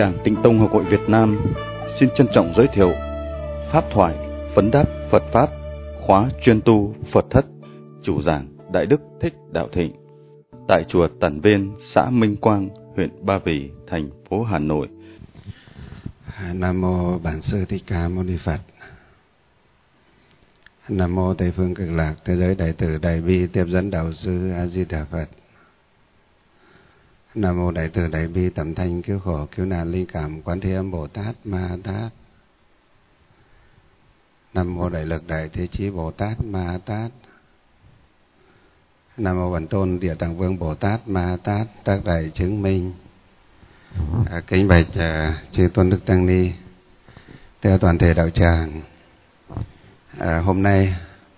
Tràng Tịnh Tông Học hội Việt Nam xin trân trọng giới thiệu Pháp thoại vấn đáp Phật Pháp khóa chuyên tu Phật thất, chủ giảng Đại Đức Thích Đạo Thịnh tại chùa Tản Viên, xã Minh Quang, huyện Ba Vì, thành phố Hà Nội. Nam mô Bản Sư Thích Ca Mâu Ni Phật. Nam mô Tây Phương Cực Lạc Thế Giới Đại Từ Đại Bi Tiếp Dẫn Đạo Sư A Di Đà Phật. Nam mô Đại Từ Đại Bi Tẩm Thanh Cứu Khổ Cứu Nạn Linh Cảm Quán Thế Âm Bồ Tát Ma Tát. Nam mô Đại Lực Đại Thế Chí Bồ Tát Ma Tát. Nam mô Bản Tôn Địa Tạng Vương Bồ Tát Ma Tát tác đại chứng minh. Kính bạch chư tôn đức tăng ni theo toàn thể đạo tràng. Hôm nay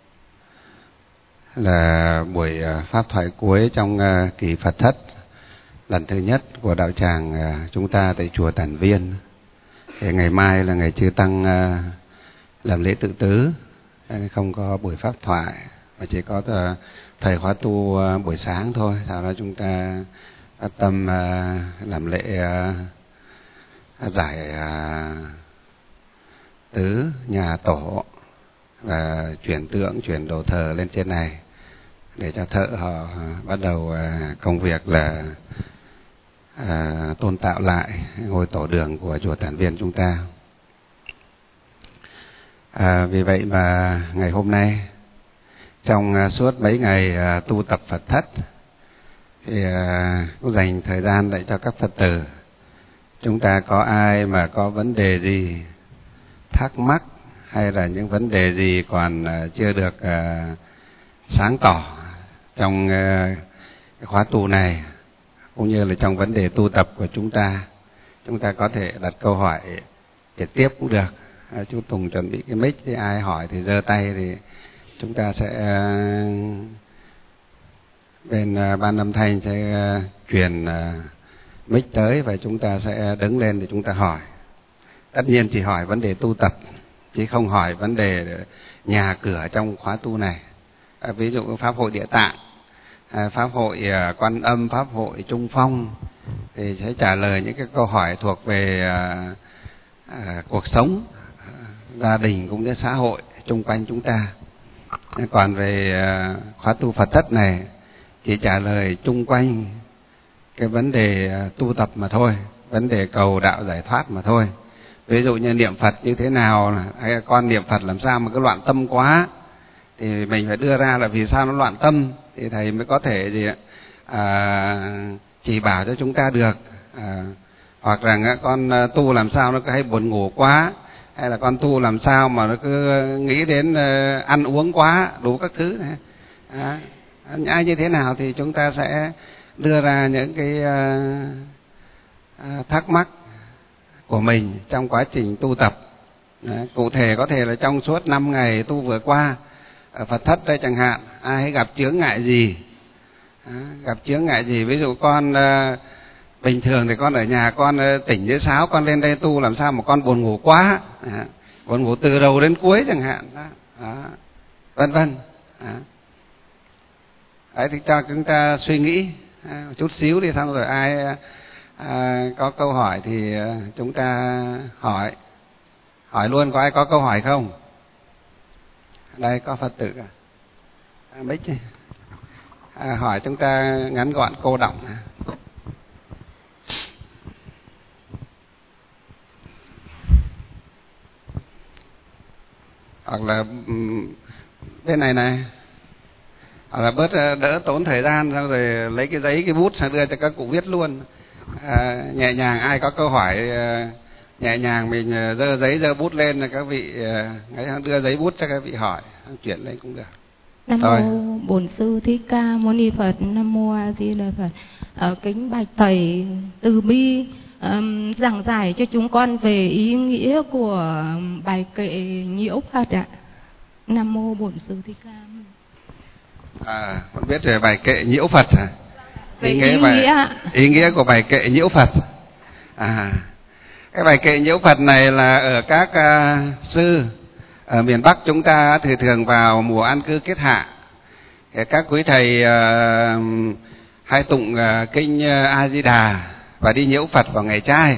là buổi pháp thoại cuối trong kỳ Phật thất lần thứ nhất của đạo tràng chúng ta tại chùa Tản Viên. Thì ngày mai là ngày chư tăng làm lễ tự tứ, không có buổi pháp thoại mà chỉ có thời khóa tu buổi sáng thôi. Sau đó chúng ta tâm làm lễ giải tứ nhà tổ và chuyển tượng, chuyển đồ thờ lên trên này để cho thợ họ bắt đầu công việc là tôn tạo lại ngôi tổ đường của chùa Tản Viên chúng ta. Vì vậy mà ngày hôm nay trong suốt mấy ngày tu tập Phật thất thì cũng dành thời gian để cho các Phật tử chúng ta có ai mà có vấn đề gì thắc mắc hay là những vấn đề gì còn chưa được sáng tỏ trong cái khóa tu này, cũng như là trong vấn đề tu tập của chúng ta có thể đặt câu hỏi trực tiếp cũng được. Chú Tùng chuẩn bị cái mic, thì ai hỏi thì giơ tay, thì chúng ta sẽ bên ban âm thanh sẽ truyền mic tới và chúng ta sẽ đứng lên để chúng ta hỏi. Tất nhiên chỉ hỏi vấn đề tu tập chứ không hỏi vấn đề nhà cửa trong khóa tu này. Ví dụ Pháp hội Địa Tạng, Pháp hội Quan Âm, Pháp hội Trung Phong thì sẽ trả lời những cái câu hỏi thuộc về cuộc sống, gia đình cũng như xã hội chung quanh chúng ta. Còn về khóa tu Phật thất này chỉ trả lời chung quanh cái vấn đề tu tập mà thôi, vấn đề cầu đạo giải thoát mà thôi. Ví dụ như niệm Phật như thế nào, hay con niệm Phật làm sao mà cứ loạn tâm quá, thì mình phải đưa ra là vì sao nó loạn tâm, thì thầy mới có thể chỉ bảo cho chúng ta được. Hoặc là con tu làm sao nó cứ hay buồn ngủ quá, hay là con tu làm sao mà nó cứ nghĩ đến ăn uống quá, đủ các thứ này. Ai như thế nào thì chúng ta sẽ đưa ra những cái thắc mắc của mình trong quá trình tu tập. Cụ thể có thể là trong suốt 5 ngày tu vừa qua ở Phật thất đây chẳng hạn, ai gặp chướng ngại gì, ví dụ con bình thường thì con ở nhà con tỉnh với sáo, con lên đây tu làm sao mà con buồn ngủ quá, buồn ngủ từ đầu đến cuối chẳng hạn, vân vân. Đấy thì cho chúng ta suy nghĩ một chút xíu đi, xong rồi ai có câu hỏi thì chúng ta hỏi luôn. Có ai có câu hỏi không? Đây có Phật tử Bích hỏi chúng ta ngắn gọn cô đọng. Hoặc là bên này hoặc là bớt đỡ tốn thời gian, xong rồi lấy cái giấy cái bút đưa cho các cụ viết luôn. Nhẹ nhàng, ai có câu hỏi nhẹ nhàng mình giơ giấy giơ bút lên là các vị đưa giấy bút cho các vị hỏi, chuyển lên cũng được. Nam mô Bổn Sư Thích Ca Mâu Ni Phật. Nam mô A Di Đà Phật. Kính bạch thầy từ bi giảng giải cho chúng con về ý nghĩa của bài kệ nhiễu Phật ạ. Nam mô Bổn Sư Thích Ca. Con biết về bài kệ nhiễu Phật hả? Ý nghĩa của bài kệ nhiễu Phật. Cái bài kệ nhiễu Phật này là ở các sư ở miền Bắc chúng ta thì thường vào mùa an cư kết hạ, các quý thầy hay tụng kinh A Di Đà và đi nhiễu Phật vào ngày trai.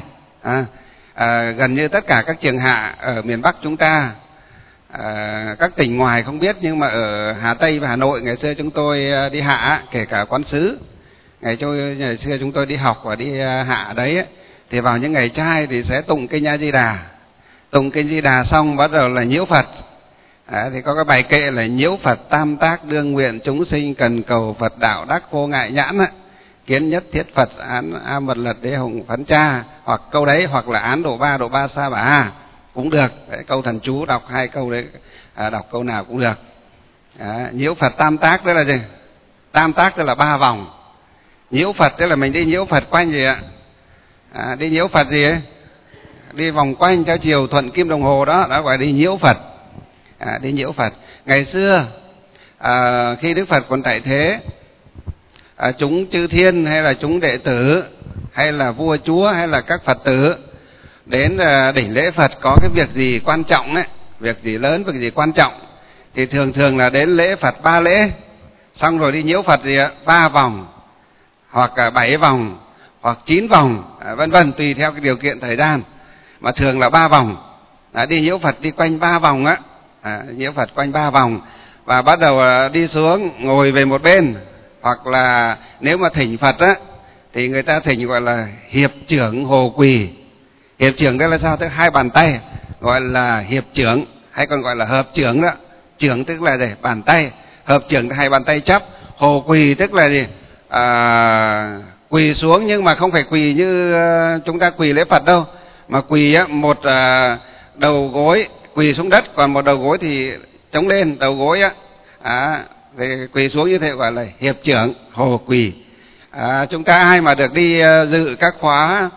Gần như tất cả các trường hạ ở miền Bắc chúng ta, các tỉnh ngoài không biết, nhưng mà ở Hà Tây và Hà Nội ngày xưa chúng tôi đi hạ, kể cả Quán Sứ, ngày xưa chúng tôi đi học và đi hạ đấy, thì vào những ngày trai thì sẽ tụng kinh A Di Đà. Tụng kinh Di Đà xong bắt đầu là nhiễu Phật. Thì có cái bài kệ là nhiễu Phật tam tác đương nguyện chúng sinh cần cầu Phật đạo đắc vô ngại nhãn, kiến nhất thiết Phật án a mật lật đế hồng phấn cha, hoặc câu đấy, hoặc là án độ ba sa bà a cũng được. Đấy, câu thần chú đọc 2 câu đấy, đọc câu nào cũng được. Nhiễu Phật tam tác tức là gì? Tam tác tức là 3 vòng. Nhiễu Phật tức là mình đi nhiễu Phật quanh gì ạ? Đi nhiễu Phật gì ấy? Đi vòng quanh theo chiều thuận kim đồng hồ đó, đó gọi là đi nhiễu Phật. Đi nhiễu Phật. Ngày xưa khi Đức Phật còn tại thế, chúng chư thiên hay là chúng đệ tử hay là vua chúa hay là các Phật tử đến đỉnh lễ Phật, có cái việc gì quan trọng ấy, việc gì lớn, việc gì quan trọng, thì thường là đến lễ Phật 3 lễ, xong rồi đi nhiễu Phật gì ạ? 3 vòng, hoặc 7 vòng, hoặc 9 vòng, vân vân, tùy theo cái điều kiện thời gian, mà thường là 3 vòng. Đi nhiễu Phật đi quanh 3 vòng á, nhiễu Phật quanh 3 vòng, và bắt đầu đi xuống ngồi về một bên, hoặc là nếu mà thỉnh Phật á thì người ta thỉnh gọi là hiệp trưởng hồ quỳ. Hiệp trưởng đây là sao? Tức 2 bàn tay, gọi là hiệp trưởng, hay còn gọi là hợp trưởng đó. Trưởng tức là gì? Bàn tay. Hợp trưởng 2 bàn tay chắp. Hồ quỳ tức là gì? Quỳ xuống, nhưng mà không phải quỳ như chúng ta quỳ lễ Phật đâu, mà quỳ á, một đầu gối quỳ xuống đất, còn một đầu gối thì chống lên. Đầu gối á thì quỳ xuống như thế gọi là hiệp trưởng hồ quỳ. Chúng ta ai mà được đi dự các khóa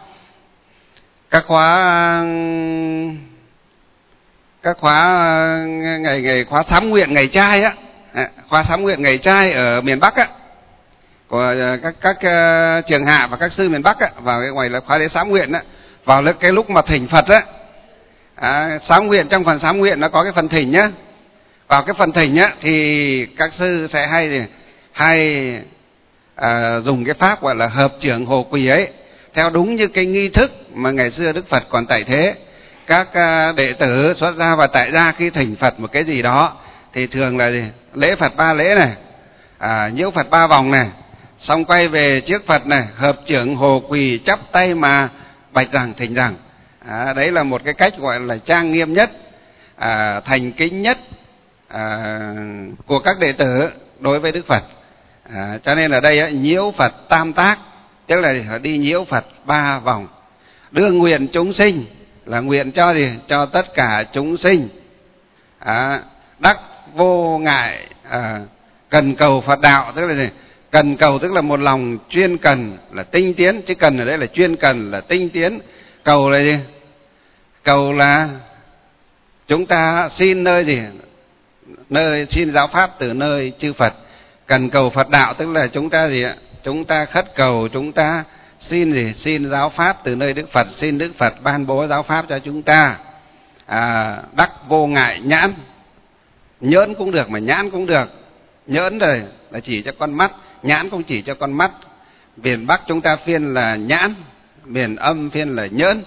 ngày khóa sám nguyện ngày trai á, khóa sám nguyện ngày trai ở miền Bắc á, của các trường hạ và các sư miền Bắc á, vào cái ngoài là khóa lễ sám nguyện á, vào cái lúc mà thỉnh Phật á, sám nguyện, trong phần sám nguyện nó có cái phần thỉnh nhá. Vào cái phần thỉnh á thì các sư sẽ hay dùng cái pháp gọi là hợp trưởng hồ quỳ ấy, theo đúng như cái nghi thức mà ngày xưa Đức Phật còn tại thế. Các đệ tử xuất gia và tại gia khi thỉnh Phật một cái gì đó thì thường là gì? Lễ Phật 3 lễ này, nhiễu Phật 3 vòng này, xong quay về trước Phật này, hợp trưởng hồ quỳ chắp tay mà bạch rằng thỉnh rằng. Đấy là một cái cách gọi là trang nghiêm nhất, thành kính nhất của các đệ tử đối với Đức Phật. Cho nên ở đây nhiễu Phật tam tác tức là đi nhiễu Phật 3 vòng. Đương nguyện chúng sinh là nguyện cho gì? Cho tất cả chúng sinh đắc vô ngại cần cầu Phật đạo, tức là gì? Cần cầu tức là một lòng chuyên cần, là tinh tiến, chứ cần ở đây là chuyên cần, là tinh tiến. Cầu là gì? Cầu là chúng ta xin nơi gì? Nơi xin giáo pháp từ nơi chư Phật. Cần cầu Phật đạo tức là chúng ta gì ạ? Chúng ta khất cầu, chúng ta xin gì? Xin giáo pháp từ nơi Đức Phật, xin Đức Phật ban bố giáo pháp cho chúng ta. Đắc vô ngại nhãn, nhỡn cũng được mà nhãn cũng được. Nhỡn rồi là chỉ cho con mắt, nhãn cũng chỉ cho con mắt. Miền Bắc chúng ta phiên là nhãn, miền Âm phiên là nhỡn.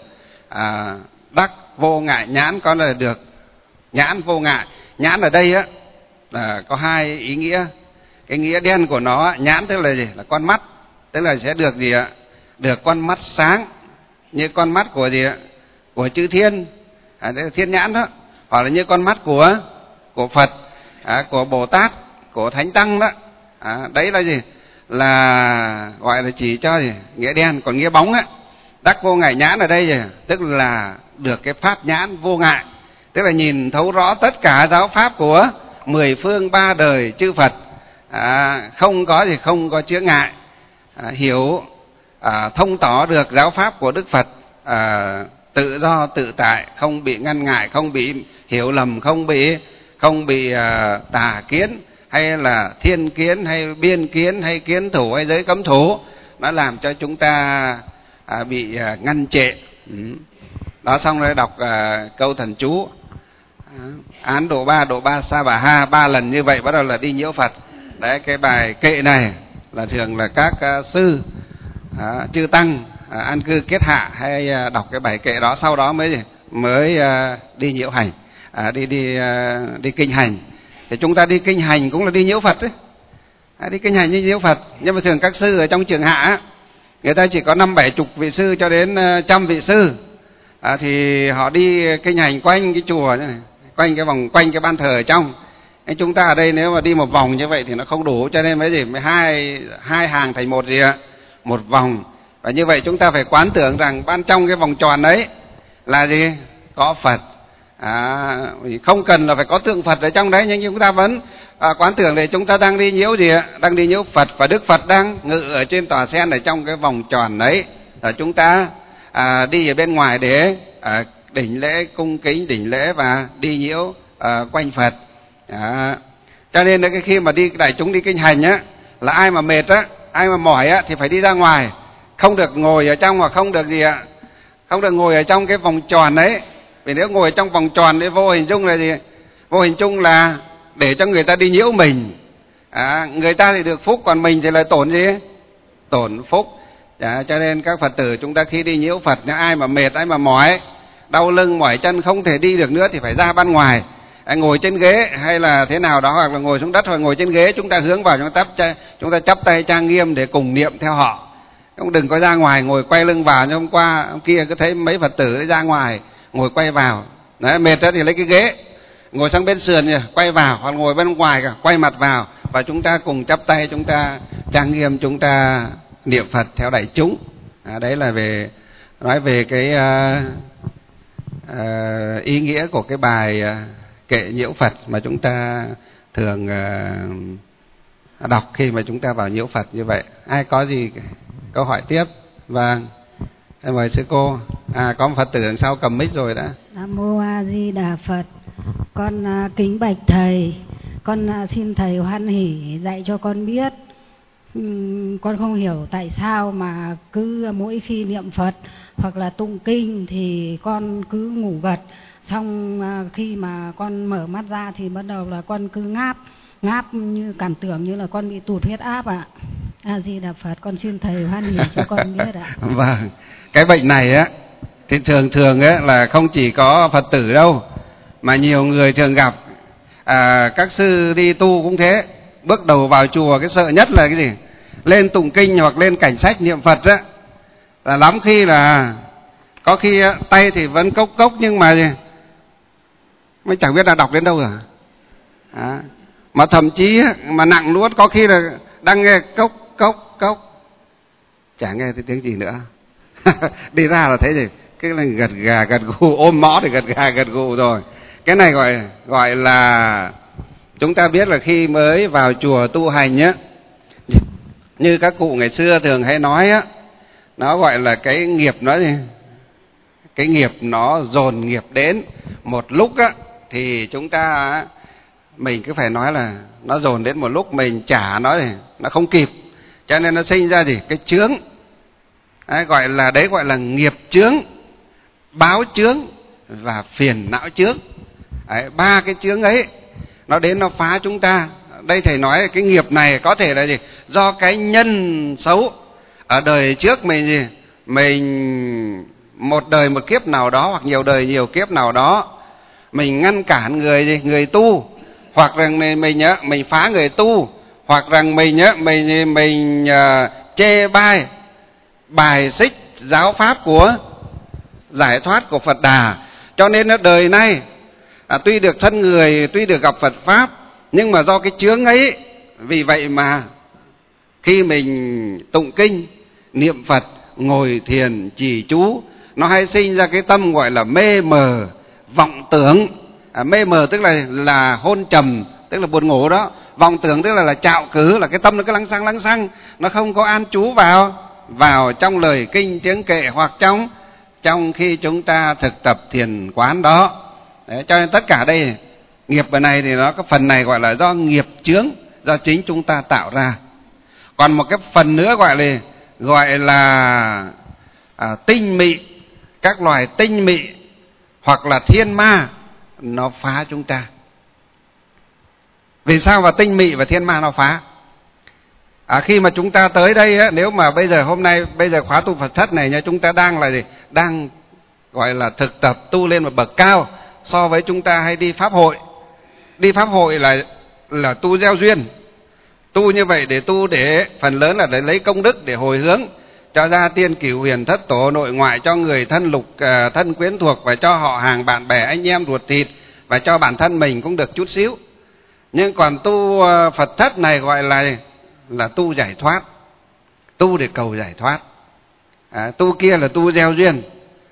Đắc vô ngại nhãn có là được. Nhãn vô ngại, nhãn ở đây á có 2 ý nghĩa. Cái nghĩa đen của nó, nhãn tức là gì? Là con mắt, tức là sẽ được gì ạ? Được con mắt sáng, như con mắt của gì ạ? Của chư thiên, thiên nhãn đó, hoặc là như con mắt của Phật, của Bồ Tát, của Thánh Tăng đó. Đấy là gì? Là gọi là chỉ cho gì? Nghĩa đen. Còn nghĩa bóng á, đắc vô ngại nhãn ở đây gì? Tức là được cái pháp nhãn vô ngại, tức là nhìn thấu rõ tất cả giáo pháp của 10 phương 3 đời chư Phật, không có gì, không có chướng ngại, hiểu thông tỏ được giáo pháp của Đức Phật tự do tự tại, không bị ngăn ngại, không bị hiểu lầm, không bị tà kiến hay là thiên kiến hay biên kiến hay kiến thủ hay giới cấm thủ, nó làm cho chúng ta bị ngăn trệ. Đó, xong rồi đọc câu thần chú án độ ba sa bà ha 3 lần như vậy, bắt đầu là đi nhiễu Phật. Đấy, cái bài kệ này là thường là các sư chư tăng an cư kiết hạ hay đọc cái bài kệ đó, sau đó mới đi nhiễu hành, đi kinh hành. Thì chúng ta đi kinh hành cũng là đi nhiễu Phật đấy. Đi kinh hành như nhiễu Phật. Nhưng mà thường các sư ở trong trường hạ người ta chỉ có 50-70 vị sư cho đến 100 vị sư, thì họ đi kinh hành quanh cái chùa này, quanh cái vòng, quanh cái ban thờ ở trong. Nên chúng ta ở đây nếu mà đi một vòng như vậy thì nó không đủ, cho nên mới hai hàng thành một một vòng. Và như vậy chúng ta phải quán tưởng rằng ban trong cái vòng tròn đấy là gì? Có Phật. Không cần là phải có tượng Phật ở trong đấy, nhưng chúng ta vẫn quán tưởng để chúng ta đang đi nhiễu gì ạ? Đang đi nhiễu Phật, và Đức Phật đang ngự ở trên tòa sen ở trong cái vòng tròn đấy. Chúng ta đi ở bên ngoài để đỉnh lễ, cung kính đỉnh lễ và đi nhiễu quanh Phật. Cho nên cái khi mà đại chúng đi kinh hành là ai mà mệt ai mà mỏi thì phải đi ra ngoài, không được ngồi ở trong, hoặc không được gì ạ? Không được ngồi ở trong cái vòng tròn đấy. Vì nếu ngồi ở trong vòng tròn thì vô hình chung là gì? Vô hình chung là để cho người ta đi nhiễu mình. Người ta thì được phúc, còn mình thì là tổn gì? Tổn phúc. Cho nên các Phật tử chúng ta khi đi nhiễu Phật, ai mà mệt, ai mà mỏi, đau lưng, mỏi chân, không thể đi được nữa thì phải ra ban ngoài, ngồi trên ghế hay là thế nào đó, hoặc là ngồi xuống đất hoặc ngồi trên ghế, chúng ta hướng vào, chúng ta chắp tay trang nghiêm để cùng niệm theo họ. Không đừng có ra ngoài ngồi quay lưng vào. Như hôm qua hôm kia cứ thấy mấy Phật tử ra ngoài ngồi quay vào. Đấy, mệt thì lấy cái ghế ngồi sang bên sườn quay vào, hoặc ngồi bên ngoài quay mặt vào, và chúng ta cùng chắp tay, chúng ta trang nghiêm, chúng ta niệm Phật theo đại chúng. Đấy là nói về cái ý nghĩa của cái bài kệ nhiễu Phật mà chúng ta thường đọc khi mà chúng ta vào nhiễu Phật như vậy. Ai có gì câu hỏi tiếp? Vâng, em mời sư cô. Có một Phật tử đằng sau cầm mic rồi đã. Nam mô A Di Đà Phật. Con kính bạch thầy, con xin thầy hoan hỷ dạy cho con biết. Con không hiểu tại sao mà cứ mỗi khi niệm Phật hoặc là tụng kinh thì con cứ ngủ gật, xong khi mà con mở mắt ra thì bắt đầu là con cứ ngáp như cảm tưởng như là con bị tụt huyết áp ạ. A Di Đà Phật, con xin thầy hoan hỷ cho con biết ạ. Vâng, cái bệnh này thì thường là không chỉ có Phật tử đâu, mà nhiều người thường gặp. Các sư đi tu cũng thế. Bước đầu vào chùa cái sợ nhất là cái gì? Lên tụng kinh hoặc lên cảnh sách niệm Phật là lắm khi là có khi tay thì vẫn cốc nhưng mà gì? Mới chẳng biết là đọc đến đâu rồi. Mà thậm chí mà nặng nuốt, có khi là đang nghe cốc chả nghe thấy tiếng gì nữa. Đi ra là thấy gì? Cái là gật gà gật gù, ôm mõ thì gật gà gật gù rồi. Cái này gọi là chúng ta biết là khi mới vào chùa tu hành như các cụ ngày xưa thường hay nói nó gọi là cái nghiệp nó gì? Cái nghiệp nó dồn nghiệp đến một lúc thì chúng ta mình cứ phải nói là nó dồn đến một lúc mình trả nó thì nó không kịp, cho nên nó sinh ra gì? Cái chướng. Gọi là nghiệp chướng, báo chướng và phiền não chướng. Ba cái chướng ấy nó đến nó phá chúng ta. Đây thầy nói cái nghiệp này có thể là gì? Do cái nhân xấu ở đời trước mình gì? Mình một đời một kiếp nào đó, hoặc nhiều đời nhiều kiếp nào đó, mình ngăn cản người tu, hoặc rằng mình phá người tu, hoặc rằng mình chê bai bài xích giáo pháp của giải thoát của Phật Đà. Cho nên đời này tuy được thân người, tuy được gặp Phật pháp, nhưng mà do cái chướng ấy, vì vậy mà khi mình tụng kinh, niệm Phật, ngồi thiền, trì chú, nó hay sinh ra cái tâm gọi là mê mờ, vọng tưởng. Mê mờ tức là hôn trầm, tức là buồn ngủ đó. Vọng tưởng tức là trạo cử, là cái tâm nó cứ lăng xăng, nó không có an trú vào trong lời kinh tiếng kệ, hoặc trong khi chúng ta thực tập thiền quán đó. Đấy, cho nên tất cả đây nghiệp này thì nó có phần này gọi là do nghiệp chướng, do chính chúng ta tạo ra. Còn một cái phần nữa gọi là tinh mị, các loài tinh mị hoặc là thiên ma nó phá chúng ta. Vì sao mà tinh mị và thiên ma nó phá? Khi mà chúng ta tới đây á, nếu mà bây giờ khóa tu Phật thất này nha, chúng ta đang là gì? Đang gọi là thực tập tu lên một bậc cao so với chúng ta hay đi pháp hội. Đi pháp hội là tu gieo duyên. Tu như vậy để phần lớn là để lấy công đức, để hồi hướng cho gia tiên cửu huyền thất tổ nội ngoại, cho người thân lục thân quyến thuộc, và cho họ hàng bạn bè anh em ruột thịt, và cho bản thân mình cũng được chút xíu. Nhưng còn tu Phật thất này gọi là tu giải thoát, tu để cầu giải thoát. Tu kia là tu gieo duyên,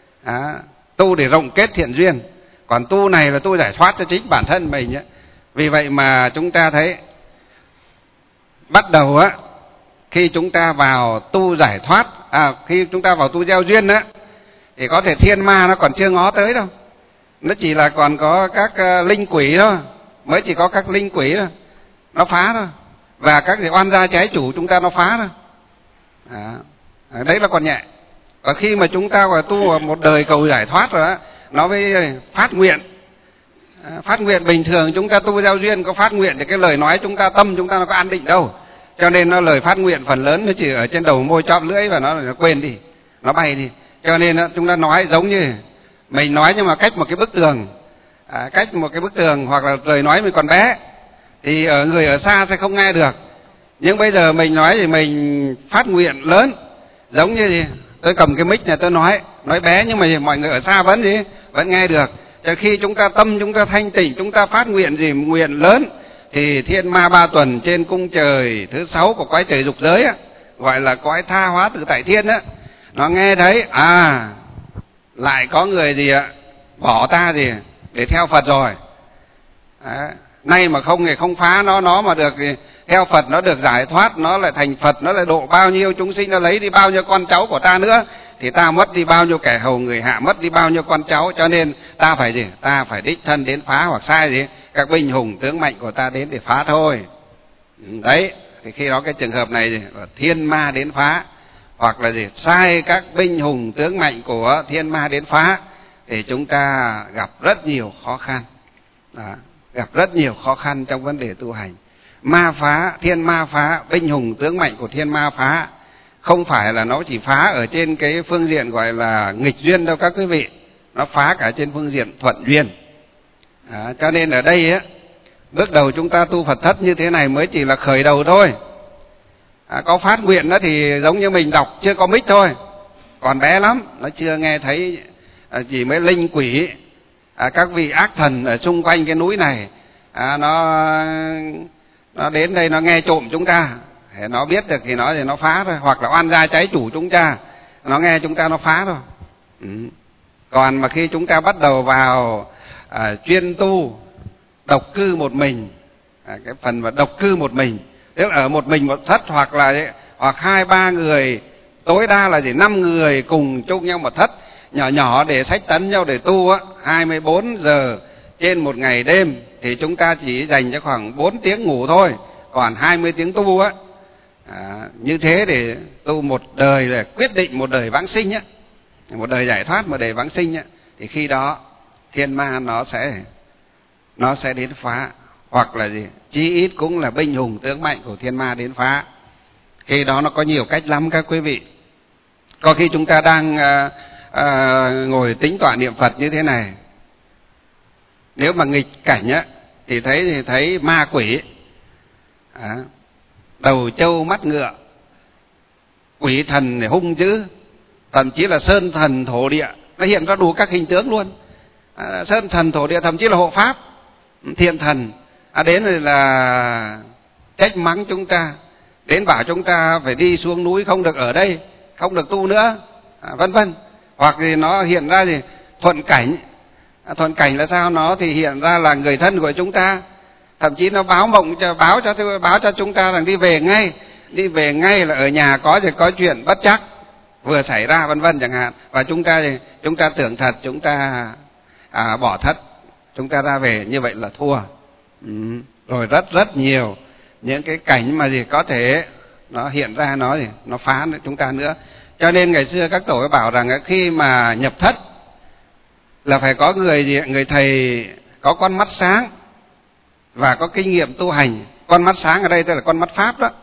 tu để rộng kết thiện duyên. Còn tu này là tu giải thoát cho chính bản thân mình ấy. Vì vậy mà chúng ta thấy bắt đầu á, khi chúng ta vào tu giải thoát, khi chúng ta vào tu gieo duyên á, thì có thể thiên ma nó còn chưa ngó tới đâu. Nó chỉ là còn có các linh quỷ thôi, mới chỉ có các linh quỷ thôi, nó phá thôi. Và các oan gia trái chủ chúng ta nó phá thôi. Đấy là còn nhẹ. Còn khi mà chúng ta vào tu một đời cầu giải thoát rồi á, nó mới phát nguyện. Phát nguyện bình thường chúng ta tu gieo duyên có phát nguyện thì cái lời nói chúng ta, tâm chúng ta nó có an định đâu. Cho nên nó lời phát nguyện phần lớn nó chỉ ở trên đầu môi chóp lưỡi, và nó quên đi, nó bay đi. Cho nên chúng ta nói giống như mình nói nhưng mà cách một cái bức tường, hoặc là lời nói mình còn bé thì người ở xa sẽ không nghe được. Nhưng bây giờ mình nói thì mình phát nguyện lớn, giống như gì? Tôi cầm cái mic này tôi nói bé nhưng mà mọi người ở xa vẫn nghe được. Cho khi chúng ta tâm chúng ta thanh tịnh, chúng ta phát nguyện nguyện lớn, thì thiên ma ba tuần trên cung trời thứ 6 của cõi trời dục giới á, gọi là cõi tha hóa tự tại thiên á, nó nghe thấy lại có người bỏ ta để theo Phật rồi. Nay mà không thì không phá nó mà được theo Phật, nó được giải thoát, nó lại thành Phật, nó lại độ bao nhiêu chúng sinh, nó lấy đi bao nhiêu con cháu của ta nữa, thì ta mất đi bao nhiêu kẻ hầu người hạ, mất đi bao nhiêu con cháu. Cho nên ta phải ta phải đích thân đến phá, hoặc sai các binh hùng tướng mạnh của ta đến để phá thôi. Đấy, thì khi đó cái trường hợp này thiên ma đến phá, hoặc là sai các binh hùng tướng mạnh của thiên ma đến phá, thì chúng ta gặp rất nhiều khó khăn. Gặp rất nhiều khó khăn trong vấn đề tu hành. Ma phá, thiên ma phá, binh hùng tướng mạnh của thiên ma phá, không phải là nó chỉ phá ở trên cái phương diện gọi là nghịch duyên đâu các quý vị, nó phá cả trên phương diện thuận duyên. Cho nên ở đây á, bước đầu chúng ta tu Phật thất như thế này mới chỉ là khởi đầu thôi. Có phát nguyện đó thì giống như mình đọc chưa có mic thôi, còn bé lắm, nó chưa nghe thấy chỉ mấy linh quỷ, các vị ác thần ở xung quanh cái núi này, nó đến đây nó nghe trộm chúng ta, nó biết được thì nó phá thôi. Hoặc là oan gia trái chủ chúng ta, nó nghe chúng ta nó phá thôi. Còn mà khi chúng ta bắt đầu vào chuyên tu độc cư một mình, cái phần mà độc cư một mình, tức là ở một mình một thất, hoặc 2-3 người, tối đa là 5 người cùng chung nhau một thất nhỏ để xách tấn nhau để tu á, 24 giờ trên một ngày đêm, thì chúng ta chỉ dành cho khoảng 4 tiếng ngủ thôi, còn 20 tiếng tu á. Như thế để tu một đời, để quyết định một đời vãng sinh á, một đời giải thoát, một đời vãng sinh á, thì khi đó thiên ma nó sẽ đến phá, hoặc là chí ít cũng là binh hùng tướng mạnh của thiên ma đến phá. Khi đó nó có nhiều cách lắm các quý vị. Có khi chúng ta đang ngồi tính tọa niệm Phật như thế này, nếu mà nghịch cảnh á thì thấy ma quỷ, đầu trâu mắt ngựa, quỷ thần hung dữ, thậm chí là sơn thần thổ địa, nó hiện ra đủ các hình tướng luôn. Sơn thần thổ địa, thậm chí là hộ pháp, thiên thần đến rồi là trách mắng chúng ta, đến bảo chúng ta phải đi xuống núi, không được ở đây, không được tu nữa, vân vân. Hoặc thì nó hiện ra thuận cảnh. Thuận cảnh là sao? Nó thì hiện ra là người thân của chúng ta, thậm chí nó báo cho chúng ta rằng đi về ngay là ở nhà có chuyện bất chắc vừa xảy ra, vân vân chẳng hạn. Và chúng ta tưởng thật, chúng ta bỏ thất, chúng ta ra về, như vậy là thua. Rồi rất nhiều những cái cảnh mà có thể nó hiện ra, nó phá chúng ta nữa. Cho nên ngày xưa các tổ bảo rằng khi mà nhập thất là phải có người thầy có con mắt sáng và có kinh nghiệm tu hành. Con mắt sáng ở đây tức là con mắt pháp đó.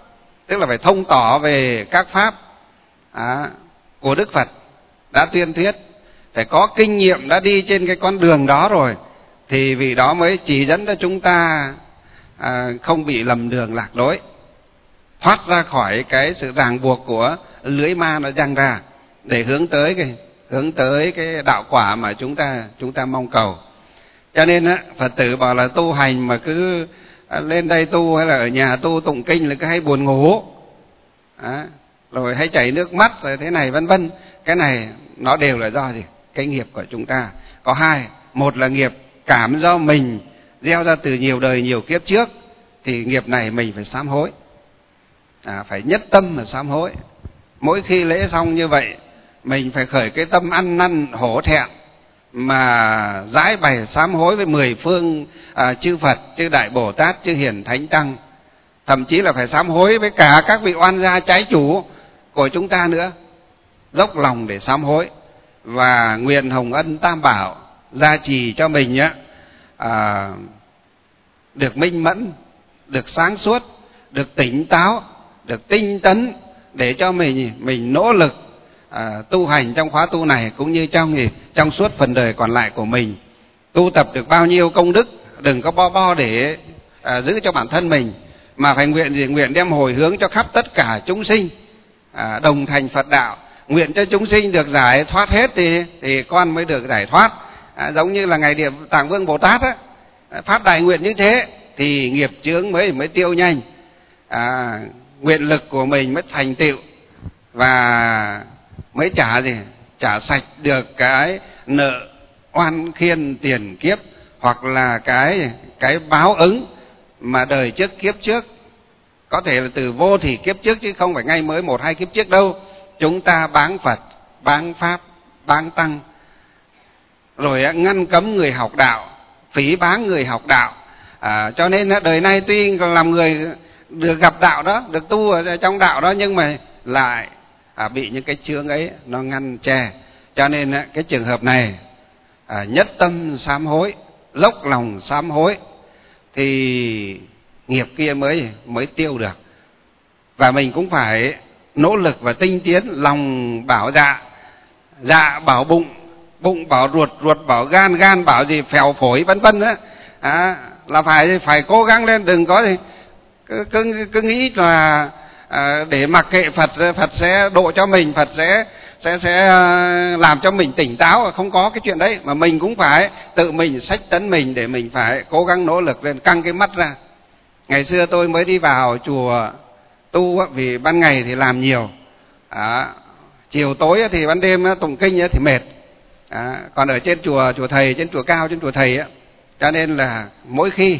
tức là phải thông tỏ về các pháp của Đức Phật đã tuyên thuyết, phải có kinh nghiệm đã đi trên cái con đường đó rồi, thì vị đó mới chỉ dẫn cho chúng ta không bị lầm đường lạc lối, thoát ra khỏi cái sự ràng buộc của lưới ma nó giăng ra, để hướng tới cái đạo quả mà chúng ta mong cầu. Cho nên Phật tử bảo là tu hành mà cứ lên đây tu hay là ở nhà tu tụng kinh là cứ hay buồn ngủ, rồi hay chảy nước mắt rồi thế này vân vân. Cái này nó đều là do gì? Cái nghiệp của chúng ta có hai. Một là nghiệp cảm do mình gieo ra từ nhiều đời nhiều kiếp trước, thì nghiệp này mình phải sám hối, phải nhất tâm mà sám hối. Mỗi khi lễ xong như vậy, mình phải khởi cái tâm ăn năn hổ thẹn mà giải bày sám hối với 10 phương chư Phật, chư Đại Bồ Tát, chư Hiền Thánh Tăng. Thậm chí là phải sám hối với cả các vị oan gia trái chủ của chúng ta nữa. Dốc lòng để sám hối và nguyện hồng ân Tam Bảo gia trì cho mình được minh mẫn, được sáng suốt, được tỉnh táo, được tinh tấn, để cho mình nỗ lực tu hành trong khóa tu này, cũng như trong suốt phần đời còn lại của mình. Tu tập được bao nhiêu công đức, đừng có bo để giữ cho bản thân mình, mà phải nguyện đem hồi hướng cho khắp tất cả chúng sinh đồng thành Phật đạo. Nguyện cho chúng sinh được giải thoát hết thì con mới được giải thoát. Giống như là Ngài Địa Tạng Vương Bồ Tát phát đại nguyện như thế thì nghiệp chướng mới tiêu nhanh, nguyện lực của mình mới thành tựu, và mới trả sạch được cái nợ oan khiên tiền kiếp, hoặc là cái báo ứng mà đời trước kiếp trước, có thể là từ vô thỉ kiếp trước chứ không phải ngay mới 1-2 kiếp trước đâu. Chúng ta báng Phật, báng Pháp, báng Tăng, rồi ngăn cấm người học đạo, phỉ báng người học đạo. Cho nên đời này tuy còn làm người được gặp đạo đó, được tu ở trong đạo đó, nhưng mà lại bị những cái chướng ấy nó ngăn che. Cho nên cái trường hợp này nhất tâm sám hối, dốc lòng sám hối, thì nghiệp kia mới tiêu được. Và mình cũng phải nỗ lực và tinh tiến, lòng bảo dạ, dạ bảo bụng, bụng bảo ruột, ruột bảo gan, gan bảo gì phèo phổi vân vân á, là phải cố gắng lên, đừng có gì cứ nghĩ là để mặc kệ Phật, Phật sẽ độ cho mình, Phật sẽ làm cho mình tỉnh táo. Không có cái chuyện đấy, mà mình cũng phải tự mình xách tấn mình, để mình phải cố gắng nỗ lực lên, căng cái mắt ra. Ngày xưa tôi mới đi vào chùa tu, vì ban ngày thì làm nhiều, chiều tối thì ban đêm tụng kinh thì mệt. Còn ở trên chùa thầy, trên chùa cao, trên chùa thầy cho nên là mỗi khi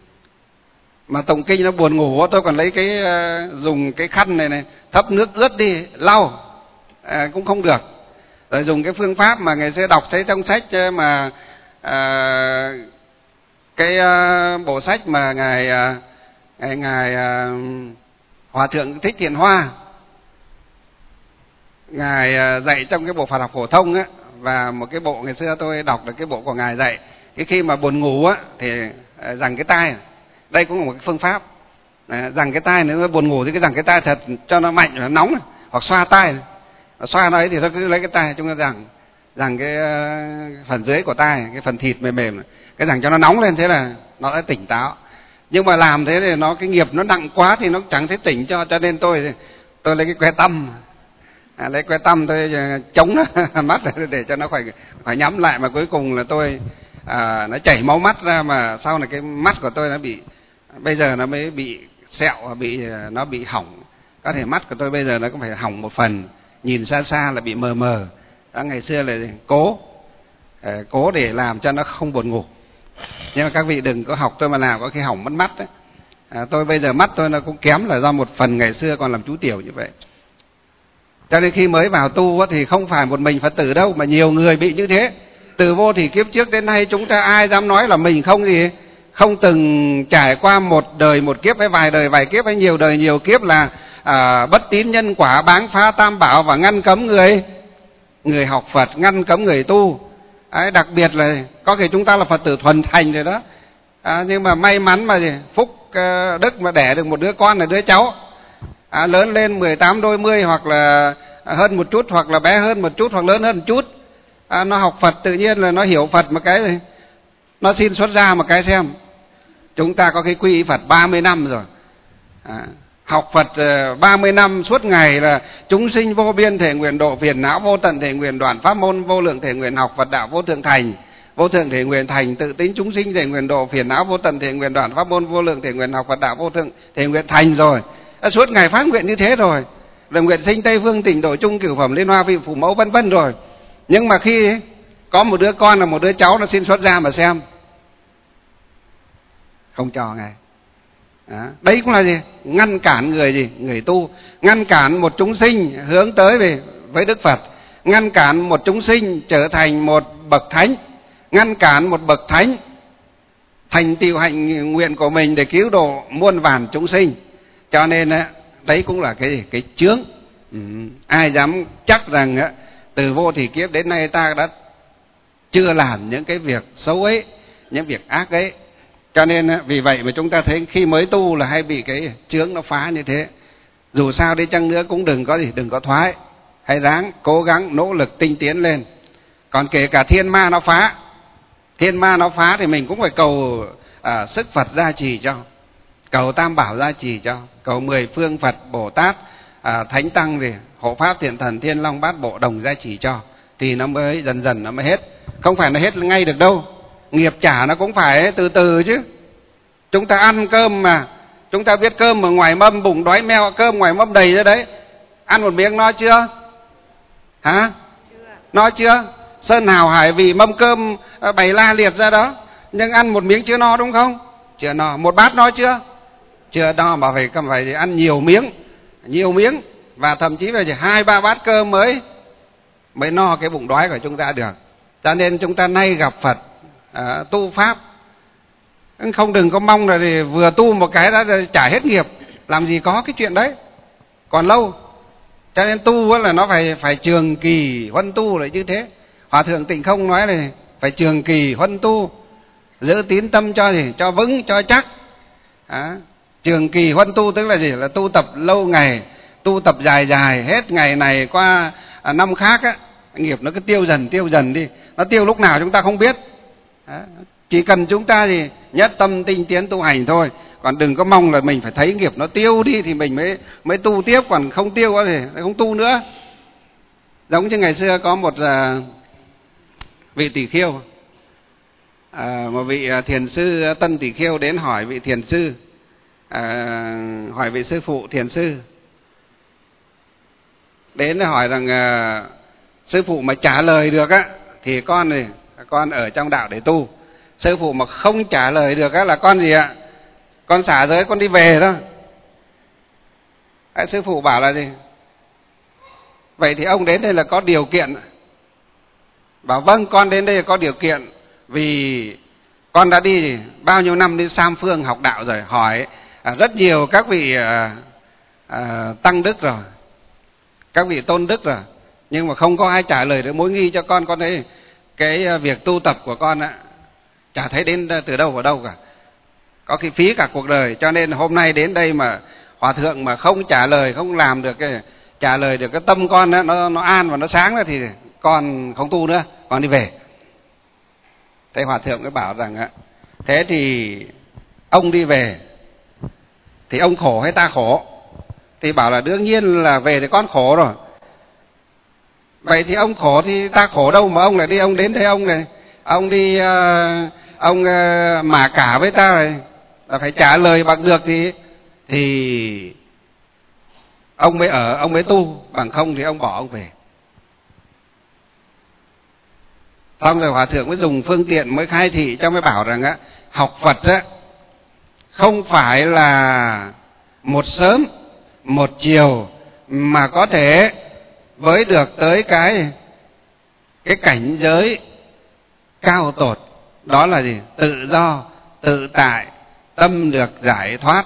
mà tụng kinh nó buồn ngủ, tôi còn lấy dùng cái khăn này thấm nước ướt đi lau cũng không được. Rồi dùng cái phương pháp mà ngày xưa đọc thấy trong sách, mà cái bộ sách mà ngài Hòa thượng Thích Thiện Hoa ngài dạy trong cái bộ Phật học phổ thông và một cái bộ ngày xưa tôi đọc được cái bộ của ngài dạy, cái khi mà buồn ngủ thì giằng cái tai. Đây cũng là một cái phương pháp, giằng cái tai. Nếu buồn ngủ thì cái giằng cái tai thật cho nó mạnh, nó nóng, hoặc xoa tai. Xoa nó ấy thì tôi cứ lấy cái tai chúng ta giằng cái phần dưới của tai, cái phần thịt mềm mềm, cái giằng cho nó nóng lên, thế là nó đã tỉnh táo. Nhưng mà làm thế thì cái nghiệp nó nặng quá thì nó chẳng thấy tỉnh cho nên tôi lấy cái que tăm, lấy que tăm tôi chống nó mắt để cho nó phải nhắm lại, mà cuối cùng là tôi nó chảy máu mắt ra, mà sau này cái mắt của tôi nó bây giờ nó mới bị sẹo, nó bị hỏng. Có thể mắt của tôi bây giờ nó cũng phải hỏng một phần, nhìn xa xa là bị mờ mờ. Ngày xưa là cố để làm cho nó không buồn ngủ. Nhưng mà các vị đừng có học tôi mà làm, có khi hỏng mất mắt đấy. Tôi bây giờ mắt tôi nó cũng kém là do một phần ngày xưa còn làm chú tiểu như vậy. Cho nên khi mới vào tu thì không phải một mình Phật tử đâu, mà nhiều người bị như thế. Từ vô thỉ kiếp trước đến nay, chúng ta ai dám nói là mình không từng trải qua một đời một kiếp, hay vài đời vài kiếp, hay nhiều đời nhiều kiếp là bất tín nhân quả, báng phá Tam Bảo và ngăn cấm người học Phật, ngăn cấm người tu. Đặc biệt là có thể chúng ta là Phật tử thuần thành rồi đó, nhưng mà may mắn mà phúc đức mà đẻ được một đứa con là đứa cháu, Lớn lên 18 đôi mươi, hoặc là hơn một chút, hoặc là bé hơn một chút, hoặc lớn hơn một chút. Nó học Phật tự nhiên là nó hiểu Phật một cái rồi. Nó xin xuất gia một cái xem. Chúng ta có cái quy y Phật 30 năm rồi. Học Phật 30 năm suốt ngày là chúng sinh vô biên thể nguyện độ, phiền não vô tận thể nguyện đoạn, pháp môn vô lượng thể nguyện học, Phật đạo vô thượng thành. Vô thượng thể nguyện thành, tự tính chúng sinh thể nguyện độ, phiền não vô tận thể nguyện đoạn, pháp môn vô lượng thể nguyện học, Phật đạo vô thượng thể nguyện thành rồi. Suốt ngày phát nguyện như thế rồi. Rồi nguyện sinh Tây phương tịnh độ chung cửu phẩm liên hoa vị phụ mẫu vân vân rồi. Nhưng mà khi có một đứa con là một đứa cháu nó xin xuất gia mà xem, không cho ngài. Đấy cũng là gì? Ngăn cản người gì? Người tu. Ngăn cản một chúng sinh hướng tới về với Đức Phật. Ngăn cản một chúng sinh trở thành một bậc thánh. Ngăn cản một bậc thánh thành tựu hạnh nguyện của mình để cứu độ muôn vàn chúng sinh. Cho nên đấy cũng là cái gì? Cái chướng. Ai dám chắc rằng từ vô thỉ kiếp đến nay ta đã chưa làm những cái việc xấu ấy, những việc ác ấy. Cho nên vì vậy mà chúng ta thấy khi mới tu là hay bị cái chướng nó phá như thế. Dù sao đi chăng nữa cũng đừng có thoái, hãy ráng cố gắng nỗ lực tinh tiến lên. Còn kể cả thiên ma nó phá thì mình cũng phải cầu sức Phật gia trì cho, cầu Tam Bảo gia trì cho, cầu 10 phương Phật Bồ Tát Thánh Tăng gì hộ pháp thiện thần Thiên Long Bát Bộ đồng gia trì cho, thì nó mới dần dần nó mới hết. Không phải nó hết ngay được đâu. Nghiệp trả nó cũng phải từ từ chứ. Chúng ta ăn cơm mà, chúng ta biết cơm ở ngoài mâm bụng đói meo, cơm ngoài mâm đầy ra đấy. Ăn một miếng no chưa? Hả? No chưa? Sơn hào hải vì mâm cơm bày la liệt ra đó, nhưng ăn một miếng chưa no đúng không? Chưa no. Một bát no chưa? Chưa no, mà phải ăn nhiều miếng, và thậm chí là 2-3 bát cơm mới no cái bụng đói của chúng ta được. Cho nên chúng ta nay gặp Phật tu pháp, không đừng có mong là thì vừa tu một cái đã trả hết nghiệp, làm gì có cái chuyện đấy, còn lâu. Cho nên tu là nó phải trường kỳ huân tu là như thế. Hòa thượng Tịnh Không nói là phải trường kỳ huân tu, giữ tín tâm cho gì? Cho vững, cho chắc. Trường kỳ huân tu tức là gì? Là tu tập lâu ngày, tu tập dài, hết ngày này qua năm khác á, nghiệp nó cứ tiêu dần đi. Nó tiêu lúc nào chúng ta không biết. Chỉ cần chúng ta gì nhất tâm tinh tiến tu hành thôi. Còn đừng có mong là mình phải thấy nghiệp nó tiêu đi thì mình mới tu tiếp, còn không tiêu thì không tu nữa. Giống như ngày xưa có một vị tỷ khưu, một vị thiền sư Tân Tỷ Khưu đến hỏi vị thiền sư, hỏi vị sư phụ thiền sư, đến hỏi rằng sư phụ mà trả lời được á thì con ở trong đạo để tu. Sư phụ mà không trả lời được á là con gì ạ? Con xả giới, con đi về đó. Sư phụ bảo là gì? Vậy thì ông đến đây là có điều kiện. Bảo vâng, con đến đây là có điều kiện, vì con đã đi bao nhiêu năm đi Sam Phương học đạo rồi, hỏi rất nhiều các vị tăng đức rồi, các vị tôn đức rồi, nhưng mà không có ai trả lời được mối nghi cho con. Con thấy cái việc tu tập của con chả thấy đến từ đâu vào đâu cả, có khi phí cả cuộc đời. Cho nên hôm nay đến đây mà hòa thượng mà không trả lời, không làm được trả lời được cái tâm con nó an và nó sáng ra thì con không tu nữa, con đi về. Thế hòa thượng mới bảo rằng thế thì ông đi về thì ông khổ hay ta khổ? Thì bảo là đương nhiên là về thì con khổ rồi. Vậy thì ông khổ thì ta khổ đâu mà ông lại đi, ông đến đây ông đi mà cả với ta rồi, là phải trả lời bằng được thì ông mới ở, ông mới tu, bằng không thì ông bỏ ông về. Xong rồi hòa thượng mới dùng phương tiện mới khai thị cho, mới bảo rằng học Phật không phải là một sớm một chiều mà có thể với được tới cái cảnh giới cao tột, đó là gì? Tự do, tự tại, tâm được giải thoát.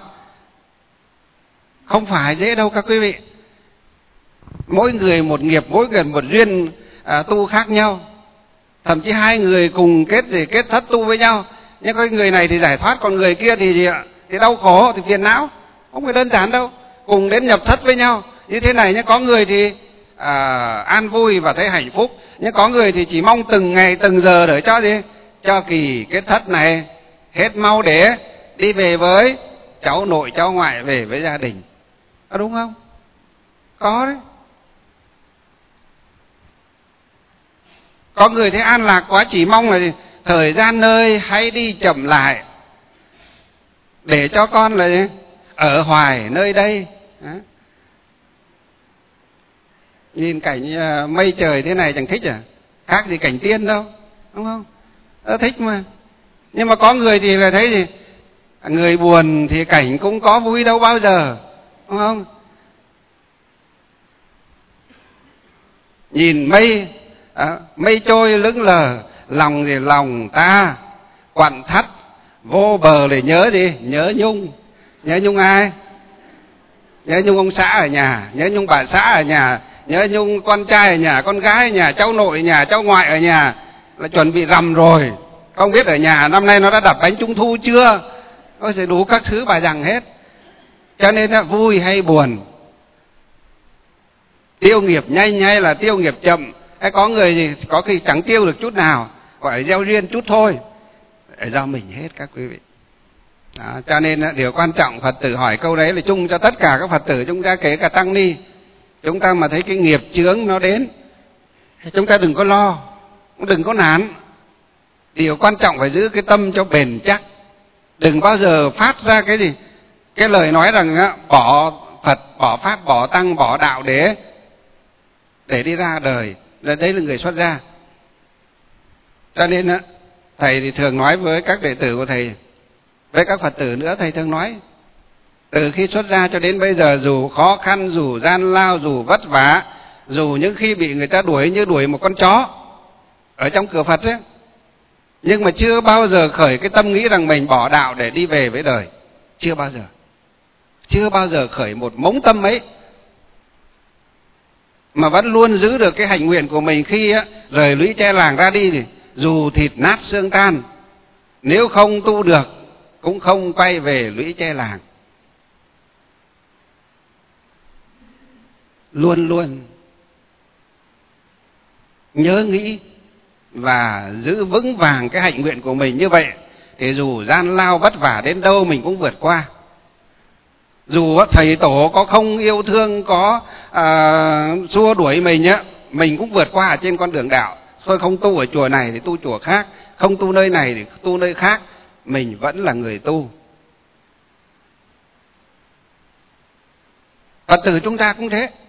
Không phải dễ đâu các quý vị. Mỗi người một nghiệp, mỗi người một duyên tu khác nhau. Thậm chí hai người cùng kết thất tu với nhau, nhưng cái người này thì giải thoát, còn người kia thì gì ạ? Thì đau khổ, thì phiền não. Không phải đơn giản đâu. cùng đến nhập thất với nhau như thế này nhé. Có người thì an vui và thấy hạnh phúc, nhưng có người thì chỉ mong từng ngày từng giờ để cho gì, cho kỳ cái thất này hết mau để đi về với cháu nội cháu ngoại, về với gia đình. Có đúng không? Có đấy. Có người thấy an lạc quá, chỉ mong là gì? Thời gian ơi hãy đi chậm lại để cho con là gì? Ở hoài nơi đây. Đó. Nhìn cảnh mây trời thế này chẳng thích à? Khác gì cảnh tiên đâu, đúng không? Thích mà. Nhưng mà có người thì là thấy gì? Người buồn thì cảnh cũng có vui đâu bao giờ, đúng không? Nhìn mây mây trôi lững lờ, lòng thì lòng ta quặn thắt vô bờ để nhớ gì? Nhớ Nhung. Nhớ Nhung ai? Nhớ Nhung ông xã ở nhà, nhớ Nhung bà xã ở nhà, nhớ Nhung con trai ở nhà, con gái ở nhà, cháu nội ở nhà, cháu ngoại ở nhà, là chuẩn bị rằm rồi. Không biết ở nhà năm nay nó đã đập bánh trung thu chưa? Ôi sẽ đủ các thứ bà rằng hết. Cho nên là vui hay buồn, tiêu nghiệp nhanh hay là tiêu nghiệp chậm, hay có người gì có khi chẳng tiêu được chút nào, gọi là gieo duyên chút thôi, để do mình hết các quý vị. Đó, cho nên điều quan trọng Phật tử hỏi câu đấy là chung cho tất cả các Phật tử chúng ta, kể cả tăng ni. Chúng ta mà thấy cái nghiệp chướng nó đến, chúng ta đừng có lo, đừng có nản. Điều quan trọng phải giữ cái tâm cho bền chắc. Đừng bao giờ phát ra cái gì, cái lời nói rằng bỏ Phật, bỏ Pháp, bỏ Tăng, bỏ đạo để đi ra đời. Đấy là người xuất gia. Cho nên thầy thì thường nói với các đệ tử của thầy, với các Phật tử nữa, thầy thường nói từ khi xuất gia cho đến bây giờ, dù khó khăn, dù gian lao, dù vất vả, dù những khi bị người ta đuổi như đuổi một con chó ở trong cửa Phật ấy, nhưng mà chưa bao giờ khởi cái tâm nghĩ rằng mình bỏ đạo để đi về với đời. Chưa bao giờ. Chưa bao giờ khởi một mống tâm ấy. Mà vẫn luôn giữ được cái hạnh nguyện của mình khi rời lũy tre làng ra đi thì dù thịt nát xương tan, nếu không tu được cũng không quay về lũy tre làng. Luôn luôn nhớ nghĩ và giữ vững vàng cái hạnh nguyện của mình như vậy, thì dù gian lao vất vả đến đâu mình cũng vượt qua. Dù thầy tổ có không yêu thương, có xua đuổi mình á, mình cũng vượt qua ở trên con đường đạo. Thôi không tu ở chùa này thì tu chùa khác, không tu nơi này thì tu nơi khác, mình vẫn là người tu. Phật tử chúng ta cũng thế.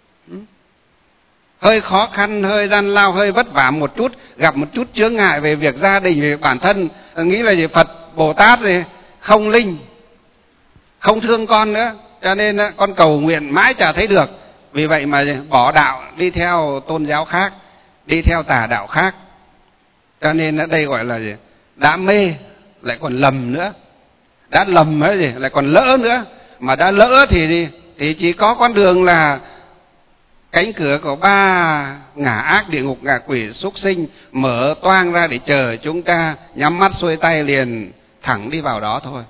Hơi khó khăn, hơi gian lao, hơi vất vả một chút, gặp một chút chướng ngại về việc gia đình, về bản thân, nghĩ là gì Phật Bồ Tát gì không linh, không thương con nữa, cho nên con cầu nguyện mãi chả thấy được. Vì vậy mà bỏ đạo, đi theo tôn giáo khác, đi theo tà đạo khác. Cho nên ở đây gọi là gì? Đã mê lại còn lầm nữa, đã lầm ấy gì lại còn lỡ nữa. Mà đã lỡ thì gì? Thì chỉ có con đường là cánh cửa của ba ngã ác, địa ngục, ngạ quỷ, súc sinh mở toang ra để chờ chúng ta nhắm mắt xuôi tay liền thẳng đi vào đó thôi.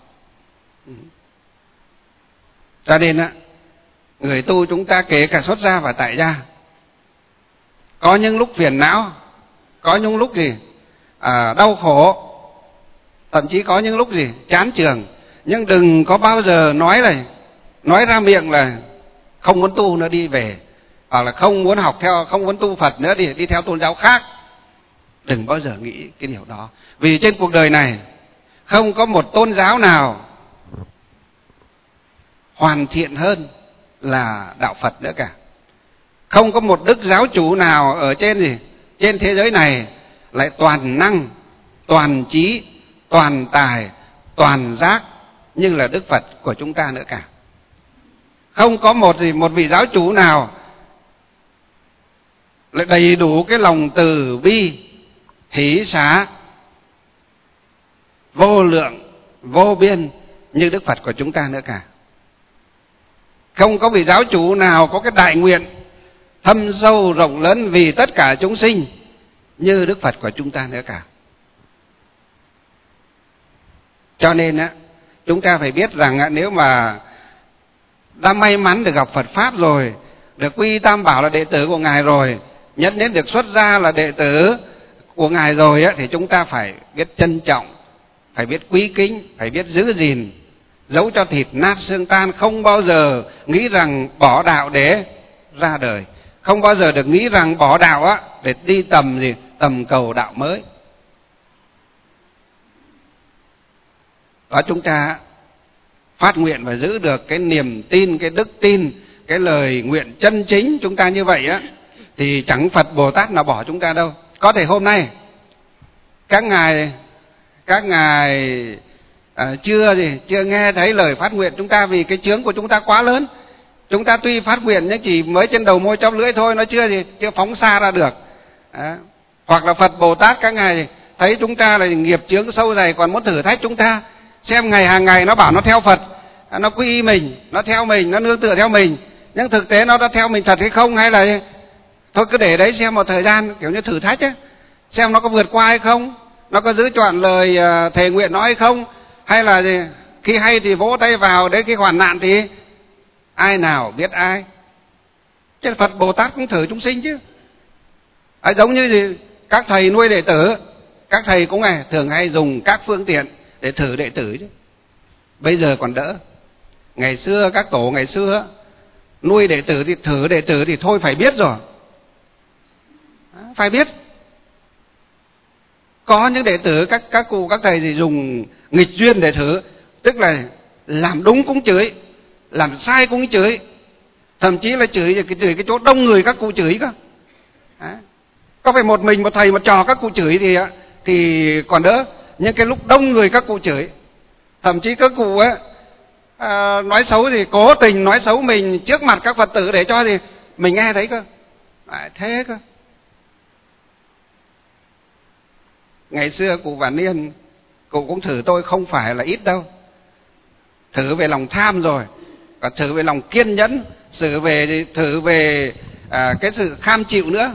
Cho nên người tu chúng ta kể cả xuất gia và tại gia, có những lúc phiền não, có những lúc gì đau khổ, thậm chí có những lúc gì chán chường, nhưng đừng có bao giờ nói ra miệng là không muốn tu nữa, đi về, hoặc là không muốn học theo, không muốn tu Phật nữa, đi theo tôn giáo khác. Đừng bao giờ nghĩ cái điều đó. Vì trên cuộc đời này không có một tôn giáo nào hoàn thiện hơn là đạo Phật nữa cả. Không có một đức giáo chủ nào ở trên thế giới này lại toàn năng, toàn trí, toàn tài, toàn giác nhưng là Đức Phật của chúng ta nữa cả. Không có một vị giáo chủ nào lại đầy đủ cái lòng từ bi, hỷ xả, vô lượng, vô biên như Đức Phật của chúng ta nữa cả. Không có vị giáo chủ nào có cái đại nguyện thâm sâu rộng lớn vì tất cả chúng sinh như Đức Phật của chúng ta nữa cả. Cho nên chúng ta phải biết rằng nếu mà đã may mắn được gặp Phật Pháp rồi, được quy Tam Bảo là đệ tử của Ngài rồi, nhất đến được xuất gia là đệ tử của Ngài rồi á, thì chúng ta phải biết trân trọng, phải biết quý kính, phải biết giữ gìn, dẫu cho thịt nát xương tan, không bao giờ nghĩ rằng bỏ đạo để ra đời, không bao giờ được nghĩ rằng bỏ đạo á để đi tầm cầu đạo mới. Đó, chúng ta phát nguyện và giữ được cái niềm tin, cái đức tin, cái lời nguyện chân chính chúng ta như vậy á, thì chẳng Phật Bồ Tát nào bỏ chúng ta đâu. Có thể hôm nay các ngài chưa nghe thấy lời phát nguyện chúng ta, vì cái chướng của chúng ta quá lớn. Chúng ta tuy phát nguyện nhưng chỉ mới trên đầu môi chóp lưỡi thôi, nó chưa phóng xa ra được. Hoặc là Phật Bồ Tát các ngài thấy chúng ta là nghiệp chướng sâu dày, còn muốn thử thách chúng ta, xem hàng ngày nó bảo nó theo Phật, nó quy y mình, nó theo mình, nó nương tựa theo mình, nhưng thực tế nó đã theo mình thật hay không, hay là thôi cứ để đấy xem một thời gian, kiểu như thử thách ấy, xem nó có vượt qua hay không, nó có giữ trọn lời thề nguyện nó hay không, hay là khi hay thì vỗ tay vào, đến khi hoạn nạn thì ai nào biết ai. Chứ Phật Bồ Tát cũng thử chúng sinh chứ. Giống như các thầy nuôi đệ tử, các thầy cũng thường hay dùng các phương tiện để thử đệ tử chứ. Bây giờ còn đỡ. Ngày xưa các tổ ngày xưa nuôi đệ tử thì thử đệ tử thì thôi phải biết rồi, phải biết. Có những đệ tử các cụ các thầy thì dùng nghịch duyên để thử, tức là làm đúng cũng chửi, làm sai cũng chửi, thậm chí là chửi cái chỗ đông người các cụ chửi cơ. Có phải một mình một thầy một trò các cụ chửi thì còn đỡ, nhưng cái lúc đông người các cụ chửi, thậm chí các cụ ấy nói xấu thì cố tình nói xấu mình trước mặt các Phật tử để cho mình nghe thấy cơ. Thế cơ. Ngày xưa cụ Vạn Niên, cụ cũng thử tôi không phải là ít đâu. Thử về lòng tham rồi, còn thử về lòng kiên nhẫn, thử về cái sự kham chịu nữa.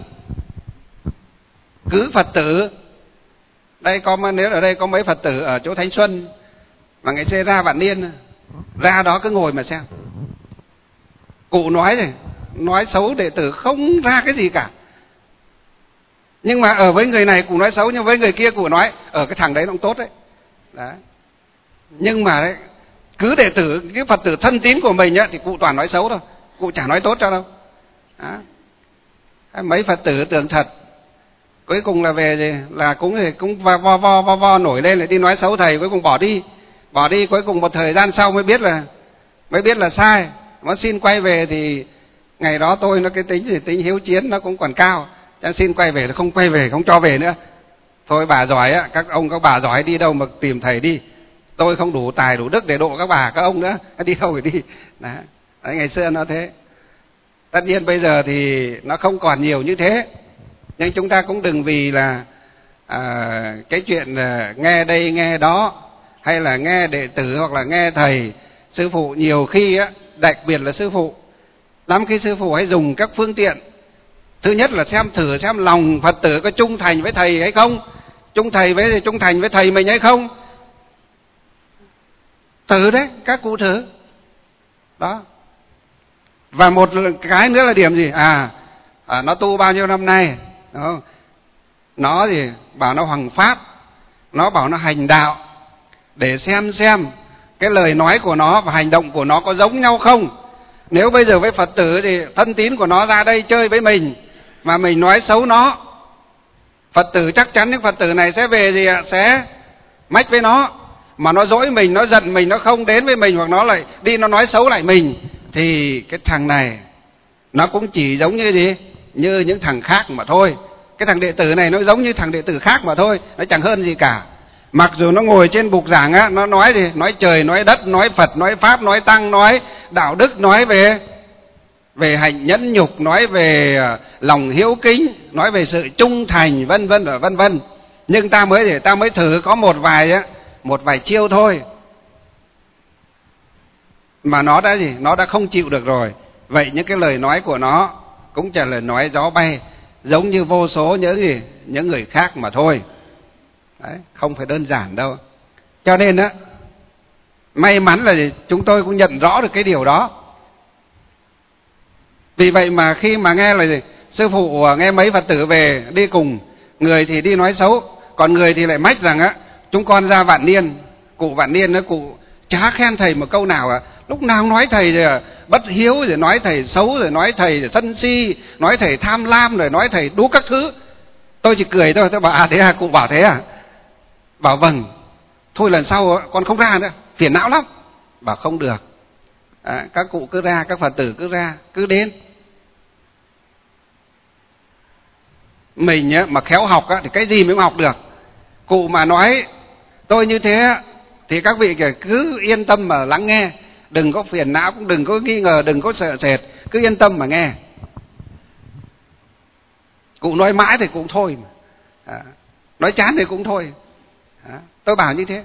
Cứ Phật tử, nếu ở đây có mấy Phật tử ở chỗ Thanh Xuân mà ngày xưa ra Vạn Niên, ra đó cứ ngồi mà xem. Cụ nói xấu đệ tử không ra cái gì cả. Nhưng mà ở với người này cụ nói xấu, nhưng với người kia cụ nói ở cái thằng đấy nó cũng tốt đấy. Nhưng mà đấy, cứ đệ tử, cái Phật tử thân tín của mình thì cụ toàn nói xấu thôi, cụ chả nói tốt cho đâu. Mấy Phật tử tưởng thật, cuối cùng là về là cũng vo nổi lên lại đi nói xấu thầy, cuối cùng bỏ đi, cuối cùng một thời gian sau mới biết là sai. Nó xin quay về thì ngày đó tôi nó cái tính hiếu chiến nó cũng còn cao, cho xin quay về, nó không quay về, không cho về nữa. Thôi bà giỏi á, các bà giỏi đi đâu mà tìm thầy đi, tôi không đủ tài đủ đức để độ các ông nữa, đi đâu thì đi. Đấy, ngày xưa nó thế. Tất nhiên bây giờ thì nó không còn nhiều như thế, nhưng chúng ta cũng đừng vì là cái chuyện nghe đây nghe đó, hay là nghe đệ tử hoặc là nghe thầy sư phụ, nhiều khi á, đặc biệt là sư phụ, lắm khi sư phụ hãy dùng các phương tiện. Thứ nhất là xem lòng Phật tử có trung thành với thầy hay không, trung thành với thầy mình hay không. Thử đấy, các cụ thử. Đó. Và một cái nữa là điểm gì? Nó tu bao nhiêu năm nay, đúng không? Nó bảo nó hoằng pháp, nó bảo nó hành đạo, để xem cái lời nói của nó và hành động của nó có giống nhau không. Nếu bây giờ với Phật tử thì thân tín của nó ra đây chơi với mình mà mình nói xấu nó, Phật tử chắc chắn những Phật tử này sẽ về sẽ mách với nó, mà nó dỗi mình, nó giận mình, nó không đến với mình, hoặc nó lại đi nó nói xấu lại mình, thì cái thằng này nó cũng chỉ giống như như những thằng khác mà thôi. Cái thằng đệ tử này nó giống như thằng đệ tử khác mà thôi, nó chẳng hơn gì cả. Mặc dù nó ngồi trên bục giảng á, nó nói gì? Nói trời, nói đất, nói Phật, nói Pháp, nói Tăng, nói đạo đức, nói về hạnh nhẫn nhục, nói về lòng hiếu kính, nói về sự trung thành, vân vân. Nhưng ta mới thử có một vài chiêu thôi, mà nó đã không chịu được rồi. Vậy những cái lời nói của nó cũng chỉ là lời nói gió bay, giống như vô số những người khác mà thôi. Đấy, không phải đơn giản đâu. Cho nên á, may mắn là chúng tôi cũng nhận rõ được cái điều đó. Vì vậy mà khi mà nghe là sư phụ nghe mấy Phật tử về đi cùng, người thì đi nói xấu, còn người thì lại mách rằng chúng con ra Vạn Niên, cụ Vạn Niên đó, cụ chả khen thầy một câu nào lúc nào nói thầy rồi bất hiếu, rồi nói thầy xấu, rồi nói thầy sân si, nói thầy tham lam, rồi nói thầy đủ các thứ. Tôi chỉ cười thôi, tôi bảo thế cụ bảo thế bảo vâng, thôi lần sau con không ra nữa, phiền não lắm. Bảo không được, các cụ cứ ra, các Phật tử cứ ra, cứ đến. Mình mà khéo học thì cái gì mình cũng học được. Cụ mà nói tôi như thế thì các vị cứ yên tâm mà lắng nghe, đừng có phiền não, cũng đừng có nghi ngờ, đừng có sợ sệt, cứ yên tâm mà nghe. Cụ nói mãi thì cũng thôi, nói chán thì cũng thôi. Tôi bảo như thế.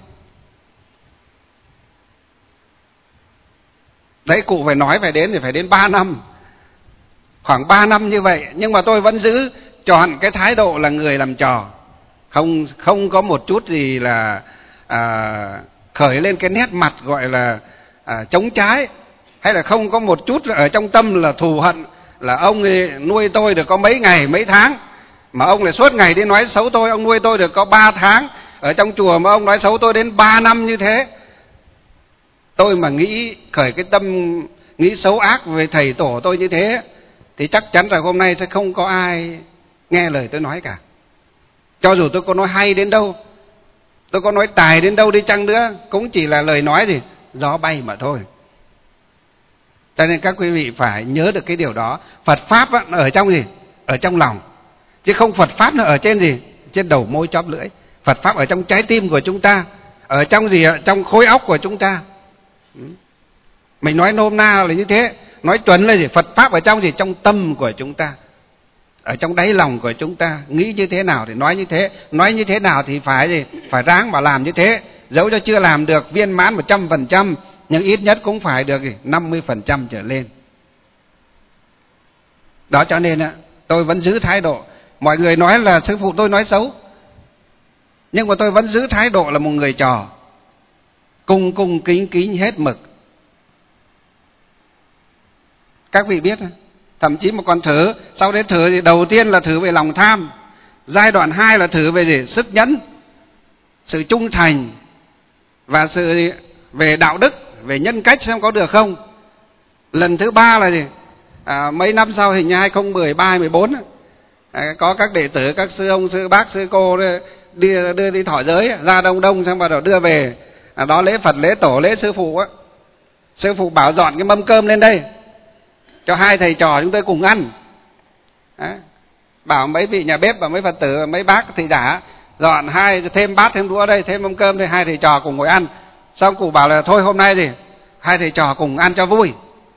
Đấy, cụ phải nói phải đến thì phải đến 3 năm, khoảng 3 năm như vậy, nhưng mà tôi vẫn giữ chọn cái thái độ là người làm trò, không có một chút gì là khởi lên cái nét mặt gọi là chống trái, hay là không có một chút ở trong tâm là thù hận, là ông ấy nuôi tôi được có mấy ngày mấy tháng mà ông lại suốt ngày đi nói xấu tôi, ông nuôi tôi được có 3 tháng ở trong chùa mà ông nói xấu tôi đến 3 năm như thế. Tôi mà nghĩ khởi cái tâm nghĩ xấu ác về thầy tổ tôi như thế thì chắc chắn là hôm nay sẽ không có ai nghe lời tôi nói cả. Cho dù tôi có nói hay đến đâu, tôi có nói tài đến đâu đi chăng nữa, cũng chỉ là lời nói gì gió bay mà thôi. Cho nên các quý vị phải nhớ được cái điều đó. Phật pháp ở trong gì? Ở trong lòng, chứ không Phật pháp nó ở trên gì? Trên đầu môi chóp lưỡi. Phật pháp ở trong trái tim của chúng ta, ở trong gì? Trong khối óc của chúng ta. Mình nói nôm na là như thế, nói chuẩn là gì? Phật pháp ở trong gì? Trong tâm của chúng ta, ở trong đáy lòng của chúng ta. Nghĩ như thế nào thì nói như thế, nói như thế nào thì phải gì? Phải ráng mà làm như thế. Dẫu cho chưa làm được viên mãn 100%, nhưng ít nhất cũng phải được 50% trở lên. Đó, cho nên tôi vẫn giữ thái độ. Mọi người nói là sư phụ tôi nói xấu, nhưng mà tôi vẫn giữ thái độ là một người trò, cung cung kính kính hết mực. Các vị biết, thậm chí mà còn thử, sau đấy thử thì đầu tiên là thử về lòng tham, giai đoạn 2 là thử về gì? Sức nhẫn, sự trung thành, và sự về đạo đức, về nhân cách xem có được không. Lần thứ 3 là gì? Mấy năm sau, hình như 2013, 2014, có các đệ tử, các sư ông, sư bác, sư cô đưa đi thọ giới ra Đông Đông, xong bắt đầu đưa về đó lễ Phật, lễ tổ, lễ sư phụ. Sư phụ bảo dọn cái mâm cơm lên đây cho hai thầy trò chúng tôi cùng ăn. Bảo mấy vị nhà bếp và mấy Phật tử, mấy bác thì giả dọn thêm bát, thêm đũa đây, thêm mâm cơm đây, hai thầy trò cùng ngồi ăn. Xong cụ bảo là thôi hôm nay thì hai thầy trò cùng ăn cho vui.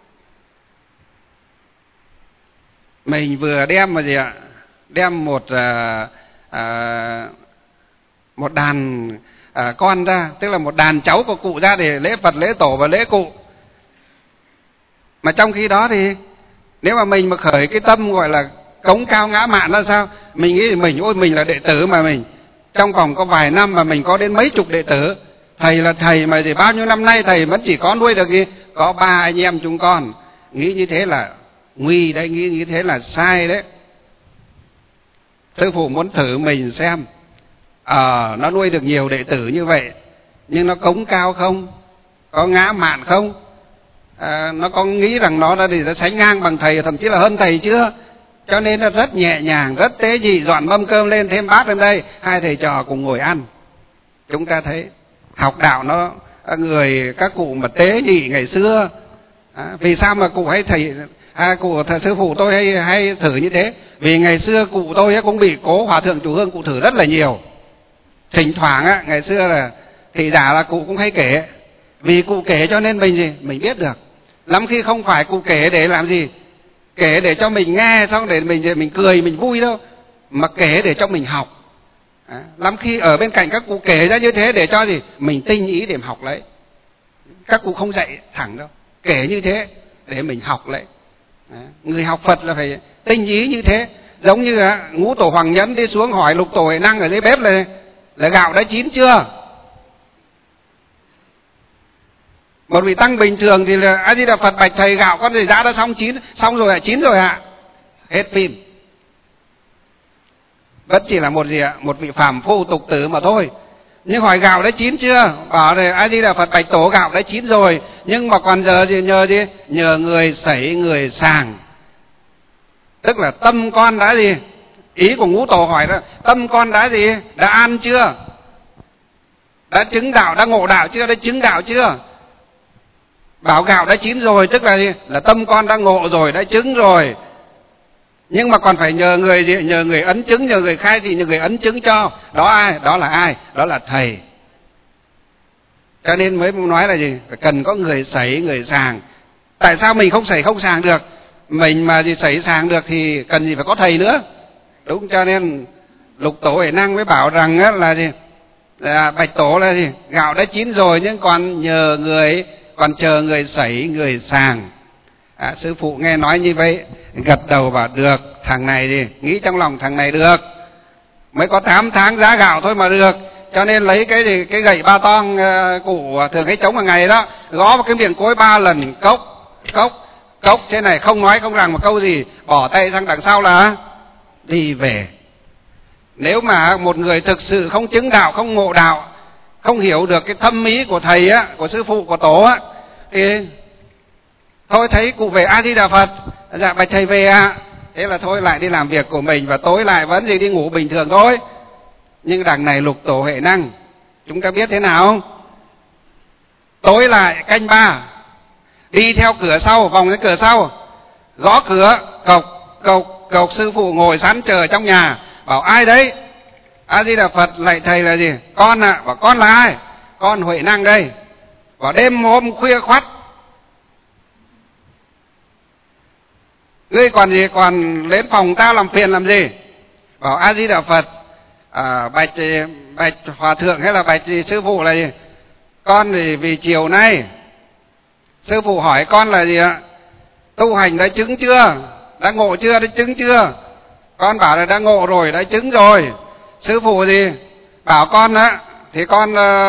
Mình vừa đem mà gì ạ? Đem một đàn con ra, tức là một đàn cháu của cụ ra để lễ Phật, lễ tổ và lễ cụ. Mà trong khi đó thì nếu mà mình mà khởi cái tâm gọi là cống cao ngã mạn ra sao? Mình nghĩ mình là đệ tử mà mình trong vòng có vài năm mà mình có đến mấy chục đệ tử. Thầy là thầy mà gì bao nhiêu năm nay thầy vẫn chỉ có nuôi được gì? Có 3 anh em chúng con. Nghĩ như thế là nguy đấy, nghĩ như thế là sai đấy. Sư phụ muốn thử mình xem nó nuôi được nhiều đệ tử như vậy, nhưng nó cống cao không? Có ngã mạn không? Nó có nghĩ rằng nó đã sánh ngang bằng thầy, thậm chí là hơn thầy chưa? Cho nên nó rất nhẹ nhàng, rất tế nhị, dọn mâm cơm lên, thêm bát lên đây, hai thầy trò cùng ngồi ăn. Chúng ta thấy học đạo nó các cụ mà tế nhị ngày xưa. Vì sao mà cụ hay sư phụ tôi hay thử như thế? Vì ngày xưa cụ tôi cũng bị cố Hòa thượng Chủ Hương cụ thử rất là nhiều. Thỉnh thoảng ngày xưa là thì giả là cụ cũng hay kể. Vì cụ kể cho nên mình biết được. Lắm khi không phải cụ kể để làm gì, kể để cho mình nghe xong để mình cười mình vui đâu, mà kể để cho mình học. Lắm khi ở bên cạnh các cụ kể ra như thế để cho gì mình tinh ý để học lấy. Các cụ không dạy thẳng đâu, kể như thế để mình học lấy. Người học Phật là phải tinh ý như thế. Giống như Ngũ Tổ Hoàng Nhẫn đi xuống hỏi Lục Tổ Huệ Năng ở dưới bếp là gạo đã chín chưa. Một vị tăng bình thường thì là A Di Đà Phật bạch thầy gạo con thì đã xong rồi ạ, chín rồi ạ, hết phim. Vẫn chỉ là một gì ạ? Một vị phàm phu tục tử mà thôi. Nhưng hỏi gạo đã chín chưa? Bảo này A Di Đà Phật bạch tổ gạo đã chín rồi, nhưng mà còn giờ gì nhờ gì? Nhờ người sẩy người sàng. Tức là tâm con đã gì? Ý của ngũ tổ hỏi đó, tâm con đã gì? Đã an chưa? Đã chứng đạo, đã ngộ đạo chưa? Đã chứng đạo chưa? Bảo gạo đã chín rồi tức là gì? Là tâm con đã ngộ rồi, đã chứng rồi. Nhưng mà còn phải nhờ người gì? Nhờ người ấn chứng, nhờ người khai thị, nhờ người ấn chứng cho. Đó ai? Đó là ai? Đó là thầy. Cho nên mới nói là gì? Phải cần có người sẩy, người sàng. Tại sao mình không sẩy không sàng được? Mình mà gì sẩy sàng được thì cần gì phải có thầy nữa. Đúng, cho nên Lục Tổ Huệ Năng mới bảo rằng á, là gì? Bạch Tổ là gì? Gạo đã chín rồi nhưng còn nhờ người, còn chờ người sẩy, người sàng. Sư phụ nghe nói như vậy gật đầu bảo được, thằng này thì nghĩ trong lòng thằng này được, mới có 8 tháng giá gạo thôi mà được. Cho nên lấy cái gậy ba toang cụ thường hay chống hàng ngày đó, gõ vào cái miệng cối 3 lần, cốc cốc cốc thế này, không nói không rằng một câu gì, bỏ tay sang đằng sau là đi về. Nếu mà một người thực sự không chứng đạo, không ngộ đạo, không hiểu được cái thâm ý của thầy á, của sư phụ, của tổ á, thì thôi thấy cụ về A Di Đà Phật, dạ bạch thầy về ạ. Thế là thôi lại đi làm việc của mình, và tối lại vẫn gì đi ngủ bình thường thôi. Nhưng đằng này Lục Tổ Huệ Năng, chúng ta biết thế nào không? Tối lại canh 3, đi theo cửa sau, vòng cái cửa sau, gõ cửa, cộc cộc cộc. Sư phụ ngồi sẵn chờ trong nhà, bảo ai đấy? A Di Đà Phật. Lạy thầy là gì? Con ạ. Bảo con là ai? Con Huệ Năng đây. Vào đêm hôm khuya khoắt, ngươi còn gì, còn đến phòng ta làm phiền làm gì? Bảo A Di Đà Phật. Bạch hòa thượng hay là bạch gì sư phụ là gì? Con thì vì chiều nay sư phụ hỏi con là gì ạ? Tu hành đã chứng chưa? Đã ngộ chưa? Đã chứng chưa? Con bảo là đã ngộ rồi, đã chứng rồi. Sư phụ gì? Bảo con á, thì con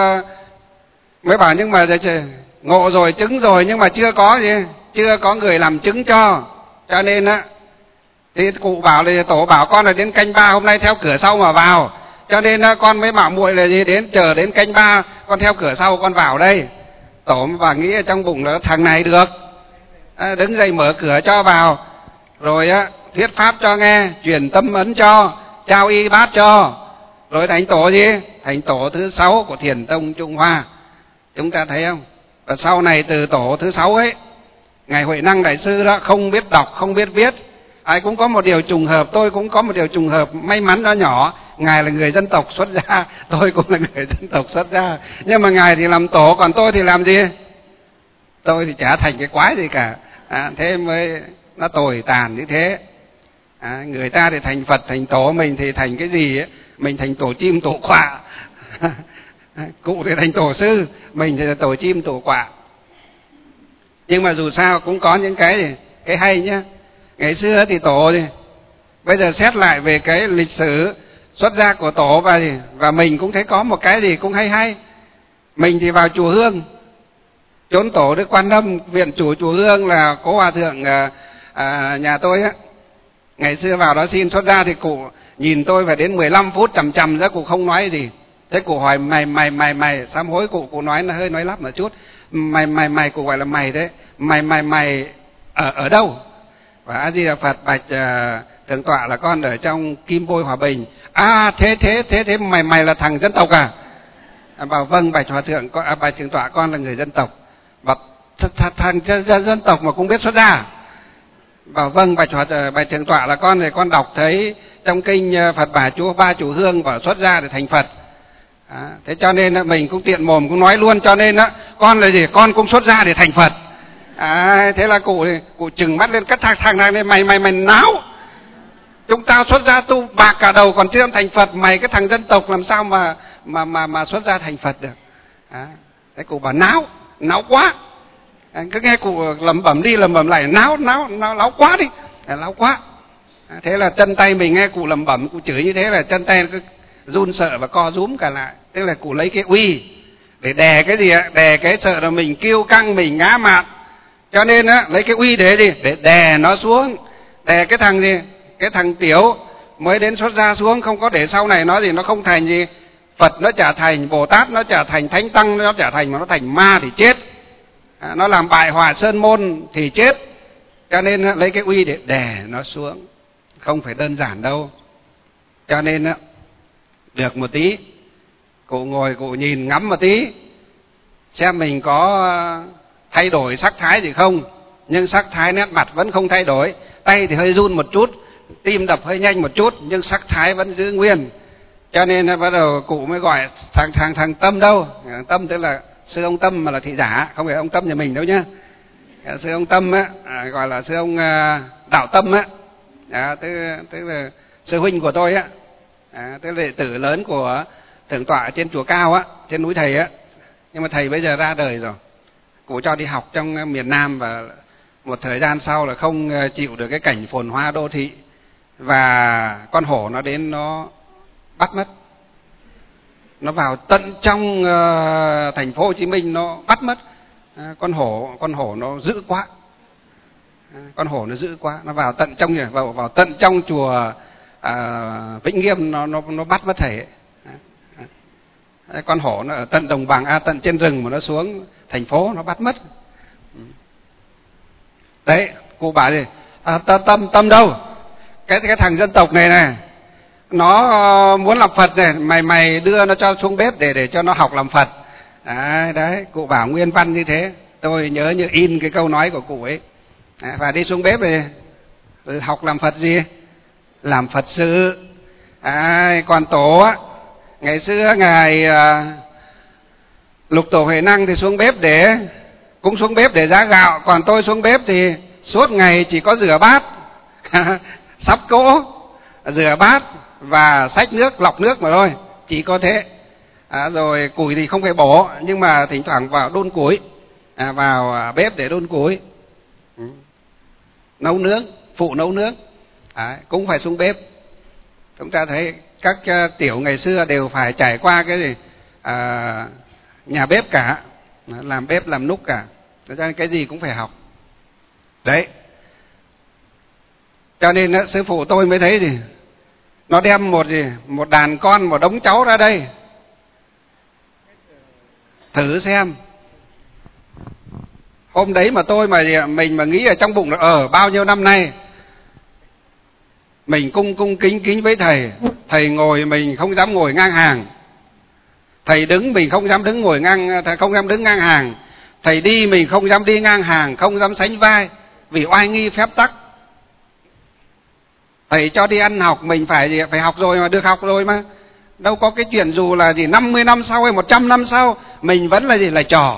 mới bảo nhưng mà ngộ rồi, chứng rồi, nhưng mà chưa có gì, chưa có người làm chứng cho. Cho nên á, thì cụ bảo là tổ bảo con là đến canh 3 hôm nay theo cửa sau mà vào. Cho nên con mới bảo muội là gì, đến chờ đến canh 3 con theo cửa sau con vào đây. Tổ và nghĩ ở trong bụng là thằng này được, đứng dậy mở cửa cho vào, rồi á thuyết pháp cho nghe, truyền tâm ấn cho, trao y bát cho, rồi thành tổ gì? Thành tổ thứ 6 của Thiền Tông Trung Hoa. Chúng ta thấy không? Và sau này từ tổ thứ 6 ấy, ngài Huệ Năng đại sư đó không biết đọc, không biết viết. Ai cũng có một điều trùng hợp, tôi cũng có một điều trùng hợp may mắn đó nhỏ. Ngài là người dân tộc xuất gia, tôi cũng là người dân tộc xuất gia. Nhưng mà ngài thì làm tổ, còn tôi thì làm gì? Tôi thì chả thành cái quái gì cả. Thế mới nó tồi tàn như thế. Người ta thì thành Phật, thành tổ, mình thì thành cái gì ấy? Mình thành tổ chim tổ quạ. Cụ thì thành tổ sư, mình thì là tổ chim tổ quạ. Nhưng mà dù sao cũng có những cái hay nhá. Ngày xưa thì tổ thì bây giờ xét lại về cái lịch sử xuất gia của tổ, và mình cũng thấy có một cái gì cũng hay. Mình thì vào chùa Hương, chốn tổ Đức Quan Âm, viện chủ chùa Hương là cố hòa thượng nhà tôi á. Ngày xưa vào đó xin xuất gia thì cụ nhìn tôi phải đến 15 phút chằm ra, cụ không nói gì. Thế cụ hỏi mày, sám hối cụ nói nó hơi nói lắp một chút. Mày, cụ gọi là mày đấy. Mày ở đâu? Và A Di Đà Phật bạch thượng tọa là con ở trong Kim Bôi Hòa Bình. Thế mày là thằng dân tộc à? Bảo vâng bạch hòa thượng, bạch thượng tọa con là người dân tộc. Bảo thằng dân tộc mà cũng biết xuất gia? Bảo vâng bạch thượng tọa là con thì con đọc thấy trong kinh Phật ba chủ hương bảo xuất gia để thành Phật. Thế cho nên mình cũng tiện mồm cũng nói luôn, cho nên con là gì? Con cũng xuất gia để thành Phật. Thế là cụ trừng mắt lên, cắt thằng này mày náo. Chúng ta xuất gia tu bạc cả đầu còn chưa thành Phật, mày cái thằng dân tộc làm sao mà xuất gia thành Phật được? Thế cụ bảo náo quá. Cứ nghe cụ lẩm bẩm đi lẩm bẩm lại, náo quá đi, náo quá. Thế là chân tay mình nghe cụ lẩm bẩm, cụ chửi như thế là chân tay cứ run sợ và co rúm cả lại. Tức là cụ lấy cái uy để đè cái gì ạ? Đè cái sợ là mình kiêu căng, mình ngã mạn. Cho nên á, lấy cái uy để gì? Để đè nó xuống. Đè cái thằng gì? Cái thằng tiểu mới đến xuất gia xuống, không có để sau này nó gì, nó không thành gì. Phật nó trở thành, Bồ Tát nó trở thành, Thánh Tăng nó trở thành, mà nó thành ma thì chết. Nó làm bại hoại sơn môn thì chết. Cho nên lấy cái uy để đè nó xuống, không phải đơn giản đâu. Cho nên được một tí, cụ ngồi cụ nhìn ngắm một tí, xem mình có thay đổi sắc thái gì không. Nhưng sắc thái nét mặt vẫn không thay đổi, tay thì hơi run một chút, tim đập hơi nhanh một chút, nhưng sắc thái vẫn giữ nguyên. Cho nên bắt đầu cụ mới gọi thằng Tâm đâu. Tâm tức là sư ông Tâm, mà là thị giả, không phải ông Tâm nhà mình đâu nhá. Sư ông Tâm á, gọi là sư ông Đạo Tâm á, tức là sư huynh của tôi á, tức là đệ tử lớn của thượng tọa trên chùa Cao á, trên núi thầy á. Nhưng mà thầy bây giờ ra đời rồi, cụ cho đi học trong miền Nam, và một thời gian sau là không chịu được cái cảnh phồn hoa đô thị, và con hổ nó đến nó bắt mất. Nó vào tận trong thành phố Hồ Chí Minh nó bắt mất. Con hổ nó dữ quá. Con hổ nó dữ quá, nó vào tận trong vào tận trong chùa Vĩnh Nghiêm, nó bắt mất thầy. Con hổ nó ở tận đồng bằng, tận trên rừng mà nó xuống thành phố nó bắt mất. Đấy, cụ bảo gì? Tâm đâu? Cái thằng dân tộc này nó muốn làm Phật này, mày đưa nó cho xuống bếp để cho nó học làm Phật. Đấy, cụ bảo nguyên văn như thế. Tôi nhớ như in cái câu nói của cụ ấy. Và đi xuống bếp thì học làm Phật gì? Làm Phật sự. Còn tổ á, ngày xưa ngài Lục Tổ Huệ Năng thì xuống bếp cũng xuống bếp để giá gạo. Còn tôi xuống bếp thì suốt ngày chỉ có rửa bát, sắp cỗ, rửa bát và xách nước, lọc nước mà thôi, chỉ có thế. Rồi củi thì không phải bổ, nhưng mà thỉnh thoảng vào đun củi, vào bếp để đun củi, nấu nướng, phụ nấu nướng, cũng phải xuống bếp. Chúng ta thấy các tiểu ngày xưa đều phải trải qua cái gì? Nhà bếp cả, làm bếp làm núc cả, cho nên cái gì cũng phải học. Đấy, cho nên sư phụ tôi mới thấy gì, nó đem một đàn con, một đống cháu ra đây thử xem. Hôm đấy mà mình mà nghĩ ở trong bụng là bao nhiêu năm nay mình cung kính với thầy ngồi mình không dám ngồi ngang hàng, thầy đứng mình không dám đứng ngang hàng, thầy đi mình không dám đi ngang hàng, không dám sánh vai vì oai nghi phép tắc. Thầy cho đi ăn học mình phải học rồi mà, được học rồi mà. Đâu có cái chuyện dù là 50 năm sau hay 100 năm sau mình vẫn là trò.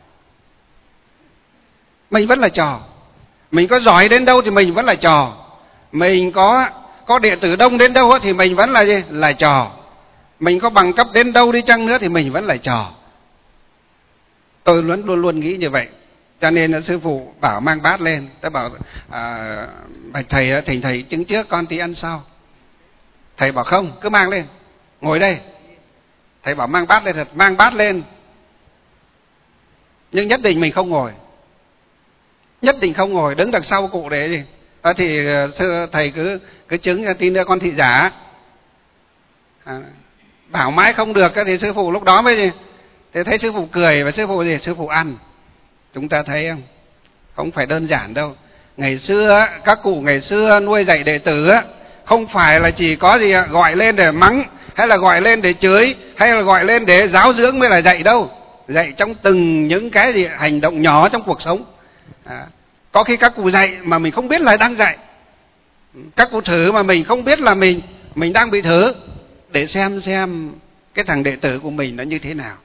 Mình vẫn là trò. Mình có giỏi đến đâu thì mình vẫn là trò. Mình có đệ tử đông đến đâu thì mình vẫn là trò. Mình có bằng cấp đến đâu đi chăng nữa thì mình vẫn là trò. Tôi luôn nghĩ như vậy. Cho nên là sư phụ bảo mang bát lên. Tôi bảo bạch thầy, thỉnh thầy chứng trước, con tí ăn sau. Thầy bảo không, cứ mang lên, ngồi đây. Thầy bảo mang bát lên thật, mang bát lên. Nhưng nhất định mình không ngồi. Nhất định không ngồi, đứng đằng sau cụ để gì. Thì thầy cứ chứng tí nữa con thị giả. Bảo mãi không được thì sư phụ lúc đó mới gì. Thì thấy sư phụ cười và sư phụ gì? Sư phụ ăn. Chúng ta thấy không? Không phải đơn giản đâu. Ngày xưa, các cụ ngày xưa nuôi dạy đệ tử không phải là chỉ có gì gọi lên để mắng, hay là gọi lên để chửi, hay là gọi lên để giáo dưỡng mới là dạy đâu. Dạy trong từng những cái gì hành động nhỏ trong cuộc sống. Có khi các cụ dạy mà mình không biết là đang dạy. Các cụ thử mà mình không biết là mình đang bị thử, để xem cái thằng đệ tử của mình nó như thế nào.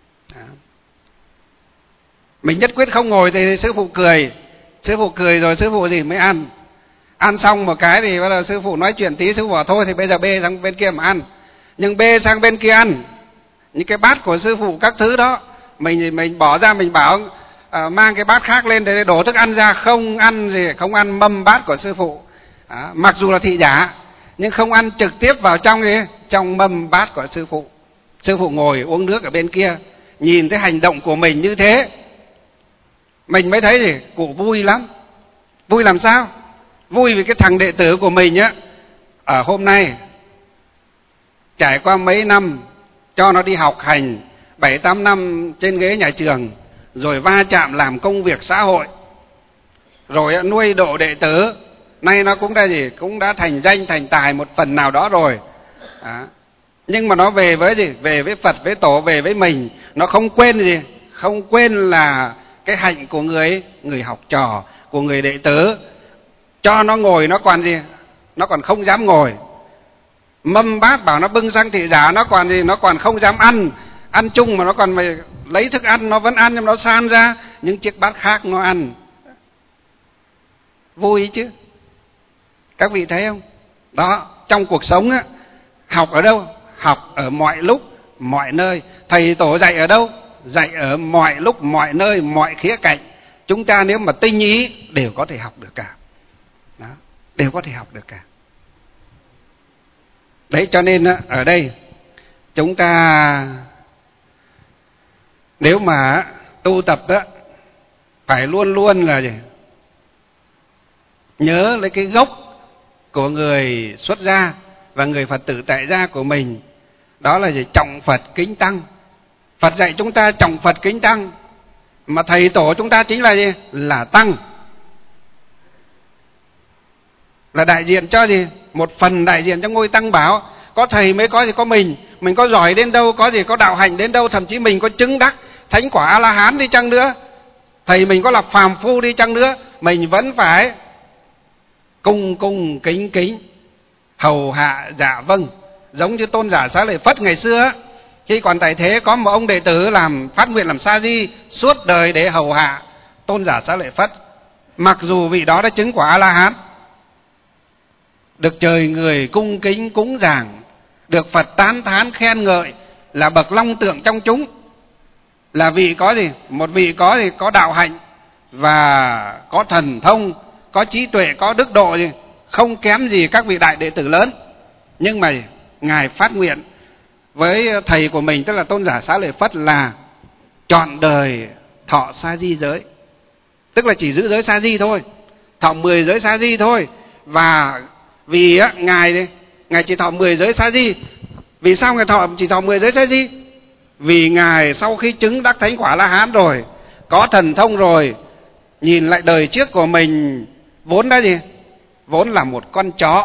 Mình nhất quyết không ngồi thì sư phụ cười. Sư phụ cười rồi sư phụ gì mới ăn. Ăn xong một cái thì bắt đầu sư phụ nói chuyện tí, sư phụ bảo thôi thì bây giờ bê sang bên kia mà ăn. Nhưng bê sang bên kia ăn, những cái bát của sư phụ các thứ đó, mình bỏ ra, mình bảo mang cái bát khác lên để đổ thức ăn ra, không ăn mâm bát của sư phụ. Mặc dù là thị giả nhưng không ăn trực tiếp vào trong mâm bát của sư phụ. Sư phụ ngồi uống nước ở bên kia, nhìn thấy hành động của mình như thế, mình mới thấy gì? Cụ vui lắm. Vui làm sao? Vui vì cái thằng đệ tử của mình á, ở hôm nay trải qua mấy năm cho nó đi học hành 7-8 năm trên ghế nhà trường, rồi va chạm làm công việc xã hội, rồi nuôi độ đệ tử, nay nó cũng đã gì? Cũng đã thành danh thành tài một phần nào đó rồi. Nhưng mà nó về với gì? Về với Phật, với Tổ, về với mình. Nó không quên gì? Không quên là cái hạnh của người học trò, của người đệ tử. Cho nó ngồi nó còn gì? Nó còn không dám ngồi. Mâm bát bảo nó bưng sang thị giả, nó còn gì? Nó còn không dám ăn. Ăn chung mà nó còn phải lấy thức ăn, nó vẫn ăn nhưng nó san ra những chiếc bát khác nó ăn. Vui chứ. Các vị thấy không? Đó, trong cuộc sống á, học ở đâu? Học ở mọi lúc, mọi nơi. Thầy Tổ dạy ở đâu? Dạy ở mọi lúc, mọi nơi, mọi khía cạnh. Chúng ta nếu mà tinh ý đều có thể học được cả. Đó, đều có thể học được cả. Đấy, cho nên ở đây chúng ta nếu mà tu tập đó, phải luôn luôn là gì? Nhớ lấy cái gốc của người xuất gia và người Phật tử tại gia của mình. Đó là gì? Trọng Phật kính Tăng. Phật dạy chúng ta trọng Phật kính Tăng, mà thầy Tổ chúng ta chính là gì? Là Tăng. Là đại diện cho gì? Một phần đại diện cho ngôi Tăng bảo. Có thầy mới có gì? Có mình có giỏi đến đâu, có gì? Có đạo hạnh đến đâu, thậm chí mình có chứng đắc thánh quả A-la-hán đi chăng nữa, thầy mình có là phàm phu đi chăng nữa, mình vẫn phải cung cung kính kính, hầu hạ dạ vâng. Giống như Tôn giả Xá Lợi Phất ngày xưa, khi còn tại thế có một ông đệ tử làm phát nguyện làm sa di suốt đời để hầu hạ Tôn giả Xá Lợi Phất. Mặc dù vị đó đã chứng quả A-la-hán, được trời người cung kính cúng dường, được Phật tán thán khen ngợi là bậc long tượng trong chúng, là vị có gì? Một vị có gì? Có đạo hạnh và có thần thông, có trí tuệ, có đức độ gì? Không kém gì các vị đại đệ tử lớn. Nhưng mà Ngài phát nguyện với thầy của mình, tức là Tôn giả Xá Lợi Phất, là trọn đời thọ sa di giới. Tức là chỉ giữ giới sa di thôi, thọ 10 giới sa di thôi. Và vì Ngài chỉ thọ 10 giới sa di. Vì sao Ngài chỉ thọ 10 giới sa di? Vì Ngài sau khi chứng đắc thánh quả La-hán rồi, có thần thông rồi, nhìn lại đời trước của mình vốn đã gì? Vốn là một con chó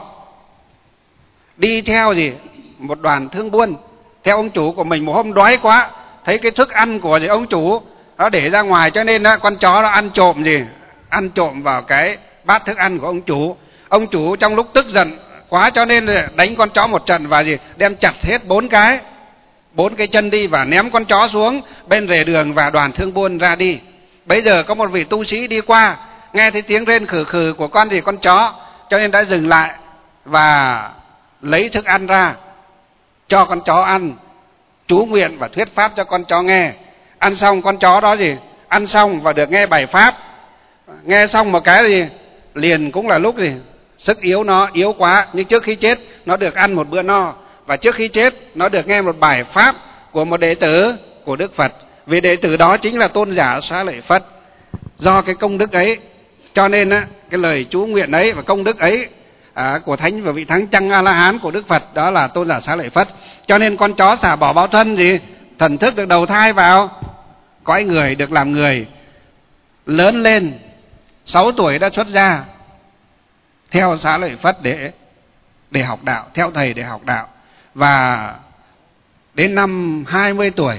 đi theo gì? Một đoàn thương buôn theo ông chủ của mình. Một hôm đói quá, thấy cái thức ăn của ông chủ nó để ra ngoài, cho nên con chó nó ăn trộm gì? Ăn trộm vào cái bát thức ăn của ông chủ. Ông chủ trong lúc tức giận quá cho nên đánh con chó một trận và gì? Đem chặt hết 4 cái chân đi và ném con chó xuống bên rìa đường và đoàn thương buôn ra đi. Bây giờ có một vị tu sĩ đi qua, nghe thấy tiếng rên khử khử của con chó, cho nên đã dừng lại và lấy thức ăn ra cho con chó ăn, chú nguyện và thuyết pháp cho con chó nghe. Ăn xong con chó đó gì? Ăn xong và được nghe bài pháp. Nghe xong một cái gì? Liền cũng là lúc gì? Sức yếu nó yếu quá, nhưng trước khi chết nó được ăn một bữa no, và trước khi chết nó được nghe một bài pháp của một đệ tử của Đức Phật. Vì đệ tử đó chính là Tôn giả Xá Lợi Phất. Do cái công đức ấy, cho nên cái lời chú nguyện ấy và công đức ấy của thánh và vị thánh Chăng A-la-hán của Đức Phật, đó là Tôn giả Xá Lợi Phất. Cho nên con chó xả bỏ báo thân gì? Thần thức được đầu thai vào cõi người, được làm người, lớn lên 6 tuổi đã xuất gia, theo Xá Lợi Phất để học đạo, theo thầy để học đạo. Và đến năm 20 tuổi,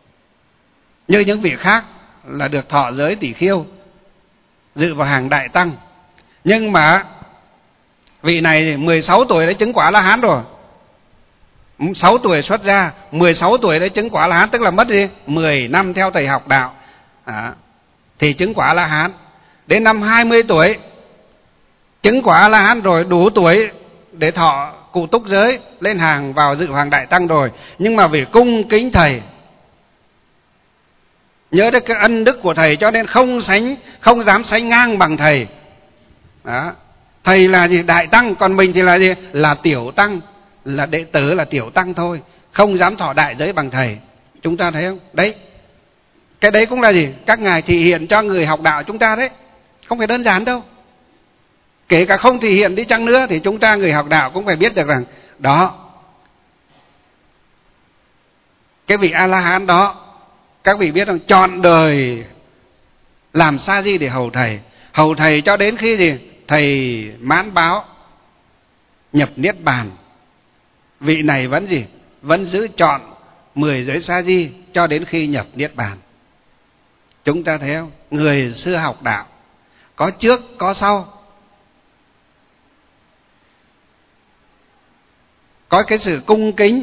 như những vị khác, là được thọ giới tỷ khiêu, dự vào hàng đại tăng. Nhưng mà vị này 16 tuổi đã chứng quả La-hán rồi. 6 tuổi xuất gia, 16 tuổi đã chứng quả La-hán, tức là mất đi 10 năm theo thầy học đạo thì chứng quả La-hán. Đến năm 20 tuổi chứng quả La-hán rồi, đủ tuổi để thọ cụ túc giới, lên hàng vào dự hoàng đại tăng rồi. Nhưng mà vì cung kính thầy, nhớ đến cái ân đức của thầy, cho nên không dám sánh ngang bằng thầy. Đó. Thầy là gì? Đại tăng, còn mình thì là gì? Là tiểu tăng, là đệ tử, là tiểu tăng thôi, không dám thọ đại giới bằng thầy. Chúng ta thấy không? Đấy, Cái đấy cũng là gì? Các ngài thị hiện cho người học đạo chúng ta đấy, không phải đơn giản đâu. Kể cả không thị hiện đi chăng nữa thì chúng ta người học đạo cũng phải biết được rằng đó, cái vị A-la-hán đó, các vị biết rằng chọn đời làm sa di để hầu thầy. Hầu thầy cho đến khi gì? Thầy mãn báo nhập niết bàn. Vị này vẫn gì? Vẫn giữ chọn 10 giới sa di cho đến khi nhập niết bàn. Chúng ta thấy không? Người xưa học đạo có trước có sau, có cái sự cung kính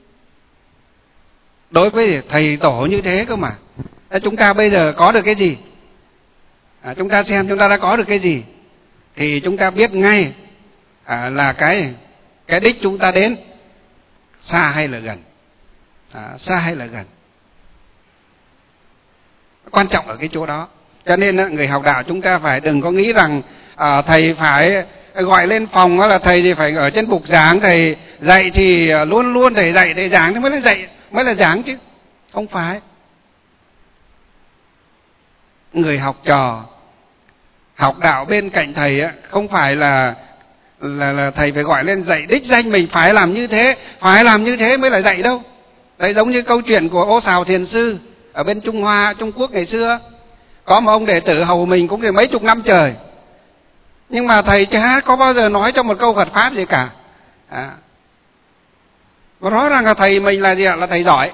đối với thầy tổ như thế cơ mà. Chúng ta bây giờ có được cái gì? Chúng ta xem chúng ta đã có được cái gì thì chúng ta biết ngay là cái đích chúng ta đến xa hay là gần. Xa hay là gần, quan trọng ở cái chỗ đó. Cho nên người học đạo chúng ta phải đừng có nghĩ rằng thầy phải gọi lên phòng là thầy thì phải ở trên bục giảng, thầy dạy thì luôn luôn thầy dạy thầy giảng thì mới là dạy, mới là giảng chứ. Không phải. Người học trò học đạo bên cạnh thầy không phải là thầy phải gọi lên dạy đích danh mình phải làm như thế, phải làm như thế mới là dạy đâu. Đấy, giống như câu chuyện của Ô Sào Thiền Sư ở bên Trung Hoa, Trung Quốc ngày xưa. Có một ông đệ tử hầu mình cũng được mấy chục năm trời, nhưng mà thầy chả có bao giờ nói cho một câu Phật pháp gì cả. Và rõ ràng là thầy mình là gì ạ? Là thầy giỏi.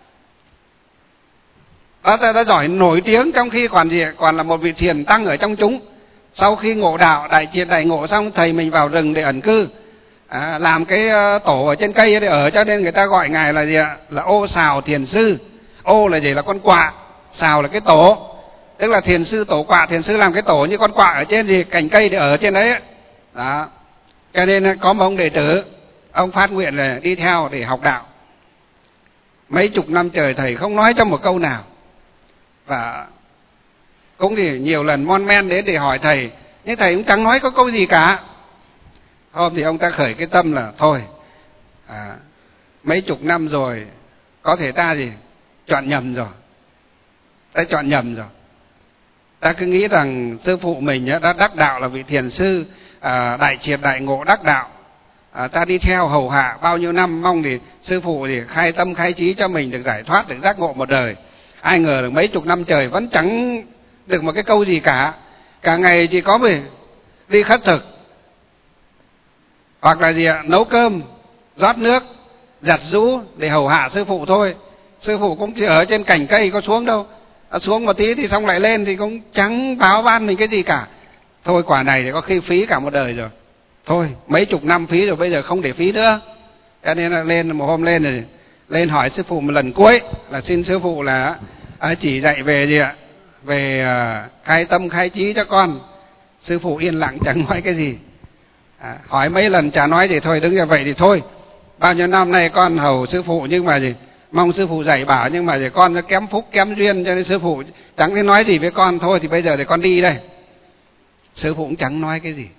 Đã giỏi nổi tiếng, trong khi còn là một vị thiền tăng ở trong chúng. Sau khi ngộ đạo, đại triệt đại ngộ xong, thầy mình vào rừng để ẩn cư, làm cái tổ ở trên cây để ở, cho nên người ta gọi ngài là gì ạ? Là Ô Sào Thiền Sư. Ô là gì? Là con quạ, sào là cái tổ, tức là thiền sư tổ quạ. Thiền sư làm cái tổ như con quạ ở trên gì cành cây để ở trên đấy. Đó. Cho nên có một ông đệ tử, ông phát nguyện là đi theo để học đạo. Mấy chục năm trời thầy không nói cho một câu nào, và cũng thì nhiều lần mon men đến để hỏi thầy, nhưng thầy cũng chẳng nói có câu gì cả. Hôm thì ông ta khởi cái tâm là thôi, mấy chục năm rồi, có thể ta gì chọn nhầm rồi, ta chọn nhầm rồi. Ta cứ nghĩ rằng sư phụ mình đã đắc đạo là vị thiền sư đại triệt đại ngộ đắc đạo, ta đi theo hầu hạ bao nhiêu năm, mong thì sư phụ thì khai tâm khai trí cho mình được giải thoát, được giác ngộ một đời. Ai ngờ được mấy chục năm trời vẫn chẳng được một cái câu gì cả. Cả ngày chỉ có về đi khất thực, hoặc là gì ạ? Nấu cơm, rót nước, giặt giũ để hầu hạ sư phụ thôi. Sư phụ cũng chỉ ở trên cành cây, có xuống đâu. Xuống một tí thì xong lại lên, thì cũng chẳng báo ban mình cái gì cả. Thôi quả này thì có khi phí cả một đời rồi. Thôi mấy chục năm phí rồi, bây giờ không để phí nữa. Cho nên là lên một hôm lên rồi lên hỏi sư phụ một lần cuối là xin sư phụ là chỉ dạy về gì ạ? Về khai tâm khai trí cho con. Sư phụ yên lặng chẳng nói cái gì. Hỏi mấy lần chả nói gì, thôi đứng như vậy thì thôi. Bao nhiêu năm nay con hầu sư phụ, nhưng mà gì mong sư phụ dạy bảo, nhưng mà con nó kém phúc kém duyên, cho nên sư phụ chẳng thể nói gì với con. Thôi thì bây giờ thì con đi đây. Sư phụ cũng chẳng nói cái gì,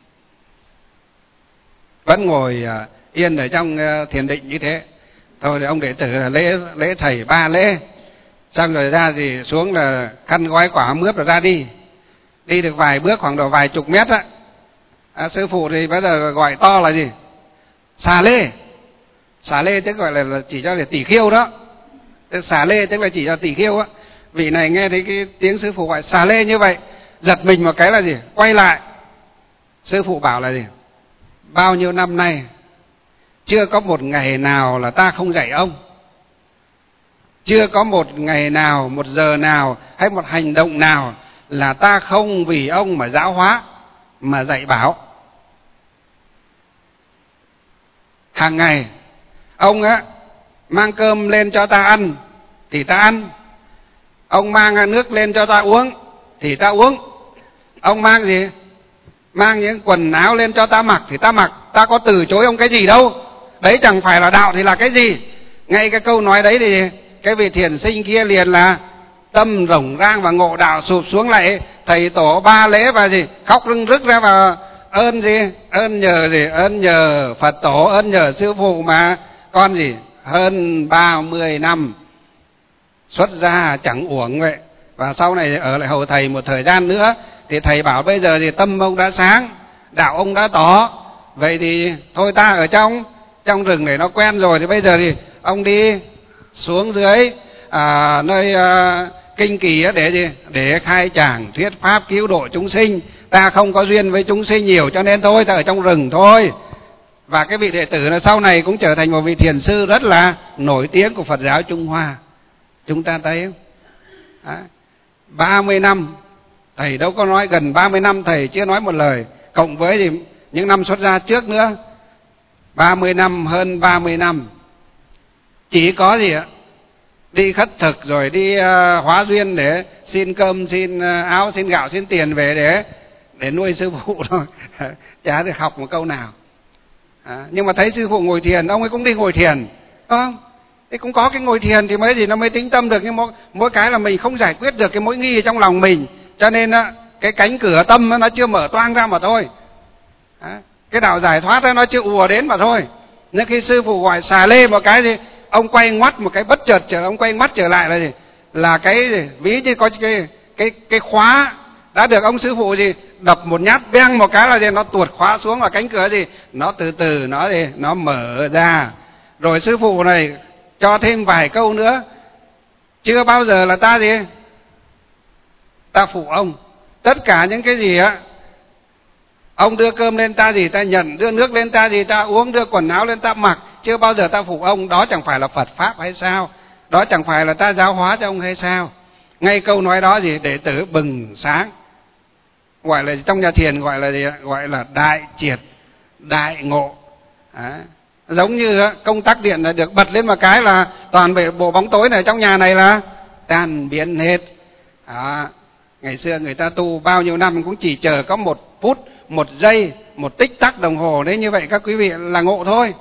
vẫn ngồi yên ở trong thiền định như thế. Thôi thì ông đệ tử là lễ thầy 3 lễ, xong rồi ra thì xuống là khăn gói quả mướp rồi ra đi. Đi được vài bước, khoảng độ vài chục mét sư phụ thì bây giờ gọi to là gì? Xà lê. Xà lê tức gọi là chỉ cho là tỷ khiêu đó. Xà lê tức là chỉ cho tỷ khiêu á. Vị này nghe thấy cái tiếng sư phụ gọi xà lê như vậy, giật mình một cái là gì? Quay lại. Sư phụ bảo là gì? Bao nhiêu năm nay chưa có một ngày nào là ta không dạy ông. Chưa có một ngày nào, một giờ nào hay một hành động nào là ta không vì ông mà giáo hóa, mà dạy bảo. Hàng ngày ông mang cơm lên cho ta ăn thì ta ăn. Ông mang nước lên cho ta uống thì ta uống. Ông mang gì? Mang những quần áo lên cho ta mặc thì ta mặc. Ta có từ chối ông cái gì đâu. Đấy chẳng phải là đạo thì là cái gì? Ngay cái câu nói đấy thì cái vị thiền sinh kia liền là tâm rỗng rang và ngộ đạo, sụp xuống lại thầy tổ 3 lễ và gì khóc rưng rức ra, và ơn gì? Ơn nhờ gì? Ơn nhờ Phật tổ, ơn nhờ sư phụ mà con gì hơn 30 năm xuất gia chẳng uổng vậy. Và sau này ở lại hầu thầy một thời gian nữa thì thầy bảo bây giờ thì tâm ông đã sáng, đạo ông đã tỏ, vậy thì thôi ta ở trong rừng để nó quen rồi, thì bây giờ thì ông đi xuống dưới nơi Kinh Kỳ để gì? Để khai giảng thuyết pháp cứu độ chúng sinh. Ta không có duyên với chúng sinh nhiều cho nên thôi ta ở trong rừng thôi. Và cái vị đệ tử là sau này cũng trở thành một vị thiền sư rất là nổi tiếng của Phật giáo Trung Hoa. Chúng ta thấy không? 30 năm thầy đâu có nói, gần 30 năm thầy chưa nói một lời, cộng với thì những năm xuất gia trước nữa 30 năm, hơn 30 năm chỉ có gì ạ? Đi khất thực rồi đi hóa duyên để xin cơm, xin áo, xin gạo, xin tiền về để nuôi sư phụ thôi. Chả được học một câu nào. Nhưng mà thấy sư phụ ngồi thiền, ông ấy cũng đi ngồi thiền, đúng không? Thế cũng có cái ngồi thiền thì mới gì nó mới tĩnh tâm được. Nhưng mỗi cái là mình không giải quyết được cái mối nghi trong lòng mình, cho nên cái cánh cửa tâm nó chưa mở toang ra mà thôi. Cái đạo giải thoát nó chưa ùa đến mà thôi. Nên khi sư phụ gọi xà lê một cái gì, ông quay ngoắt một cái bất chợt, ông quay ngoắt trở lại là gì? Là cái gì? Ví như có cái khóa đã được ông sư phụ gì đập một nhát beng một cái là gì, nó tuột khóa xuống, và cánh cửa gì nó từ từ nó mở ra. Rồi sư phụ này cho thêm vài câu nữa. Chưa bao giờ là ta gì? Ta phụ ông. Tất cả những cái gì á, ông đưa cơm lên ta gì ta nhận, đưa nước lên ta gì ta uống, đưa quần áo lên ta mặc, chưa bao giờ ta phụ ông. Đó chẳng phải là Phật pháp hay sao? Đó chẳng phải là ta giáo hóa cho ông hay sao? Ngay câu nói đó gì đệ tử bừng sáng, gọi là trong nhà thiền gọi là gì? Gọi là đại triệt đại ngộ. Giống như công tắc điện là được bật lên một cái là toàn bộ bóng tối này trong nhà này là tan biến hết. Ngày xưa người ta tu bao nhiêu năm cũng chỉ chờ có 1 phút, 1 giây, 1 tích tắc đồng hồ đấy, như vậy các quý vị là ngộ thôi.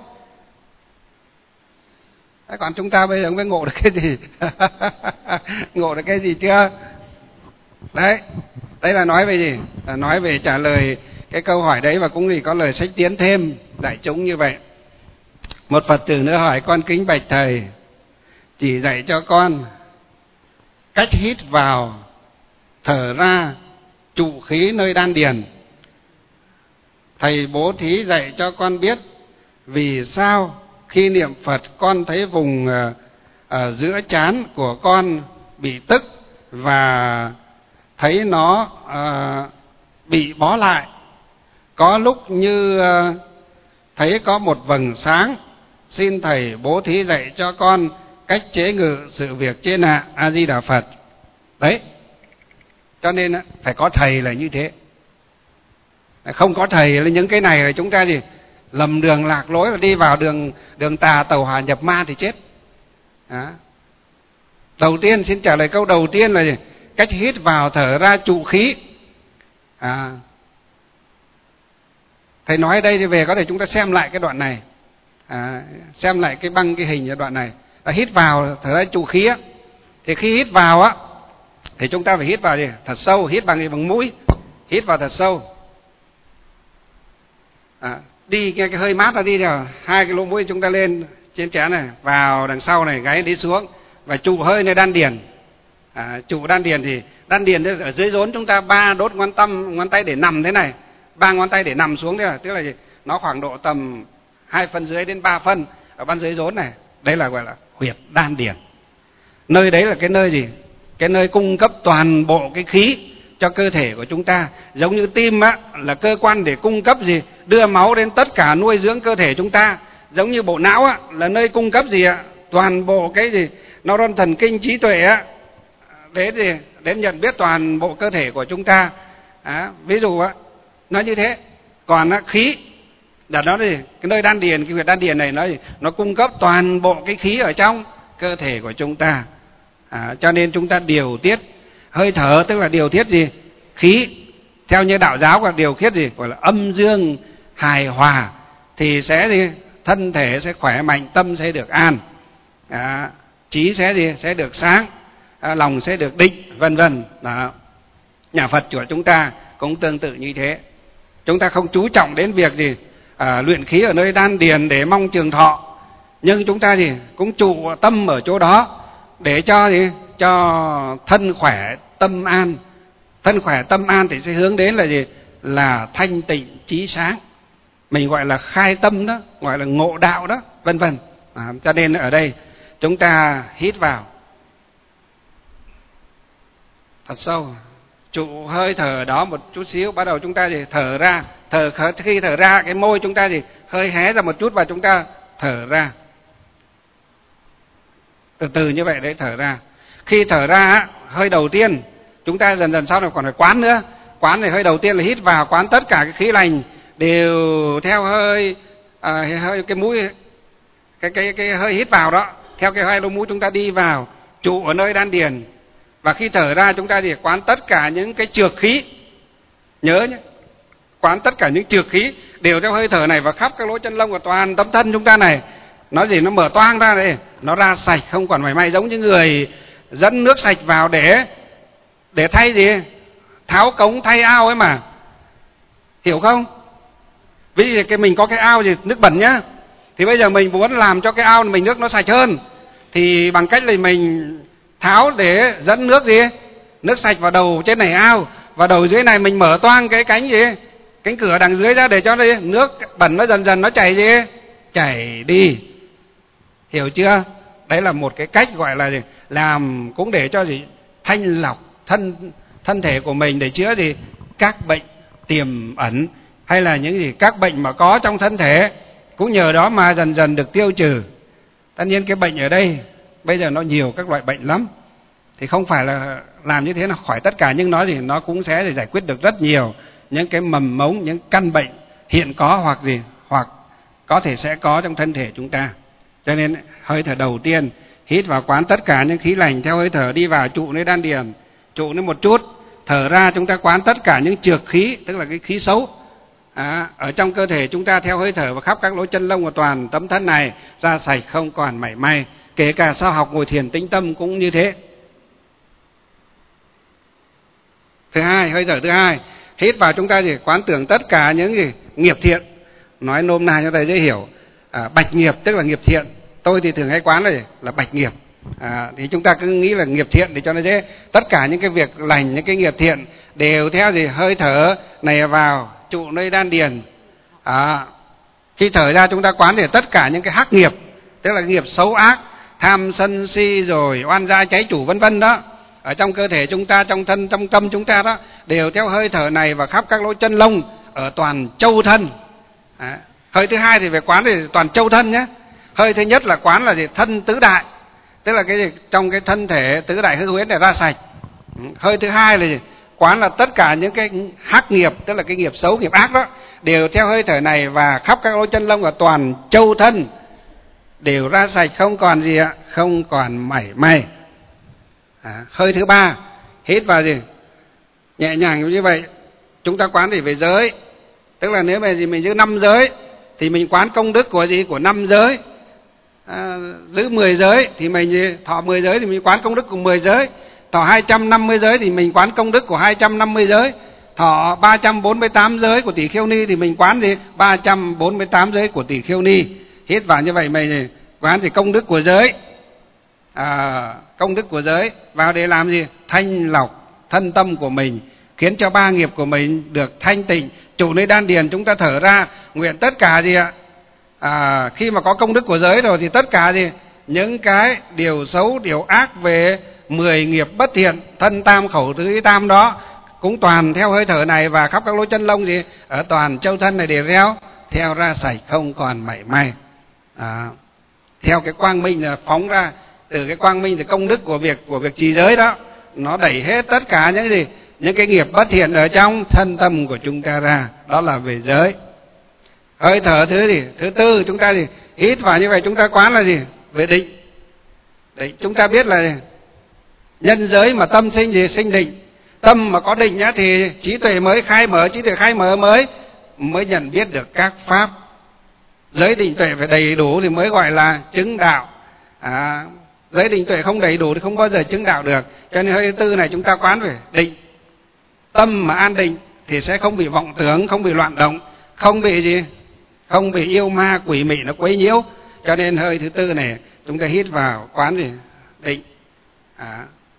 Còn chúng ta bây giờ mới ngộ được cái gì? Ngộ được cái gì chưa? Đấy là nói về gì? Là nói về trả lời cái câu hỏi đấy, và cũng thì có lời sách tiến thêm đại chúng như vậy. Một Phật tử nữa hỏi: con kính bạch thầy chỉ dạy cho con cách hít vào thở ra trụ khí nơi đan điền. Thầy bố thí dạy cho con biết vì sao khi niệm Phật con thấy vùng ở giữa trán của con bị tức và thấy nó bị bó lại. Có lúc như thấy có một vầng sáng. Xin thầy bố thí dạy cho con cách chế ngự sự việc trên ạ. A Di Đà Phật. Đấy, cho nên phải có thầy là như thế. Không có thầy là những cái này là chúng ta gì lầm đường lạc lối và đi vào đường tà tàu hỏa nhập ma thì chết. Đầu tiên xin trả lời câu đầu tiên là gì? Cách hít vào thở ra trụ khí. Thầy nói ở đây thì về có thể chúng ta xem lại cái đoạn này, xem lại cái hình ở đoạn này. Hít vào thở ra trụ khí á, thì khi hít vào á thì chúng ta phải hít vào gì? Thật sâu. Hít bằng mũi, hít vào thật sâu. Đi cái hơi mát là đi theo 2 cái lỗ mũi chúng ta lên trên trán này, vào đằng sau này, gáy đi xuống, và trụ hơi nơi đan điền. Trụ đan điền thì đan điền ở dưới rốn chúng ta 3 đốt ngón tay để nằm thế này, 3 ngón tay để nằm xuống thế là, tức là gì? Nó khoảng độ tầm 2 phân dưới đến 3 phân ở bên dưới rốn này. Đấy là gọi là huyệt đan điền. Nơi đấy là cái nơi gì? Cái nơi cung cấp toàn bộ cái khí cho cơ thể của chúng ta. Giống như tim á là cơ quan để cung cấp gì? Đưa máu đến tất cả, nuôi dưỡng cơ thể chúng ta. Giống như bộ não á là nơi cung cấp gì ạ? Toàn bộ cái gì? Neuron thần kinh trí tuệ á, đến nhận biết toàn bộ cơ thể của chúng ta. Ví dụ á, nó như thế. Còn khí là nó gì? Cái nơi đan điền, cái huyệt đan điền này nó cung cấp toàn bộ cái khí ở trong cơ thể của chúng ta. Cho nên chúng ta điều tiết hơi thở, tức là điều tiết gì? Khí. Theo như đạo giáo là điều tiết gì? Gọi là âm dương hài hòa, thì sẽ gì? Thân thể sẽ khỏe mạnh, tâm sẽ được an, trí sẽ gì? Sẽ được sáng, lòng sẽ được định, vân vân. Nhà Phật của chúng ta cũng tương tự như thế. Chúng ta không chú trọng đến việc gì? Luyện khí ở nơi đan điền để mong trường thọ, nhưng chúng ta gì? Cũng trụ tâm ở chỗ đó để cho gì? cho thân khỏe tâm an. Thân khỏe tâm an thì sẽ hướng đến là gì? Là thanh tịnh trí sáng. Mình gọi là khai tâm đó, gọi là ngộ đạo đó, vân vân. Cho nên ở đây chúng ta hít vào thật sâu, trụ hơi thở đó một chút xíu, bắt đầu chúng ta gì? Thở ra. Khi thở ra cái môi chúng ta gì? Hơi hé ra một chút và chúng ta thở ra. Từ từ như vậy đấy, thở ra. Khi thở ra hơi đầu tiên chúng ta dần dần sau này còn phải quán nữa. Quán thì hơi đầu tiên là hít vào, quán tất cả cái khí lành đều theo hơi cái mũi, cái hơi hít vào đó, theo cái hai lỗ mũi chúng ta đi vào, trụ ở nơi đan điền. Và khi thở ra chúng ta thì quán tất cả những cái trược khí. Nhớ nhé, quán tất cả những trược khí đều theo hơi thở này và khắp các lỗ chân lông của toàn tấm thân chúng ta này. Nó gì? Nó mở toang ra đây, nó ra sạch không còn mảy may, giống như người dẫn nước sạch vào để thay gì? Tháo cống thay ao ấy mà. Hiểu không? Ví dụ mình có cái ao gì nước bẩn nhá, thì bây giờ mình muốn làm cho cái ao mình nước nó sạch hơn thì bằng cách là mình tháo để dẫn nước gì? Nước sạch vào đầu trên này ao, và đầu dưới này mình mở toang cái cánh gì? Cánh cửa đằng dưới ra để cho nước bẩn nó dần dần nó chảy gì? Chảy đi. Hiểu chưa? Đấy là một cái cách gọi là gì? Làm cũng để cho gì? Thanh lọc thân thể của mình để chữa gì? Các bệnh tiềm ẩn hay là những gì? Các bệnh mà có trong thân thể cũng nhờ đó mà dần dần được tiêu trừ. Tất nhiên cái bệnh ở đây bây giờ nó nhiều các loại bệnh lắm, thì không phải là làm như thế là khỏi tất cả, nhưng nói gì? Nó cũng sẽ giải quyết được rất nhiều những cái mầm mống, những căn bệnh hiện có hoặc gì? Hoặc có thể sẽ có trong thân thể chúng ta. Cho nên hơi thở đầu tiên hít vào quán tất cả những khí lành theo hơi thở đi vào, trụ nơi đan điền, trụ nơi một chút. Thở ra chúng ta quán tất cả những trược khí, tức là cái khí xấu ở trong cơ thể chúng ta theo hơi thở và khắp các lỗ chân lông của toàn tấm thân này ra sạch không còn mảy may. Kể cả sau học ngồi thiền tĩnh tâm cũng như thế. Thứ hai, hơi thở thứ hai, hít vào chúng ta gì? Quán tưởng tất cả những gì? Nghiệp thiện. Nói nôm na cho thầy dễ hiểu. Bạch nghiệp tức là nghiệp thiện. Tôi thì thường hay quán là bạch nghiệp. Thì chúng ta cứ nghĩ là nghiệp thiện để cho nó dễ. Tất cả những cái việc lành, những cái nghiệp thiện đều theo gì? Hơi thở này vào, trụ nơi đan điền. Khi thở ra chúng ta quán để tất cả những cái hắc nghiệp, tức là nghiệp xấu ác, tham sân si rồi oan gia cháy chủ vân vân đó, ở trong cơ thể chúng ta, trong thân, trong tâm chúng ta đó, đều theo hơi thở này và khắp các lỗ chân lông ở toàn châu thân. Hơi thứ hai thì phải quán để toàn châu thân nhé. Hơi thứ nhất là quán là gì? Thân tứ đại, tức là cái gì? Trong cái thân thể tứ đại hư huyễn để ra sạch. Hơi thứ hai là gì? Quán là tất cả những cái hắc nghiệp, tức là cái nghiệp xấu, nghiệp ác đó, đều theo hơi thở này và khắp các lỗ chân lông ở toàn châu thân đều ra sạch không còn gì ạ? Không còn mảy may. Hơi thứ ba, hít vào gì? Nhẹ nhàng như vậy. Chúng ta quán thì về giới, tức là nếu mà gì mình giữ 5 giới thì mình quán công đức của gì? Của 5 giới. Giữ 10 giới thì mình thọ 10 giới thì mình quán công đức của 10 giới. Thọ 250 giới thì mình quán công đức của 250 giới. Thọ 348 giới của tỷ Khiêu Ni thì mình quán gì? 348 giới của tỷ Khiêu Ni. Hít vào như vậy mình quán thì công đức của giới. Công đức của giới vào để làm gì? Thanh lọc thân tâm của mình, khiến cho 3 nghiệp của mình được thanh tịnh. Trụ nơi đan điền chúng ta thở ra, nguyện tất cả gì ạ? Khi mà có công đức của giới rồi thì tất cả gì? Những cái điều xấu, điều ác về 10 nghiệp bất thiện, thân tam khẩu tứ ý tam đó cũng toàn theo hơi thở này và khắp các lỗ chân lông gì? Ở toàn châu thân này để theo ra sạch không còn mảy may. Theo cái quang minh là phóng ra, từ cái quang minh thì công đức của việc trì giới đó, nó đẩy hết tất cả những gì? Những cái nghiệp bất thiện ở trong thân tâm của chúng ta ra. Đó là về giới. Hơi thở thứ tư chúng ta gì? Hít vào như vậy chúng ta quán là gì? Về định. Định chúng ta biết là nhân giới mà tâm sinh gì? Sinh định. Tâm mà có định nhá thì trí tuệ mới khai mở, trí tuệ khai mở mới nhận biết được các pháp. Giới định tuệ phải đầy đủ thì mới gọi là chứng đạo. Giới định tuệ không đầy đủ thì không bao giờ chứng đạo được. Cho nên hơi thứ tư này chúng ta quán về định. Tâm mà an định thì sẽ không bị vọng tưởng, không bị loạn động, không bị gì? Không bị yêu ma quỷ mị nó quấy nhiễu. Cho nên hơi thứ tư này chúng ta hít vào quán gì? Định.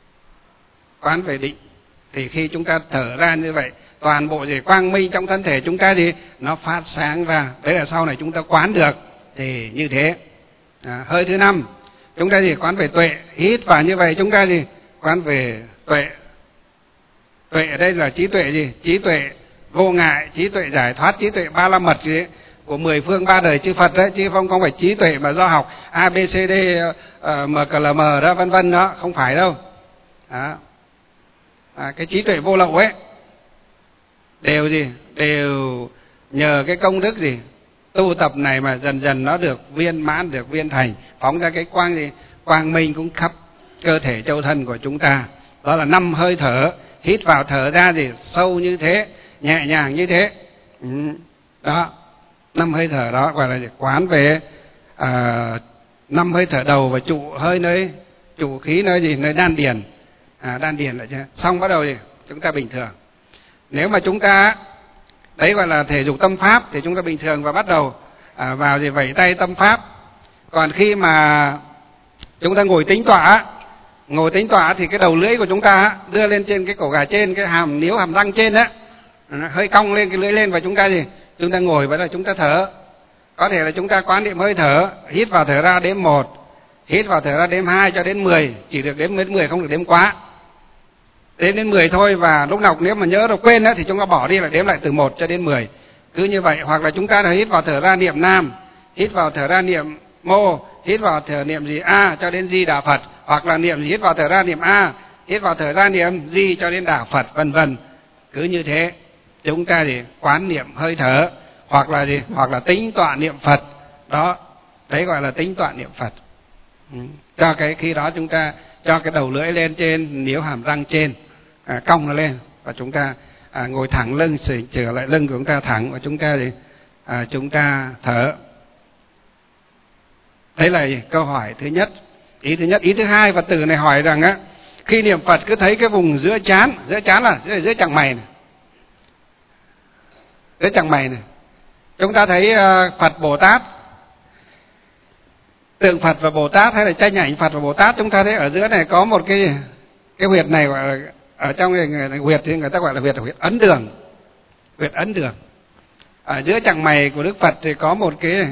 quán về định. Thì khi chúng ta thở ra như vậy, toàn bộ gì quang minh trong thân thể chúng ta gì nó phát sáng ra. Đấy là sau này chúng ta quán được thì như thế. Hơi thứ 5, chúng ta gì quán về tuệ. Hít vào như vậy chúng ta gì quán về tuệ. Tuệ ở đây là trí tuệ gì? Trí tuệ vô ngại, trí tuệ giải thoát, trí tuệ ba la mật gì đấy, của 10 phương 3 đời chư Phật đấy, chứ không phải trí tuệ mà do học A B C D MCLM đó vân vân đó, không phải đâu. Đó. Cái trí tuệ vô lậu ấy đều gì? Đều nhờ cái công đức gì? Tu tập này mà dần dần nó được viên mãn, được viên thành, phóng ra cái quang gì? Quang minh cũng khắp cơ thể châu thân của chúng ta. Đó là 5 hơi thở, hít vào thở ra gì sâu như thế, nhẹ nhàng như thế. Đó, 5 hơi thở đó gọi là quán về 5 hơi thở đầu và trụ hơi nơi trụ khí nơi gì? Nơi đan điền. Đan điền lại chưa? Xong bắt đầu gì? Chúng ta bình thường. Nếu mà chúng ta đấy gọi là thể dục tâm pháp thì chúng ta bình thường và bắt đầu vào gì vẩy tay tâm pháp. Còn khi mà chúng ta ngồi tĩnh tọa thì cái đầu lưỡi của chúng ta đưa lên trên cái cổ gà trên, cái hàm níu hàm răng trên á, hơi cong lên cái lưỡi lên và chúng ta gì? Chúng ta ngồi và chúng ta thở. Có thể là chúng ta quán niệm hơi thở, hít vào thở ra đếm 1, hít vào thở ra đếm 2 cho đến 10, chỉ được đếm đến 10 không được đếm quá. Đếm đến 10 thôi, và lúc nào nếu mà nhớ rồi quên á thì chúng ta bỏ đi, lại đếm lại từ 1 cho đến 10. Cứ như vậy, hoặc là chúng ta hít vào thở ra niệm Nam, hít vào thở ra niệm Mô, hít vào thở niệm gì A cho đến Di Đà Phật, hoặc là niệm gì hít vào thở ra niệm A, hít vào thở ra niệm Di cho đến Đà Phật vân vân. Cứ như thế chúng ta gì quán niệm hơi thở, hoặc là gì? Hoặc là tĩnh tọa niệm Phật. Đó, đấy gọi là tĩnh tọa niệm Phật. Cho cái khi đó chúng ta cho cái đầu lưỡi lên trên níu hàm răng trên, cong nó lên, và chúng ta ngồi thẳng lưng, trở lại lưng của chúng ta thẳng, và chúng ta gì? Chúng ta thở. Đấy là câu hỏi thứ nhất. Ý thứ nhất. Ý thứ hai, Phật tử này hỏi rằng á, khi niệm Phật cứ thấy cái vùng giữa trán là giữa chằng mày này. Giữa chằng mày này. Chúng ta thấy Phật Bồ Tát, tượng Phật và Bồ Tát, hay là tranh ảnh Phật và Bồ Tát, chúng ta thấy ở giữa này có một cái huyệt này gọi là, ở trong cái huyệt thì người ta gọi là huyệt ấn đường. Huyệt ấn đường. Ở giữa chằng mày của Đức Phật thì có một cái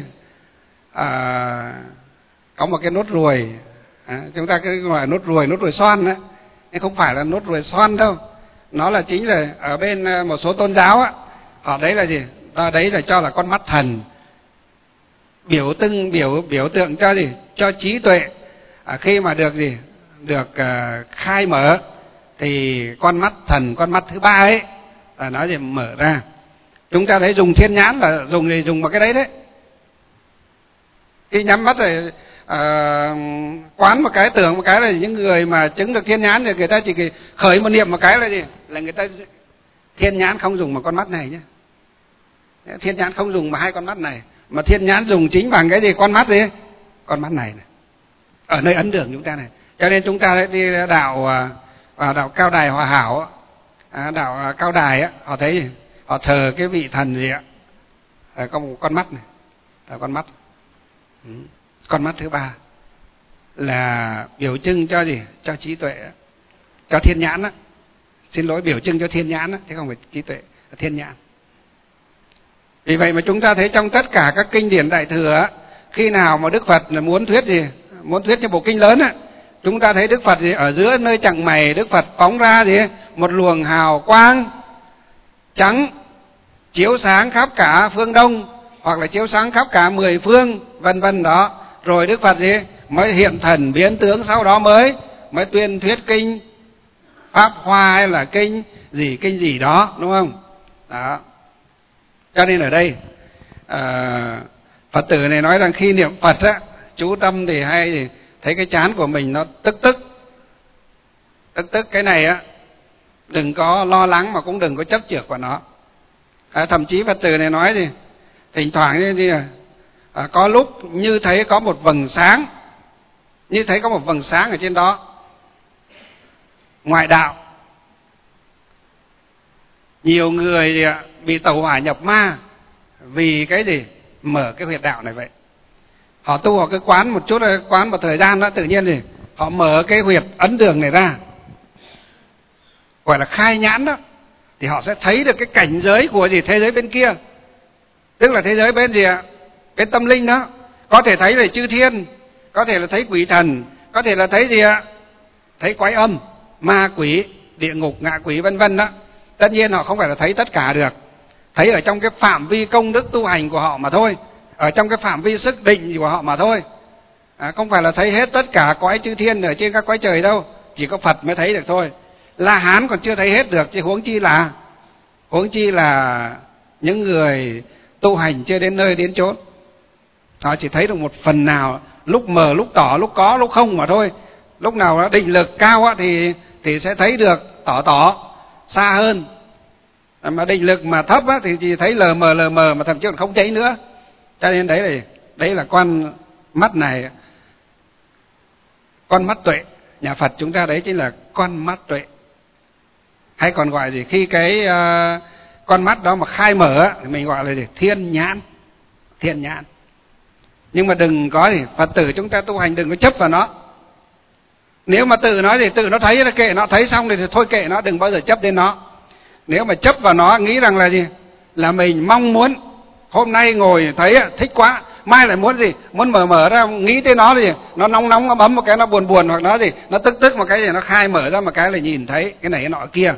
nốt ruồi. Chúng ta cứ gọi là nốt ruồi xoan đó. Nhưng không phải là nốt ruồi xoan đâu. Nó là chính là ở bên một số tôn giáo á, họ đấy là gì? Đấy là cho là con mắt thần, biểu tượng cho gì? Cho trí tuệ. Khi mà được gì? Được khai mở thì con mắt thần, con mắt thứ 3 ấy là nó gì? Mở ra. Chúng ta thấy dùng thiên nhãn là dùng vào cái đấy đấy. Khi nhắm mắt rồi quán một cái, tưởng một cái là những người mà chứng được thiên nhãn thì người ta chỉ khởi một niệm một cái là gì? Là người ta thiên nhãn không dùng vào con mắt này nhé. Thiên nhãn không dùng vào 2 con mắt này, mà thiên nhãn dùng chính bằng cái gì? Con mắt gì? Con mắt này. Ở nơi ấn đường chúng ta này. Cho nên chúng ta đi đạo Cao Đài Hòa Hảo, đạo Cao Đài á, họ thấy gì? Họ thờ cái vị thần gì ạ? Có một con mắt này, là con mắt. Con mắt thứ 3 là biểu trưng cho gì? Cho trí tuệ, cho thiên nhãn á. Xin lỗi, biểu trưng cho thiên nhãn á, chứ không phải trí tuệ, là thiên nhãn. Vì vậy mà chúng ta thấy trong tất cả các kinh điển Đại Thừa á, khi nào mà Đức Phật là muốn thuyết gì? Muốn thuyết những bộ kinh lớn á, chúng ta thấy Đức Phật gì? Ở giữa nơi chằng mày, Đức Phật phóng ra gì? Một luồng hào quang trắng chiếu sáng khắp cả phương Đông, hoặc là chiếu sáng khắp cả 10 phương vân vân đó. Rồi Đức Phật gì? Mới hiện thần biến tướng, sau đó mới tuyên thuyết kinh Pháp Hoa hay là kinh gì đó, đúng không? Đó. Cho nên ở đây Phật tử này nói rằng khi niệm Phật á, chú tâm thì hay thấy cái trán của mình nó tức cái này á, đừng có lo lắng mà cũng đừng có chấp chược vào nó. Thậm chí Phật tử này nói gì, thỉnh thoảng như có lúc như thấy có một vầng sáng, ở trên đó. Ngoại đạo, nhiều người bị tẩu hỏa nhập ma vì cái gì? Mở cái huyệt đạo này vậy. Họ tu, họ cứ quán một chút, quán một thời gian đó, tự nhiên thì họ mở cái huyệt ấn đường này ra. gọi là khai nhãn đó, thì họ sẽ thấy được cái cảnh giới của thế giới bên kia, tức là thế giới bên gì ạ? Bên tâm linh đó. Có thể thấy là chư thiên, có thể là thấy quỷ thần, có thể là thấy gì ạ? Thấy quái âm, ma quỷ, địa ngục, ngạ quỷ vân vân đó. Tất nhiên họ không phải là thấy tất cả được, thấy ở trong cái phạm vi công đức tu hành của họ mà thôi, ở trong cái phạm vi sức định của họ mà thôi. Không phải là thấy hết tất cả cõi chư thiên ở trên các cõi trời đâu, chỉ có Phật mới thấy được thôi. La Hán còn chưa thấy hết được, chứ huống chi là những người tu hành chưa đến nơi đến chốn. Họ chỉ thấy được một phần nào, lúc mờ lúc tỏ, lúc có lúc không mà thôi. Lúc nào nó định lực cao thì sẽ thấy được tỏ xa hơn, mà định lực mà thấp thì chỉ thấy lờ mờ mà thậm chí còn không thấy nữa. Cho nên đấy là con mắt này, con mắt tuệ. Nhà Phật chúng ta đấy chính là con mắt tuệ, hay còn gọi gì, khi cái con mắt đó mà khai mở thì mình gọi là gì? Thiên nhãn. Nhưng mà đừng có gì, Phật tử chúng ta tu hành đừng có chấp vào nó. Nếu mà tự nó thì tự nó thấy là kệ nó, thấy xong thì thôi kệ nó, đừng bao giờ chấp đến nó. Nếu mà chấp vào nó, nghĩ rằng là gì? Là mình mong muốn hôm nay ngồi thấy thích quá, mai lại muốn gì? Muốn mở ra, nghĩ tới nó thì nó nóng nó bấm một cái nó buồn, hoặc nó gì? Nó tức một cái gì nó khai mở ra một cái là nhìn thấy cái này cái nọ kia.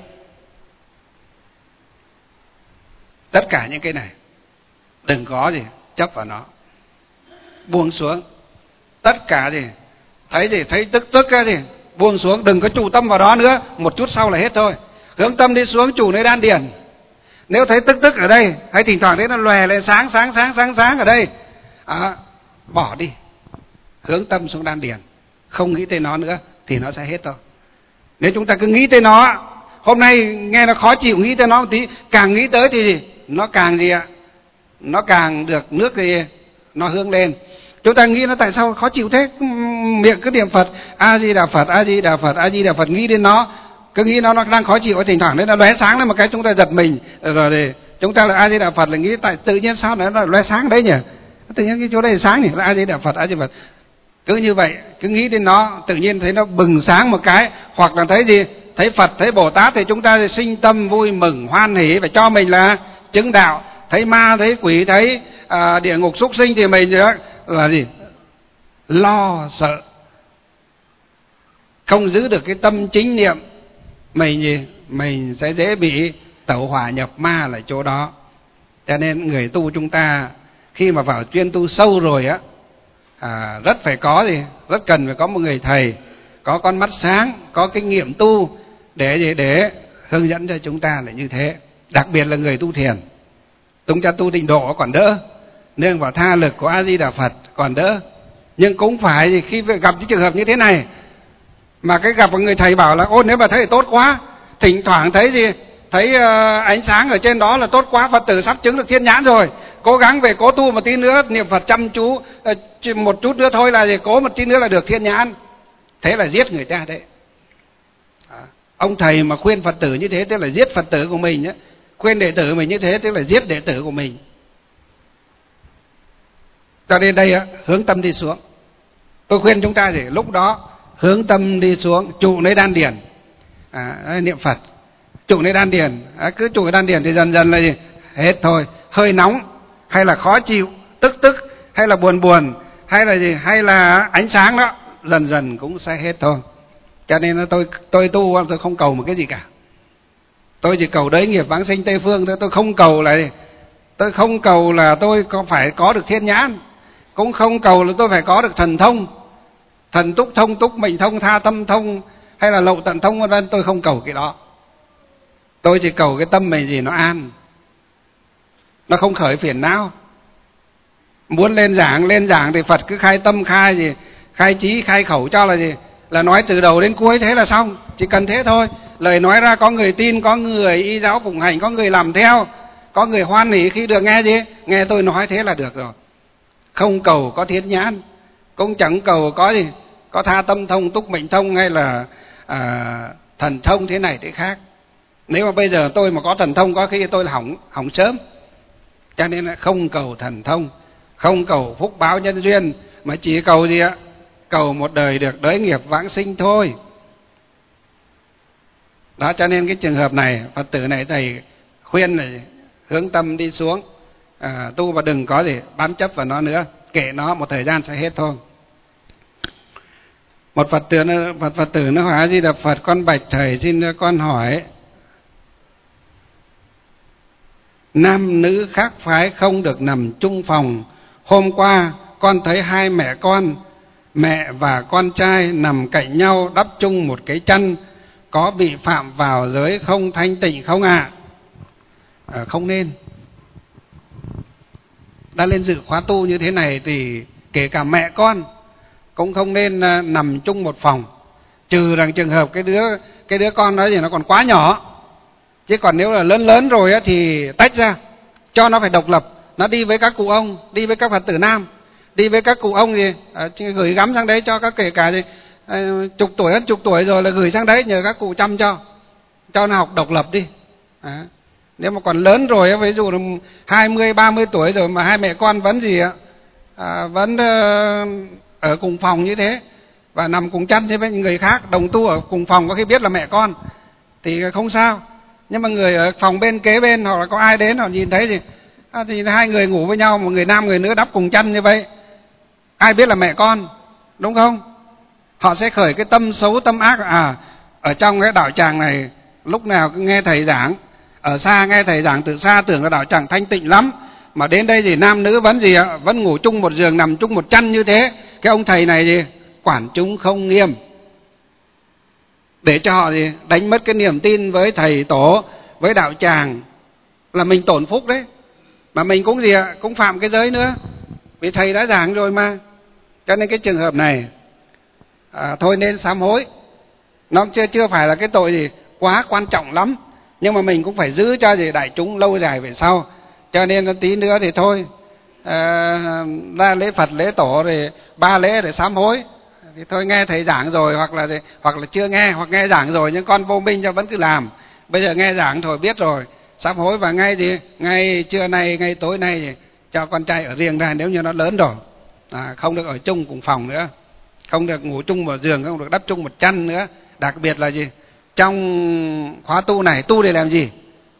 Tất cả những cái này đừng có gì chấp vào nó, buông xuống. Tất cả thấy tức cái gì buông xuống, đừng có chủ tâm vào đó nữa, một chút sau là hết thôi. Hướng tâm đi xuống chủ nơi đan điền. Nếu thấy tức ở đây, hay thỉnh thoảng thấy nó lòe lên sáng ở đây, bỏ đi, hướng tâm xuống đan điền, không nghĩ tới nó nữa thì nó sẽ hết thôi. Nếu chúng ta cứ nghĩ tới nó, hôm nay nghe nó khó chịu, nghĩ tới nó một tí, càng nghĩ tới thì gì? Nó càng gì ạ? Nó càng được nước thì nó hướng lên. Chúng ta nghĩ nó tại sao khó chịu thế, miệng cứ niệm Phật, A Di Đà Phật, A Di Đà Phật, A Di Đà Phật, nghĩ đến nó, cứ nghĩ nó đang khó chịu, thỉnh thoảng đấy nó lóe sáng lên một cái chúng ta giật mình, rồi thì chúng ta là A Di Đà Phật, là nghĩ tại tự nhiên sao nó lóe sáng đấy nhỉ? Tự nhiên cái chỗ đây sáng nhỉ, là A Di Đà Phật, A Di Đà Phật. Cứ như vậy, cứ nghĩ đến nó, tự nhiên thấy nó bừng sáng một cái, hoặc là thấy gì? Thấy Phật, thấy Bồ Tát thì chúng ta sinh tâm vui mừng hoan hỷ và cho mình là chứng đạo. Thấy ma, thấy quỷ, thấy địa ngục súc sinh thì mình là gì? Lo sợ, không giữ được cái tâm chính niệm, mình sẽ dễ bị tẩu hỏa nhập ma lại chỗ đó. Cho nên người tu chúng ta khi mà vào chuyên tu sâu rồi rất phải có rất cần phải có một người thầy có con mắt sáng, có kinh nghiệm tu để hướng dẫn cho chúng ta là như thế. Đặc biệt là người tu thiền, chúng ta tu tịnh độ còn đỡ, nương vào tha lực của A Di Đà Phật còn đỡ. Nhưng cũng phải khi gặp những trường hợp như thế này mà cái gặp một người thầy bảo là nếu mà thấy thì tốt quá, thỉnh thoảng thấy ánh sáng ở trên đó là tốt quá, Phật tử sắp chứng được thiên nhãn rồi, cố gắng về cố tu một tí nữa, niệm Phật chăm chú một chút nữa thôi là cố một tí nữa là được thiên nhãn. Thế là giết người ta đấy. Ông thầy mà khuyên Phật tử như thế tức là giết Phật tử của mình nhé. Khuyên đệ tử mình như thế tức là giết đệ tử của mình. Cho nên đây hướng tâm đi xuống. Tôi khuyên chúng ta thì lúc đó hướng tâm đi xuống, trụ nơi đan điền, niệm Phật, trụ nơi đan điền, cứ trụ nơi đan điền thì dần dần là gì? Hết thôi. Hơi nóng hay là khó chịu, tức hay là buồn hay là gì, hay là ánh sáng đó, dần dần cũng sẽ hết thôi. Cho nên tôi tu tôi không cầu một cái gì cả. Tôi chỉ cầu đới nghiệp vãng sinh Tây Phương thôi. Tôi không cầu là tôi phải có được thiên nhãn, cũng không cầu là tôi phải có được thần thông, thần túc thông, túc mệnh thông, tha tâm thông hay là lậu tận thông vân vân. Tôi không cầu cái đó. Tôi chỉ cầu cái tâm mình gì nó an, nó không khởi phiền não. Muốn lên giảng thì Phật cứ khai tâm, khai trí, khai khẩu cho là gì? Là nói từ đầu đến cuối thế là xong, chỉ cần thế thôi. Lời nói ra có người tin, có người y giáo phụng hành, có người làm theo, có người hoan hỷ khi được nghe gì? Nghe tôi nói thế là được rồi. Không cầu có thiên nhãn, cũng chẳng cầu có gì, có tha tâm thông, túc mệnh thông hay là thần thông thế này thế khác. Nếu mà bây giờ tôi mà có thần thông có khi tôi là hỏng sớm. Cho nên là không cầu thần thông, không cầu phúc báo nhân duyên, mà chỉ cầu gì ạ? Cầu một đời được đới nghiệp vãng sinh thôi. Đó, cho nên cái trường hợp này Phật tử này thầy khuyên là hướng tâm đi xuống, tu và đừng có gì bám chấp vào nó nữa, kệ nó một thời gian sẽ hết thôi. Một Phật tử nó hỏi: A Di Đà Phật, con bạch thầy xin con hỏi, nam nữ khác phái không được nằm chung phòng. Hôm qua con thấy hai mẹ con, mẹ và con trai nằm cạnh nhau đắp chung một cái chăn, có bị phạm vào giới không thanh tịnh không ạ? Không nên. Đã lên dự khóa tu như thế này thì kể cả mẹ con cũng không nên nằm chung một phòng, trừ rằng trường hợp cái đứa con đó thì nó còn quá nhỏ. Chứ còn nếu là lớn rồi á thì tách ra, cho nó phải độc lập, nó đi với các cụ ông, đi với các Phật tử nam, đi với các cụ ông gì gửi gắm sang đấy cho các, kể cả gì chục tuổi hơn chục tuổi rồi là gửi sang đấy nhờ các cụ chăm cho nó học độc lập đi. Nếu mà còn lớn rồi, ví dụ là 20-30 tuổi rồi mà hai mẹ con vẫn gì vẫn ở cùng phòng như thế và nằm cùng chăn với người khác, đồng tu ở cùng phòng, có khi biết là mẹ con thì không sao. Nhưng mà người ở phòng bên kế bên hoặc là có ai đến họ nhìn thấy thì hai người ngủ với nhau, một người nam người nữ đắp cùng chăn như vậy, ai biết là mẹ con, đúng không? Họ sẽ khởi cái tâm xấu tâm ác. Ở trong cái đạo tràng này lúc nào cứ nghe thầy giảng, ở xa nghe thầy giảng từ xa tưởng là đạo tràng thanh tịnh lắm, mà đến đây thì nam nữ vẫn ngủ chung một giường, nằm chung một chăn như thế. Cái ông thầy này quản chúng không nghiêm, để cho họ đánh mất cái niềm tin với thầy tổ, với đạo tràng, là mình tổn phúc đấy. Mà mình cũng cũng phạm cái giới nữa, vì thầy đã giảng rồi mà. Cho nên cái trường hợp này thôi nên sám hối. Nó chưa phải là cái tội quá quan trọng lắm, nhưng mà mình cũng phải giữ cho đại chúng lâu dài về sau. Cho nên tí nữa thì thôi, ra lễ Phật lễ tổ rồi 3 lễ để sám hối. Thì thôi nghe thầy giảng rồi, hoặc là chưa nghe, hoặc nghe giảng rồi nhưng con vô minh cho vẫn cứ làm. Bây giờ nghe giảng thôi biết rồi, sám hối, và ngay trưa nay, ngay tối nay cho con trai ở riêng ra nếu như nó lớn rồi. Không được ở chung cùng phòng nữa, không được ngủ chung một giường, không được đắp chung một chăn nữa. Đặc biệt là trong khóa tu này, tu để làm gì?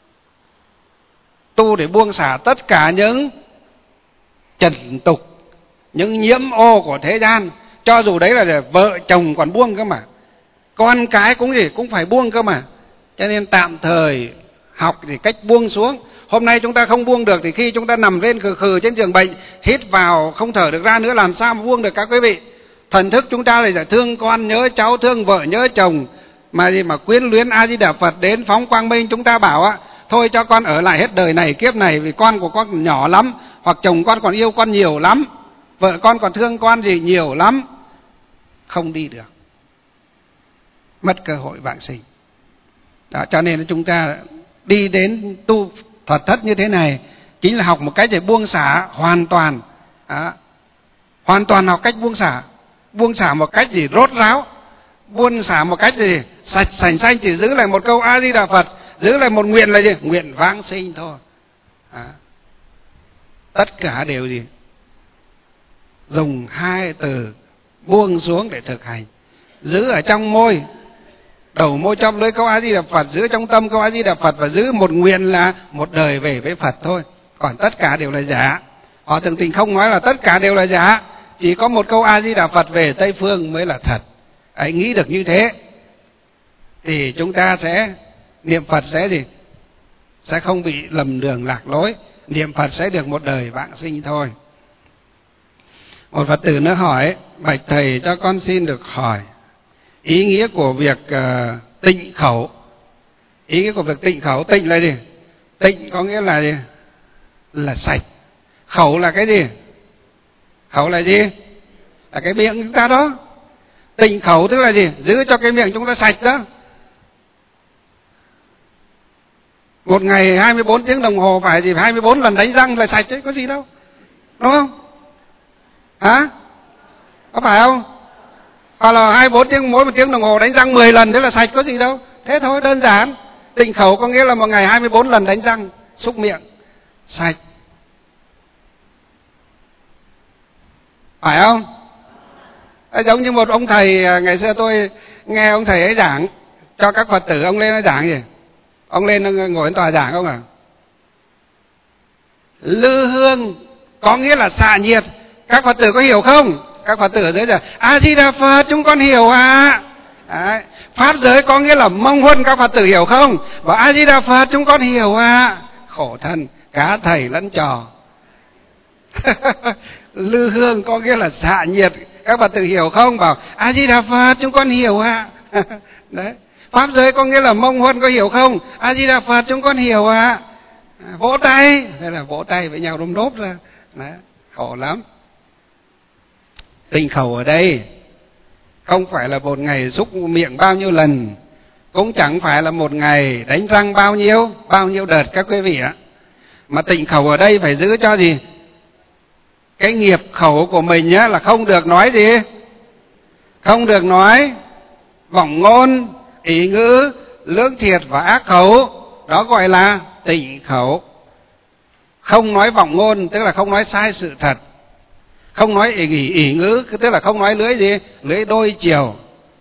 Tu để buông xả tất cả những trần tục, những nhiễm ô của thế gian. Cho dù đấy là vợ chồng còn buông cơ mà, con cái cũng phải buông cơ mà. Cho nên tạm thời học cách buông xuống. Hôm nay chúng ta không buông được thì khi chúng ta nằm lên khừ khừ trên giường bệnh, hít vào không thở được ra nữa, làm sao mà buông được các quý vị? Thần thức chúng ta là thương con nhớ cháu, thương vợ nhớ chồng, mà quyến luyến A Di Đà Phật đến phóng quang minh. Chúng ta bảo thôi cho con ở lại hết đời này kiếp này, vì con của con nhỏ lắm, hoặc chồng con còn yêu con nhiều lắm, vợ con còn thương con nhiều lắm. Không đi được, mất cơ hội vãng sinh. Đó, cho nên chúng ta đi đến tu Phật thất như thế này chính là học một cách để buông xả hoàn toàn. Hoàn toàn học cách buông xả một cách rốt ráo, buông xả một cách sạch sành xanh, chỉ giữ lại một câu A Di Đà Phật, giữ lại một nguyện là nguyện vãng sinh thôi. Tất cả đều dùng 2 từ buông xuống để thực hành. Giữ ở trong môi, đầu môi trong lưỡi câu A Di Đà Phật, giữ trong tâm câu A Di Đà Phật, và giữ một nguyện là một đời về với Phật thôi. Còn tất cả đều là giả. Họ Thượng Tình không nói là tất cả đều là giả, chỉ có một câu A Di Đà Phật về Tây Phương mới là thật. Hãy nghĩ được như thế thì chúng ta sẽ niệm Phật sẽ không bị lầm đường lạc lối, niệm Phật sẽ được một đời vãng sinh thôi. Một Phật tử nó hỏi: bạch thầy cho con xin được hỏi ý nghĩa của việc tịnh khẩu. Ý nghĩa của việc tịnh khẩu, tịnh là gì? Tịnh có nghĩa là gì? Là sạch. Khẩu là cái gì? Khẩu là gì? Là cái miệng chúng ta đó. Tịnh khẩu tức là gì? Giữ cho cái miệng chúng ta sạch đó. Một ngày 24 tiếng đồng hồ phải 24 lần đánh răng là sạch đấy, có gì đâu, đúng không? Có phải không? Hoặc là 24 tiếng, mỗi 1 tiếng đồng hồ đánh răng 10 lần, thế là sạch, có gì đâu. Thế thôi, đơn giản. Tịnh khẩu có nghĩa là một ngày 24 lần đánh răng, xúc miệng, sạch. Phải không? Giống như một ông thầy, ngày xưa tôi nghe ông thầy ấy giảng, cho các Phật tử ông lên nói giảng gì? Ông lên ngồi lên tòa giảng không à? Lư hương có nghĩa là xạ nhiệt. Các Phật tử có hiểu không? Các Phật tử ở dưới là A Di Đà Phật, chúng con hiểu à. Đấy. Pháp giới có nghĩa là mong huân, các Phật tử hiểu không? Và A Di Đà Phật, chúng con hiểu à. Khổ thân, cả thầy lẫn trò. Lư hương có nghĩa là xạ nhiệt, các Phật tử hiểu không? Bảo A Di Đà Phật, chúng con hiểu à. Đấy. Pháp giới có nghĩa là mong huân, có hiểu không? A Di Đà Phật, chúng con hiểu à. Vỗ tay, thế là vỗ tay với nhau đôm đốp ra. Đấy. Khổ lắm. Tịnh khẩu ở đây không phải là một ngày xúc miệng bao nhiêu lần, cũng chẳng phải là một ngày đánh răng bao nhiêu đợt các quý vị ạ. Mà tịnh khẩu ở đây phải giữ cho gì? Cái nghiệp khẩu của mình nhá, là không được nói gì? Không được nói vọng ngôn, ý ngữ, lưỡng thiệt và ác khẩu. Đó gọi là tịnh khẩu. Không nói vọng ngôn tức là không nói sai sự thật. Không nói ỷ ngữ tức là không nói lưỡi gì? Lưỡi đôi chiều.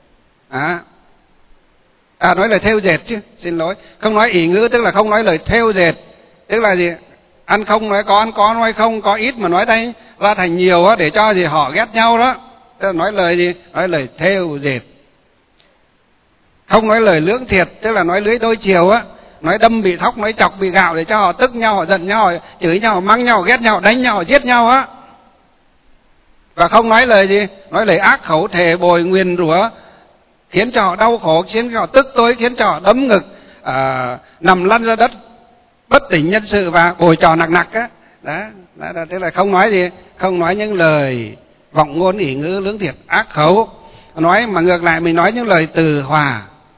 Nói lời thêu dệt chứ, xin lỗi. Không nói ỷ ngữ tức là không nói lời thêu dệt. Tức là gì? Ăn không nói có, ăn có nói không, có ít mà nói đây ra thành nhiều á, để cho gì họ ghét nhau đó. Tức là nói lời gì? Nói lời thêu dệt. Không nói lời lưỡng thiệt tức là nói lưỡi đôi chiều á, nói đâm bị thóc, nói chọc bị gạo để cho họ tức nhau, họ giận nhau, họ chửi nhau, họ mắng nhau, ghét nhau, đánh nhau, họ giết nhau á. Và không nói lời gì? Nói lời ác khẩu, thề bồi, nguyền rủa, khiến cho họ đau khổ, khiến cho họ tức tối, khiến cho họ đấm ngực, nằm lăn ra đất, bất tỉnh nhân sự và bồi trò nặng á. Đó, thế là không nói gì? Không nói những lời vọng ngôn, ỷ ngữ, lưỡng thiệt, ác khẩu. Nói mà ngược lại mình nói những lời từ hòa.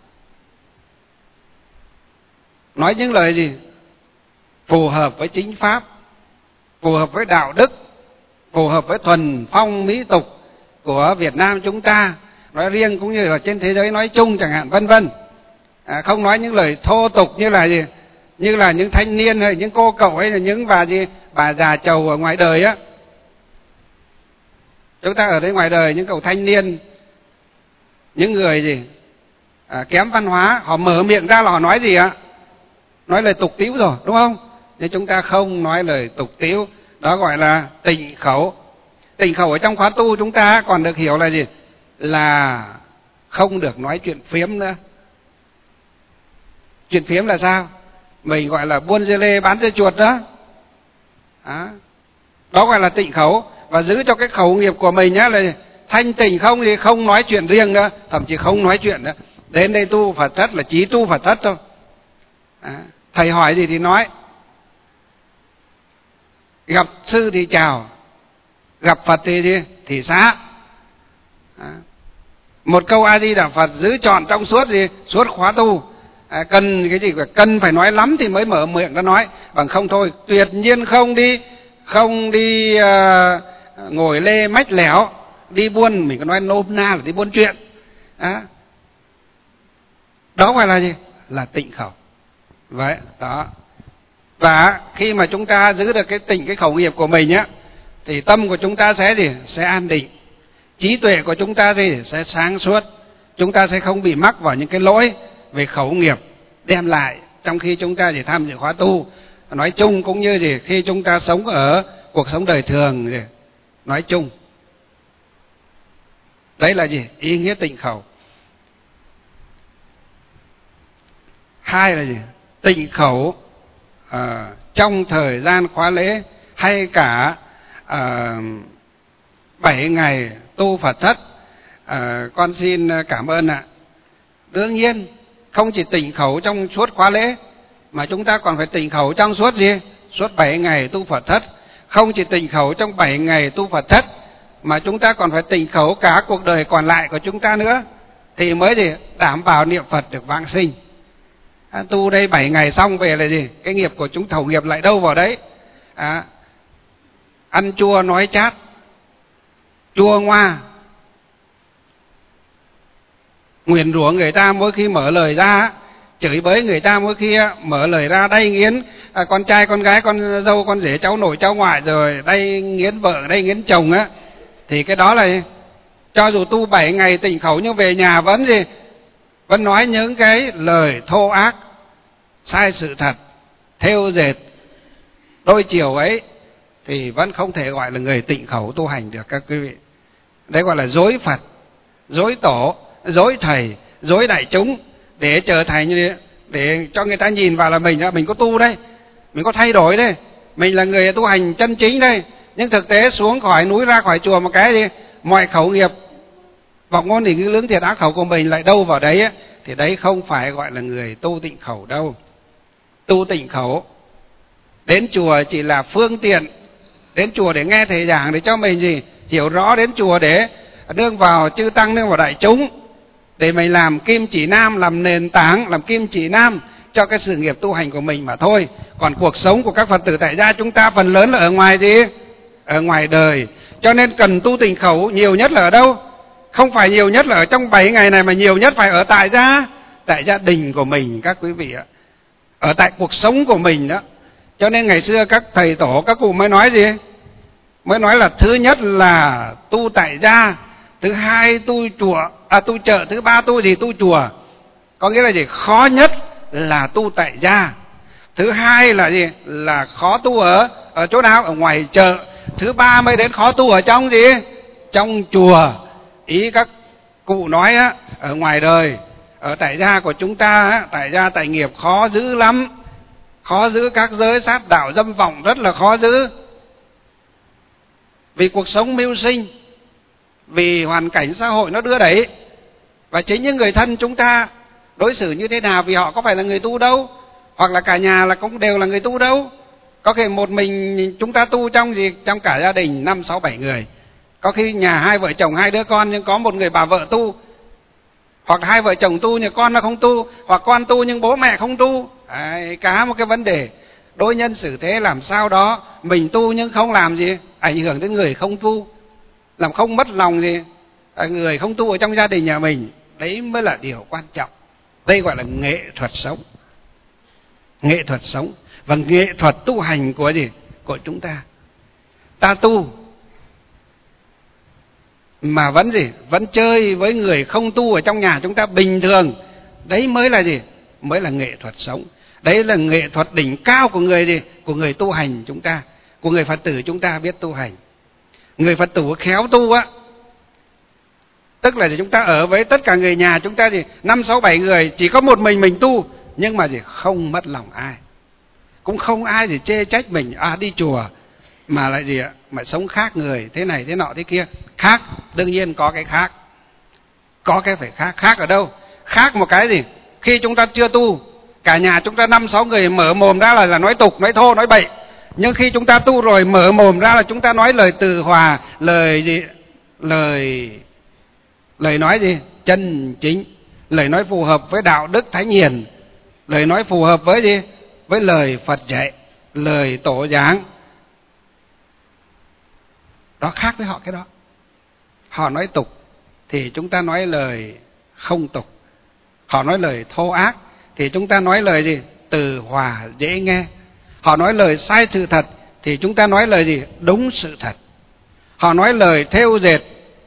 Nói những lời gì? Phù hợp với chính pháp, phù hợp với đạo đức, phù hợp với thuần phong mỹ tục của Việt Nam chúng ta nói riêng cũng như là trên thế giới nói chung chẳng hạn, vân vân. Không nói những lời thô tục như là gì? Như là những thanh niên hay những cô cậu hay là những bà già trầu ở ngoài đời á. Chúng ta ở đây ngoài đời những cậu thanh niên, những người gì? Kém văn hóa, họ mở miệng ra là họ nói gì ạ? Nói lời tục tĩu rồi, đúng không? Nhưng chúng ta không nói lời tục tĩu, đó gọi là tịnh khẩu. Tịnh khẩu ở trong khóa tu chúng ta còn được hiểu là gì? Là không được nói chuyện phiếm nữa. Chuyện phiếm là sao? Mình gọi là buôn dưa lê bán dưa chuột đó. Đó gọi là tịnh khẩu. Và giữ cho cái khẩu nghiệp của mình nhá, là thanh tịnh, không thì không nói chuyện riêng nữa, thậm chí không nói chuyện nữa. Đến đây tu Phật thất là chỉ tu Phật thất thôi. Thầy hỏi gì thì nói, gặp sư thì chào, gặp Phật thì gì? Thì xá. Một câu A Di Đà Phật giữ trọn trong suốt gì? Suốt khóa tu. Cần cái gì? Cần phải nói lắm thì mới mở miệng ra nói, bằng không thôi tuyệt nhiên không đi ngồi lê mách lẻo, đi buôn, mình có nói nôm na là đi buôn chuyện. Đó gọi là gì? Là tịnh khẩu. Vậy đó. Và khi mà chúng ta giữ được cái khẩu nghiệp của mình á, thì tâm của chúng ta sẽ gì? Sẽ an định. Trí tuệ của chúng ta gì? Sẽ sáng suốt. Chúng ta sẽ không bị mắc vào những cái lỗi về khẩu nghiệp đem lại trong khi chúng ta chỉ tham dự khóa tu. Nói chung cũng như gì? Khi chúng ta sống ở cuộc sống đời thường gì? Nói chung. Đấy là gì? Ý nghĩa tịnh khẩu. Hai là gì? Tịnh khẩu trong thời gian khóa lễ hay cả 7 ngày tu Phật thất. Con xin cảm ơn ạ. Đương nhiên không chỉ tịnh khẩu trong suốt khóa lễ, mà chúng ta còn phải tịnh khẩu trong suốt gì? Suốt 7 ngày tu Phật thất. Không chỉ tịnh khẩu trong 7 ngày tu Phật thất, mà chúng ta còn phải tịnh khẩu cả cuộc đời còn lại của chúng ta nữa, thì mới gì? Đảm bảo niệm Phật được vãng sinh. Tu đây 7 ngày xong về là gì? Cái nghiệp của chúng thầu nghiệp lại đâu vào đấy. Ăn chua nói chát, chua ngoa, nguyền rủa người ta mỗi khi mở lời ra, chửi bới người ta mỗi khi mở lời ra, đay nghiến con trai con gái, con dâu con rể, cháu nội cháu ngoại, rồi đay nghiến vợ, đay nghiến chồng á, thì cái đó là cho dù tu 7 ngày tịnh khẩu nhưng về nhà vẫn gì? vẫn nói những cái lời thô ác, sai sự thật, thêu dệt đôi chiều ấy, thì vẫn không thể gọi là người tịnh khẩu tu hành được các quý vị. Đấy gọi là dối Phật, dối tổ, dối thầy, dối đại chúng, để trở thành như thế, để cho người ta nhìn vào là mình có tu đây, mình có thay đổi đây, mình là người tu hành chân chính đây. Nhưng thực tế xuống khỏi núi ra khỏi chùa một cái đi, mọi khẩu nghiệp vọng ngôn thì ngữ lưỡng thiệt ác khẩu của mình lại đâu vào đấy, thì đấy không phải gọi là người tu tịnh khẩu đâu. Tu tịnh khẩu, đến chùa chỉ là phương tiện, đến chùa để nghe thầy giảng, để cho mình gì hiểu rõ, đến chùa để nương vào chư tăng, nương vào đại chúng, để mình làm kim chỉ nam, làm nền tảng, làm kim chỉ nam cho cái sự nghiệp tu hành của mình mà thôi. Còn cuộc sống của các Phật tử tại gia chúng ta phần lớn là ở ngoài gì? Ở ngoài đời. Cho nên cần tu tịnh khẩu nhiều nhất là ở đâu? Không phải nhiều nhất là ở trong 7 ngày này, mà nhiều nhất phải ở tại gia đình của mình các quý vị ạ. Ở tại cuộc sống của mình đó. Cho nên ngày xưa các thầy tổ, các cụ mới nói gì? Mới nói là thứ nhất là tu tại gia, thứ hai tu chợ, thứ ba tu gì? Tu chùa. Có nghĩa là gì? Khó nhất là tu tại gia. Thứ hai là gì? Là khó tu ở chỗ nào? Ở ngoài chợ. Thứ ba mới đến khó tu ở trong gì? Trong chùa. Ý các cụ nói á, ở ngoài đời, ở tại gia của chúng ta á, tại gia tại nghiệp khó giữ lắm. Khó giữ các giới sát đạo dâm vọng, rất là khó giữ. Vì cuộc sống mưu sinh, vì hoàn cảnh xã hội nó đưa đẩy. Và chính những người thân chúng ta đối xử như thế nào, vì họ có phải là người tu đâu, hoặc là cả nhà là cũng đều là người tu đâu. Có khi một mình chúng ta tu trong cả gia đình 5, 6, 7 người. Có khi nhà 2 vợ chồng 2 đứa con, nhưng có một người bà vợ tu, hoặc 2 vợ chồng tu nhưng con nó không tu, hoặc con tu nhưng bố mẹ không tu. Cả một cái vấn đề đối nhân xử thế làm sao đó mình tu nhưng không làm gì ảnh hưởng đến người không tu, làm không mất lòng gì người không tu ở trong gia đình nhà mình. Đấy mới là điều quan trọng. Đây gọi là nghệ thuật sống. Nghệ thuật sống và nghệ thuật tu hành của gì? Của chúng ta. Ta tu mà vẫn gì? Vẫn chơi với người không tu ở trong nhà chúng ta bình thường. Đấy mới là gì? Mới là nghệ thuật sống. Đấy là nghệ thuật đỉnh cao của người gì? Của người tu hành chúng ta, của người Phật tử chúng ta biết tu hành. Người Phật tử khéo tu á, tức là chúng ta ở với tất cả người nhà chúng ta gì 5, 6, 7 người, chỉ có một mình tu, nhưng mà gì không mất lòng ai, cũng không ai gì chê trách mình đi chùa mà lại gì ạ, mà sống khác người, thế này thế nọ thế kia. Khác, đương nhiên có cái khác, có cái phải khác. Khác ở đâu? Khác một cái gì? Khi chúng ta chưa tu, cả nhà chúng ta 5, 6 người mở mồm ra là nói tục, nói thô, nói bậy. Nhưng khi chúng ta tu rồi, mở mồm ra là chúng ta nói lời từ hòa, lời gì? Lời nói gì? Chân chính, lời nói phù hợp với đạo đức thánh hiền, lời nói phù hợp với gì? Với lời Phật dạy, lời tổ giảng. Đó khác với họ cái đó. Họ nói tục thì chúng ta nói lời không tục. Họ nói lời thô ác thì chúng ta nói lời gì? Từ hòa dễ nghe. Họ nói lời sai sự thật thì chúng ta nói lời gì? Đúng sự thật. Họ nói lời thêu dệt,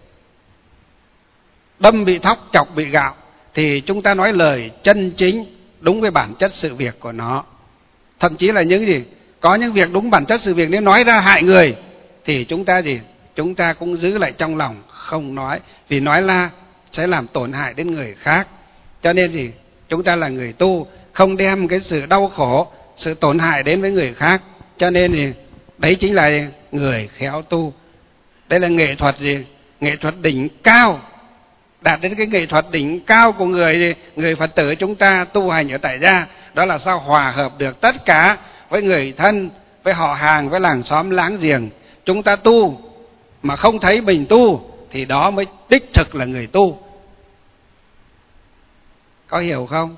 đâm bị thóc, chọc bị gạo, thì chúng ta nói lời chân chính, đúng với bản chất sự việc của nó. Thậm chí là những gì? Có những việc đúng bản chất sự việc, nếu nói ra hại người thì chúng ta gì? Chúng ta cũng giữ lại trong lòng, không nói. Vì nói ra sẽ làm tổn hại đến người khác. Cho nên gì? Chúng ta là người tu, không đem cái sự đau khổ, sự tổn hại đến với người khác. Cho nên thì đấy chính là người khéo tu. Đây là nghệ thuật gì? Nghệ thuật đỉnh cao. Đạt đến cái nghệ thuật đỉnh cao của người Phật tử chúng ta tu hành ở tại gia. Đó là sao hòa hợp được tất cả với người thân, với họ hàng, với làng xóm láng giềng. Chúng ta tu mà không thấy mình tu thì đó mới đích thực là người tu. Có hiểu không?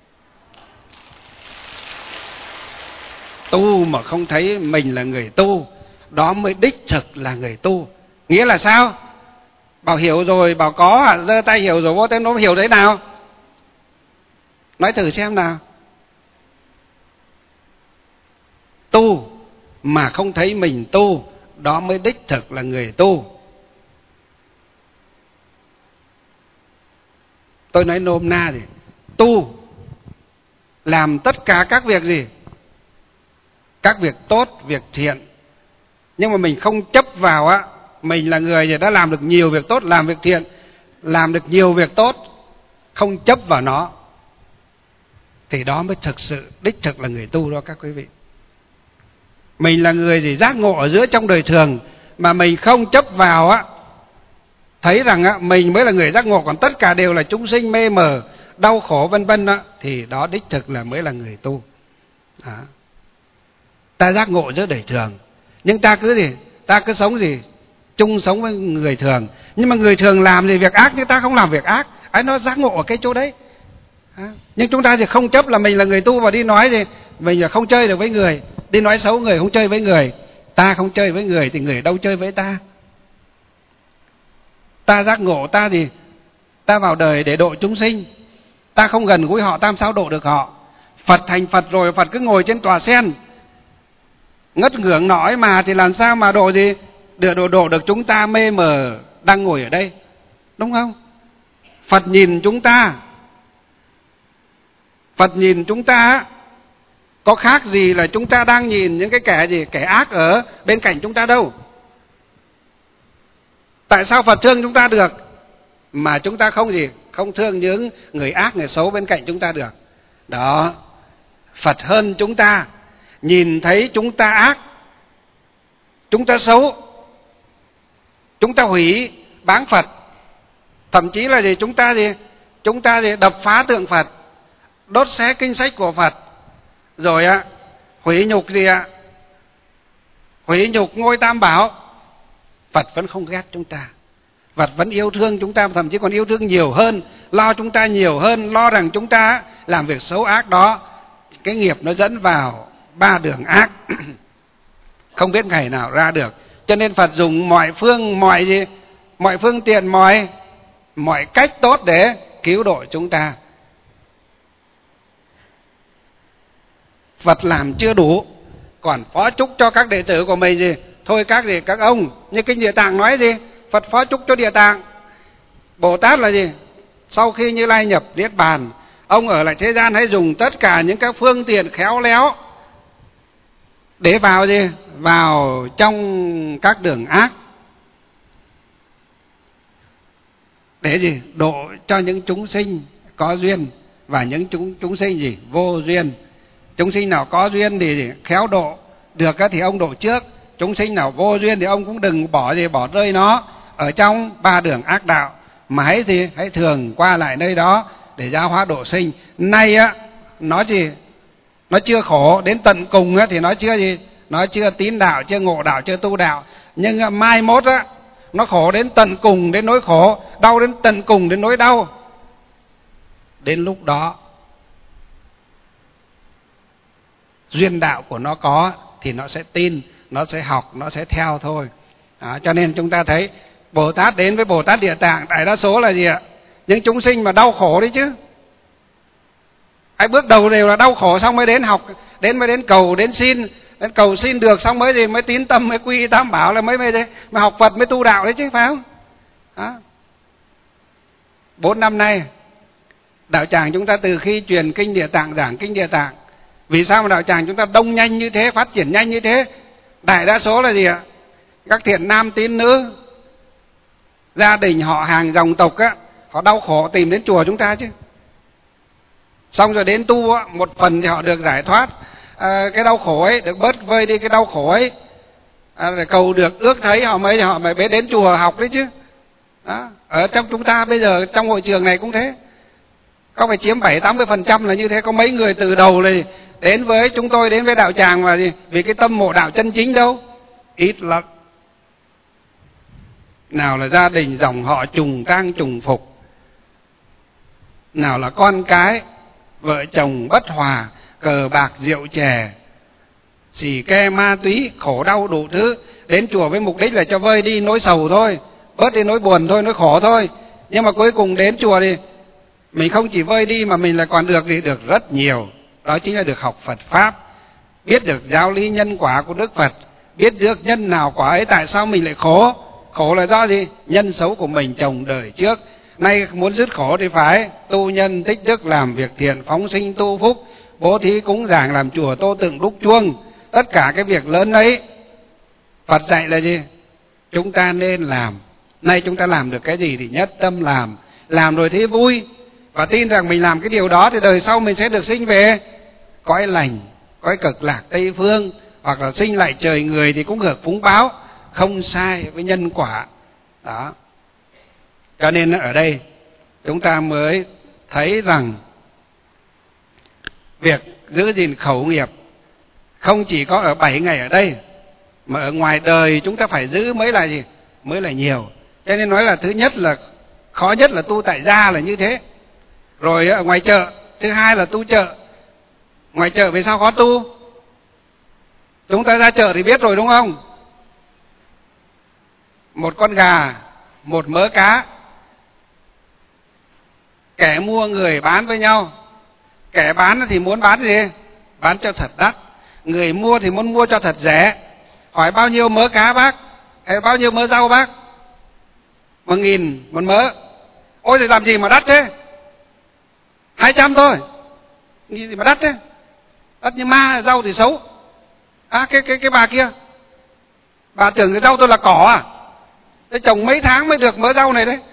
Tu mà không thấy mình là người tu, đó mới đích thực là người tu. Nghĩa là sao? Bảo hiểu rồi, bảo có, giơ tay hiểu rồi, vô tên nó hiểu thế nào? Nói thử xem nào. Tu mà không thấy mình tu, đó mới đích thực là người tu. Tôi nói nôm na gì? Tu làm tất cả các việc gì? Các việc tốt, việc thiện. Nhưng mà mình không chấp vào á, mình là người gì đã làm được nhiều việc tốt, làm việc thiện, làm được nhiều việc tốt, không chấp vào nó, thì đó mới thực sự đích thực là người tu đó các quý vị. Mình là người gì giác ngộ ở giữa trong đời thường mà mình không chấp vào á, thấy rằng á mình mới là người giác ngộ, còn tất cả đều là chúng sinh mê mờ, đau khổ vân vân á, thì đó đích thực là mới là người tu. Ta giác ngộ giữa đời thường, nhưng ta cứ gì? Ta cứ sống gì? Chung sống với người thường. Nhưng mà người thường làm gì việc ác nhưng ta không làm việc ác. Ấy nó giác ngộ ở cái chỗ đấy. Nhưng chúng ta thì không chấp là mình là người tu và đi nói gì? Mình là không chơi được với người, đi nói xấu người, không chơi với người. Ta không chơi với người thì người đâu chơi với ta. Ta giác ngộ ta gì? Ta vào đời để độ chúng sinh. Ta không gần gũi họ, ta làm sao độ được họ? Phật thành Phật rồi, Phật cứ ngồi trên tòa sen ngất ngưỡng nói mà, thì làm sao mà độ gì? Độ được chúng ta mê mờ đang ngồi ở đây, đúng không? Phật nhìn chúng ta, Phật nhìn chúng ta có khác gì là chúng ta đang nhìn những cái kẻ gì? Kẻ ác ở bên cạnh chúng ta đâu. Tại sao Phật thương chúng ta được mà chúng ta không gì? Không thương những người ác, người xấu bên cạnh chúng ta được. Đó, Phật hơn chúng ta, nhìn thấy chúng ta ác, chúng ta xấu, chúng ta hủy báng Phật, thậm chí là gì? Chúng ta đập phá tượng Phật, đốt xé kinh sách của Phật, rồi hủy nhục gì ạ? Hủy nhục ngôi Tam Bảo. Phật vẫn không ghét chúng ta, Phật vẫn yêu thương chúng ta, thậm chí còn yêu thương nhiều hơn, lo chúng ta nhiều hơn, lo rằng chúng ta làm việc xấu ác đó, cái nghiệp nó dẫn vào 3 đường ác không biết ngày nào ra được. Cho nên Phật dùng mọi phương tiện, mọi cách tốt để cứu độ chúng ta. Phật làm chưa đủ, còn phó chúc cho các đệ tử của mình gì? Thôi các ông, như Kinh Địa Tạng nói gì? Phật phó chúc cho Địa Tạng. Bồ Tát là gì? Sau khi Như Lai nhập Niết Bàn, ông ở lại thế gian hãy dùng tất cả những các phương tiện khéo léo để vào gì? Vào trong các đường ác, để gì? Độ cho những chúng sinh có duyên và những chúng sinh gì? Vô duyên. Chúng sinh nào có duyên thì khéo độ được thì ông độ trước. Chúng sinh nào vô duyên thì ông cũng đừng bỏ rơi nó ở trong 3 đường ác đạo, mà hãy thường qua lại nơi đó để giáo hóa độ sinh. Nay á nó chưa khổ đến tận cùng á thì nó chưa tín đạo, chưa ngộ đạo, chưa tu đạo. Nhưng mai mốt á nó khổ đến tận cùng đến nỗi khổ, đau đến tận cùng đến nỗi đau. Đến lúc đó duyên đạo của nó có thì nó sẽ tin, nó sẽ học, nó sẽ theo thôi. Cho nên chúng ta thấy Bồ Tát đến với Bồ Tát Địa Tạng, đại đa số là gì ạ? Những chúng sinh mà đau khổ đấy chứ. Bước đầu đều là đau khổ, xong mới đến học, mới đến cầu, đến cầu xin được, xong mới tín tâm, mới quy Tam Bảo, là mới học Phật, mới tu đạo đấy chứ, phải không? 4 năm nay đạo tràng chúng ta từ khi truyền Kinh Địa Tạng, giảng Kinh Địa Tạng, vì sao mà đạo tràng chúng ta đông nhanh như thế, phát triển nhanh như thế? Đại đa số là gì ạ? Các thiện nam tín nữ, gia đình họ hàng dòng tộc á, họ đau khổ tìm đến chùa chúng ta chứ. Xong rồi đến tu á, một phần thì họ được giải thoát cái đau khổ ấy, được bớt vơi đi cái đau khổ ấy, cầu được ước thấy họ mới biết đến chùa học đấy chứ. Đó. Ở trong chúng ta bây giờ trong hội trường này cũng thế, có phải chiếm 70-80% là như thế. Có mấy người từ đầu này đến với chúng tôi, đến với đạo tràng mà vì cái tâm mộ đạo chân chính đâu, ít lắm. Nào là gia đình dòng họ trùng tang trùng phục, nào là con cái vợ chồng bất hòa, cờ bạc rượu chè, xì ke ma túy, khổ đau đủ thứ. Đến chùa với mục đích là cho vơi đi nỗi sầu thôi, bớt đi nỗi buồn thôi, nỗi khổ thôi. Nhưng mà cuối cùng đến chùa thì mình không chỉ vơi đi mà mình là còn được rất nhiều. Đó chính là được học Phật Pháp, biết được giáo lý nhân quả của Đức Phật, biết được nhân nào quả ấy, tại sao mình lại khổ. Khổ là do gì? Nhân xấu của mình trồng đời trước. Nay muốn dứt khổ thì phải tu nhân tích đức, làm việc thiện, phóng sinh tu phúc, bố thí cúng dường, làm chùa tô tượng đúc chuông. Tất cả cái việc lớn ấy Phật dạy là gì? Chúng ta nên làm. Nay chúng ta làm được cái gì thì nhất tâm làm rồi thấy vui, và tin rằng mình làm cái điều đó thì đời sau mình sẽ được sinh về cõi lành, cõi cực lạc Tây Phương, hoặc là sinh lại trời người thì cũng được phúng báo, không sai với nhân quả đó. Cho nên ở đây chúng ta mới thấy rằng việc giữ gìn khẩu nghiệp không chỉ có ở 7 ngày ở đây, mà ở ngoài đời chúng ta phải giữ mới là gì? Mới là nhiều. Cho nên nói là thứ nhất là khó nhất là tu tại gia là như thế. Rồi ở ngoài chợ, thứ hai là tu chợ. Ngoài chợ vì sao khó tu? Chúng ta ra chợ thì biết rồi đúng không? Một con gà, một mớ cá, kẻ mua người bán với nhau. Kẻ bán thì muốn bán gì? Bán cho thật đắt. Người mua thì muốn mua cho thật rẻ. Hỏi bao nhiêu mớ cá bác? Hay bao nhiêu mớ rau bác? 1.000 một mớ. Ôi thì làm gì mà đắt thế? 200 thôi. Nghĩ gì mà đắt thế? Đắt như ma, rau thì xấu. Cái bà kia, bà tưởng cái rau tôi là cỏ à? Thế trồng mấy tháng mới được mớ rau này đấy.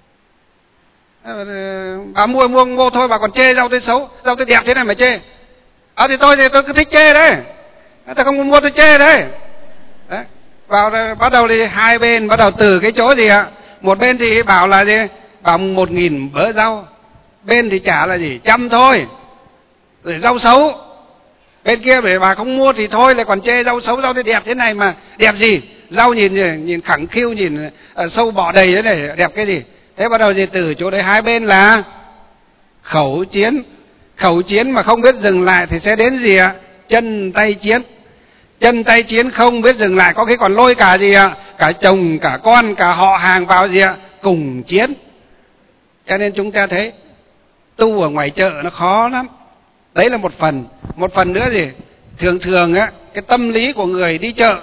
Bà mua thôi, bà còn chê rau tôi xấu, rau tôi đẹp thế này mà chê. Thì tôi cứ thích chê đấy. Tôi không muốn mua tôi chê đấy. Đấy. Bắt đầu thì hai bên bắt đầu từ cái chỗ gì ạ? Một bên thì bảo là gì? Bảo 1.000 mớ rau. Bên thì trả là gì? 100 thôi. Rồi rau xấu. Bên kia để bà không mua thì thôi, lại còn chê rau xấu, rau thì đẹp thế này mà đẹp gì? Rau nhìn khẳng khiu, nhìn sâu bọ đầy thế này, đẹp cái gì? Thế bắt đầu gì? Từ chỗ đấy hai bên là khẩu chiến. Khẩu chiến mà không biết dừng lại thì sẽ đến gì ạ? Chân tay chiến. Chân tay chiến không biết dừng lại, có khi còn lôi cả gì ạ? Cả chồng, cả con, cả họ hàng vào gì ạ? Cùng chiến. Cho nên chúng ta thấy tu ở ngoài chợ nó khó lắm. Đấy là một phần. Một phần nữa gì? Thường á, cái tâm lý của người đi chợ,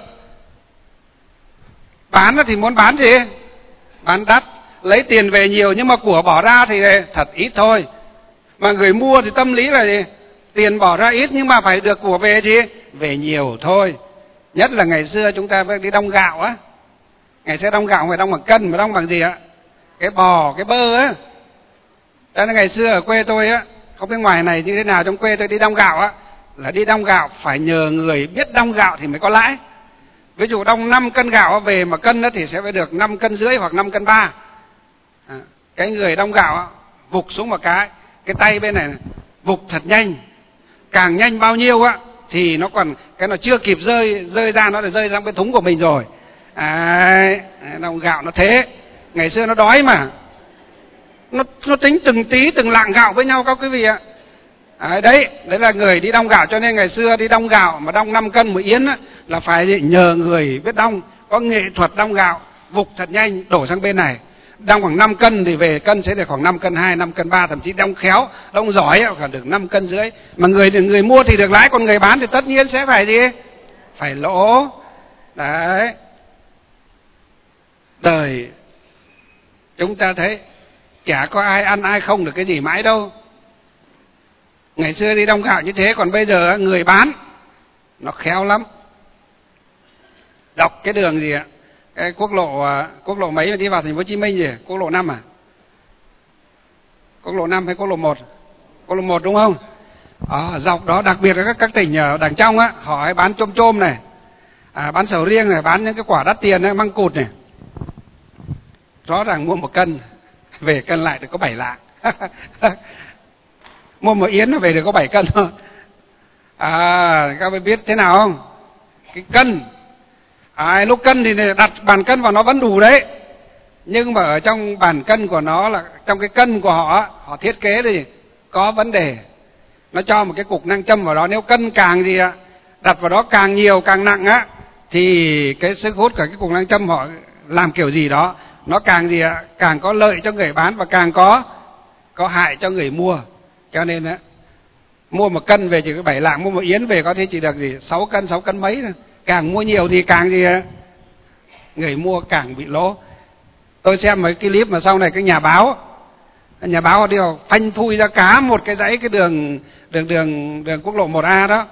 bán thì muốn bán gì? Bán đắt, lấy tiền về nhiều nhưng mà của bỏ ra thì thật ít thôi. Mà người mua thì tâm lý là gì? Tiền bỏ ra ít nhưng mà phải được của về gì? Về nhiều thôi. Nhất là ngày xưa chúng ta đi đong gạo á. Ngày xưa đong gạo không phải đong bằng cân mà đong bằng gì ạ? Cái bò, cái bơ á. Cho nên ngày xưa ở quê tôi á, không biết ngoài này như thế nào, trong quê tôi đi đong gạo á, là đi đong gạo phải nhờ người biết đong gạo thì mới có lãi. Ví dụ đong 5 cân gạo về mà cân đó thì sẽ phải được 5,5 cân hoặc 5,3 cân. Cái người đong gạo á, vục xuống một cái tay bên này vục thật nhanh. Càng nhanh bao nhiêu á thì nó còn cái nó chưa kịp rơi ra, nó đã rơi sang cái thúng của mình rồi. Đong gạo nó thế. Ngày xưa nó đói mà. Nó tính từng tí từng lạng gạo với nhau các quý vị ạ. Đấy là người đi đong gạo. Cho nên ngày xưa đi đong gạo mà đong 5 cân một yến á, là phải nhờ người biết đong, có nghệ thuật đong gạo, vục thật nhanh đổ sang bên này. Đong khoảng 5 cân thì về cân sẽ được khoảng 5,2 cân, 5,3 cân, thậm chí đong khéo, đong giỏi còn được 5,5 cân. Mà người mua thì được lãi, còn người bán thì tất nhiên sẽ phải gì? Phải lỗ. Đấy. Đời chúng ta thấy chả có ai ăn ai không được cái gì mãi đâu. Ngày xưa đi đong gạo như thế, còn bây giờ người bán nó khéo lắm. Dọc cái đường gì ạ? Cái quốc lộ mấy mà đi vào thành phố Hồ Chí Minh gì? Quốc lộ 5 à? Quốc lộ 5 hay quốc lộ 1? Quốc lộ 1 đúng không? Dọc đó, đặc biệt là các tỉnh ở đằng trong á, họ hay bán chôm này, bán sầu riêng này, bán những cái quả đắt tiền này, măng cụt này. Rõ ràng mua 1 cân, về cân lại được có 7 lạng. Mua 1 yến nó về được có 7 cân thôi. Các bạn biết thế nào không? Cái cân. Lúc cân thì đặt bàn cân vào nó vẫn đủ đấy. Nhưng mà ở trong bàn cân của nó, là trong cái cân của họ thiết kế thì có vấn đề. Nó cho một cái cục nam châm vào đó. Nếu cân càng gì ạ, đặt vào đó càng nhiều càng nặng á, thì cái sức hút của cái cục nam châm họ làm kiểu gì đó, nó càng gì ạ, càng có lợi cho người bán và càng có hại cho người mua. Cho nên á, mua 1 cân về chỉ có 7 lạng, mua 1 yến về có thể chỉ được gì 6 cân mấy thôi. Càng mua nhiều thì càng gì ạ, người mua càng bị lỗ. Tôi xem mấy cái clip mà sau này cái nhà báo Nhà báo điều phanh phui ra cả một cái dãy cái đường quốc lộ 1A đó.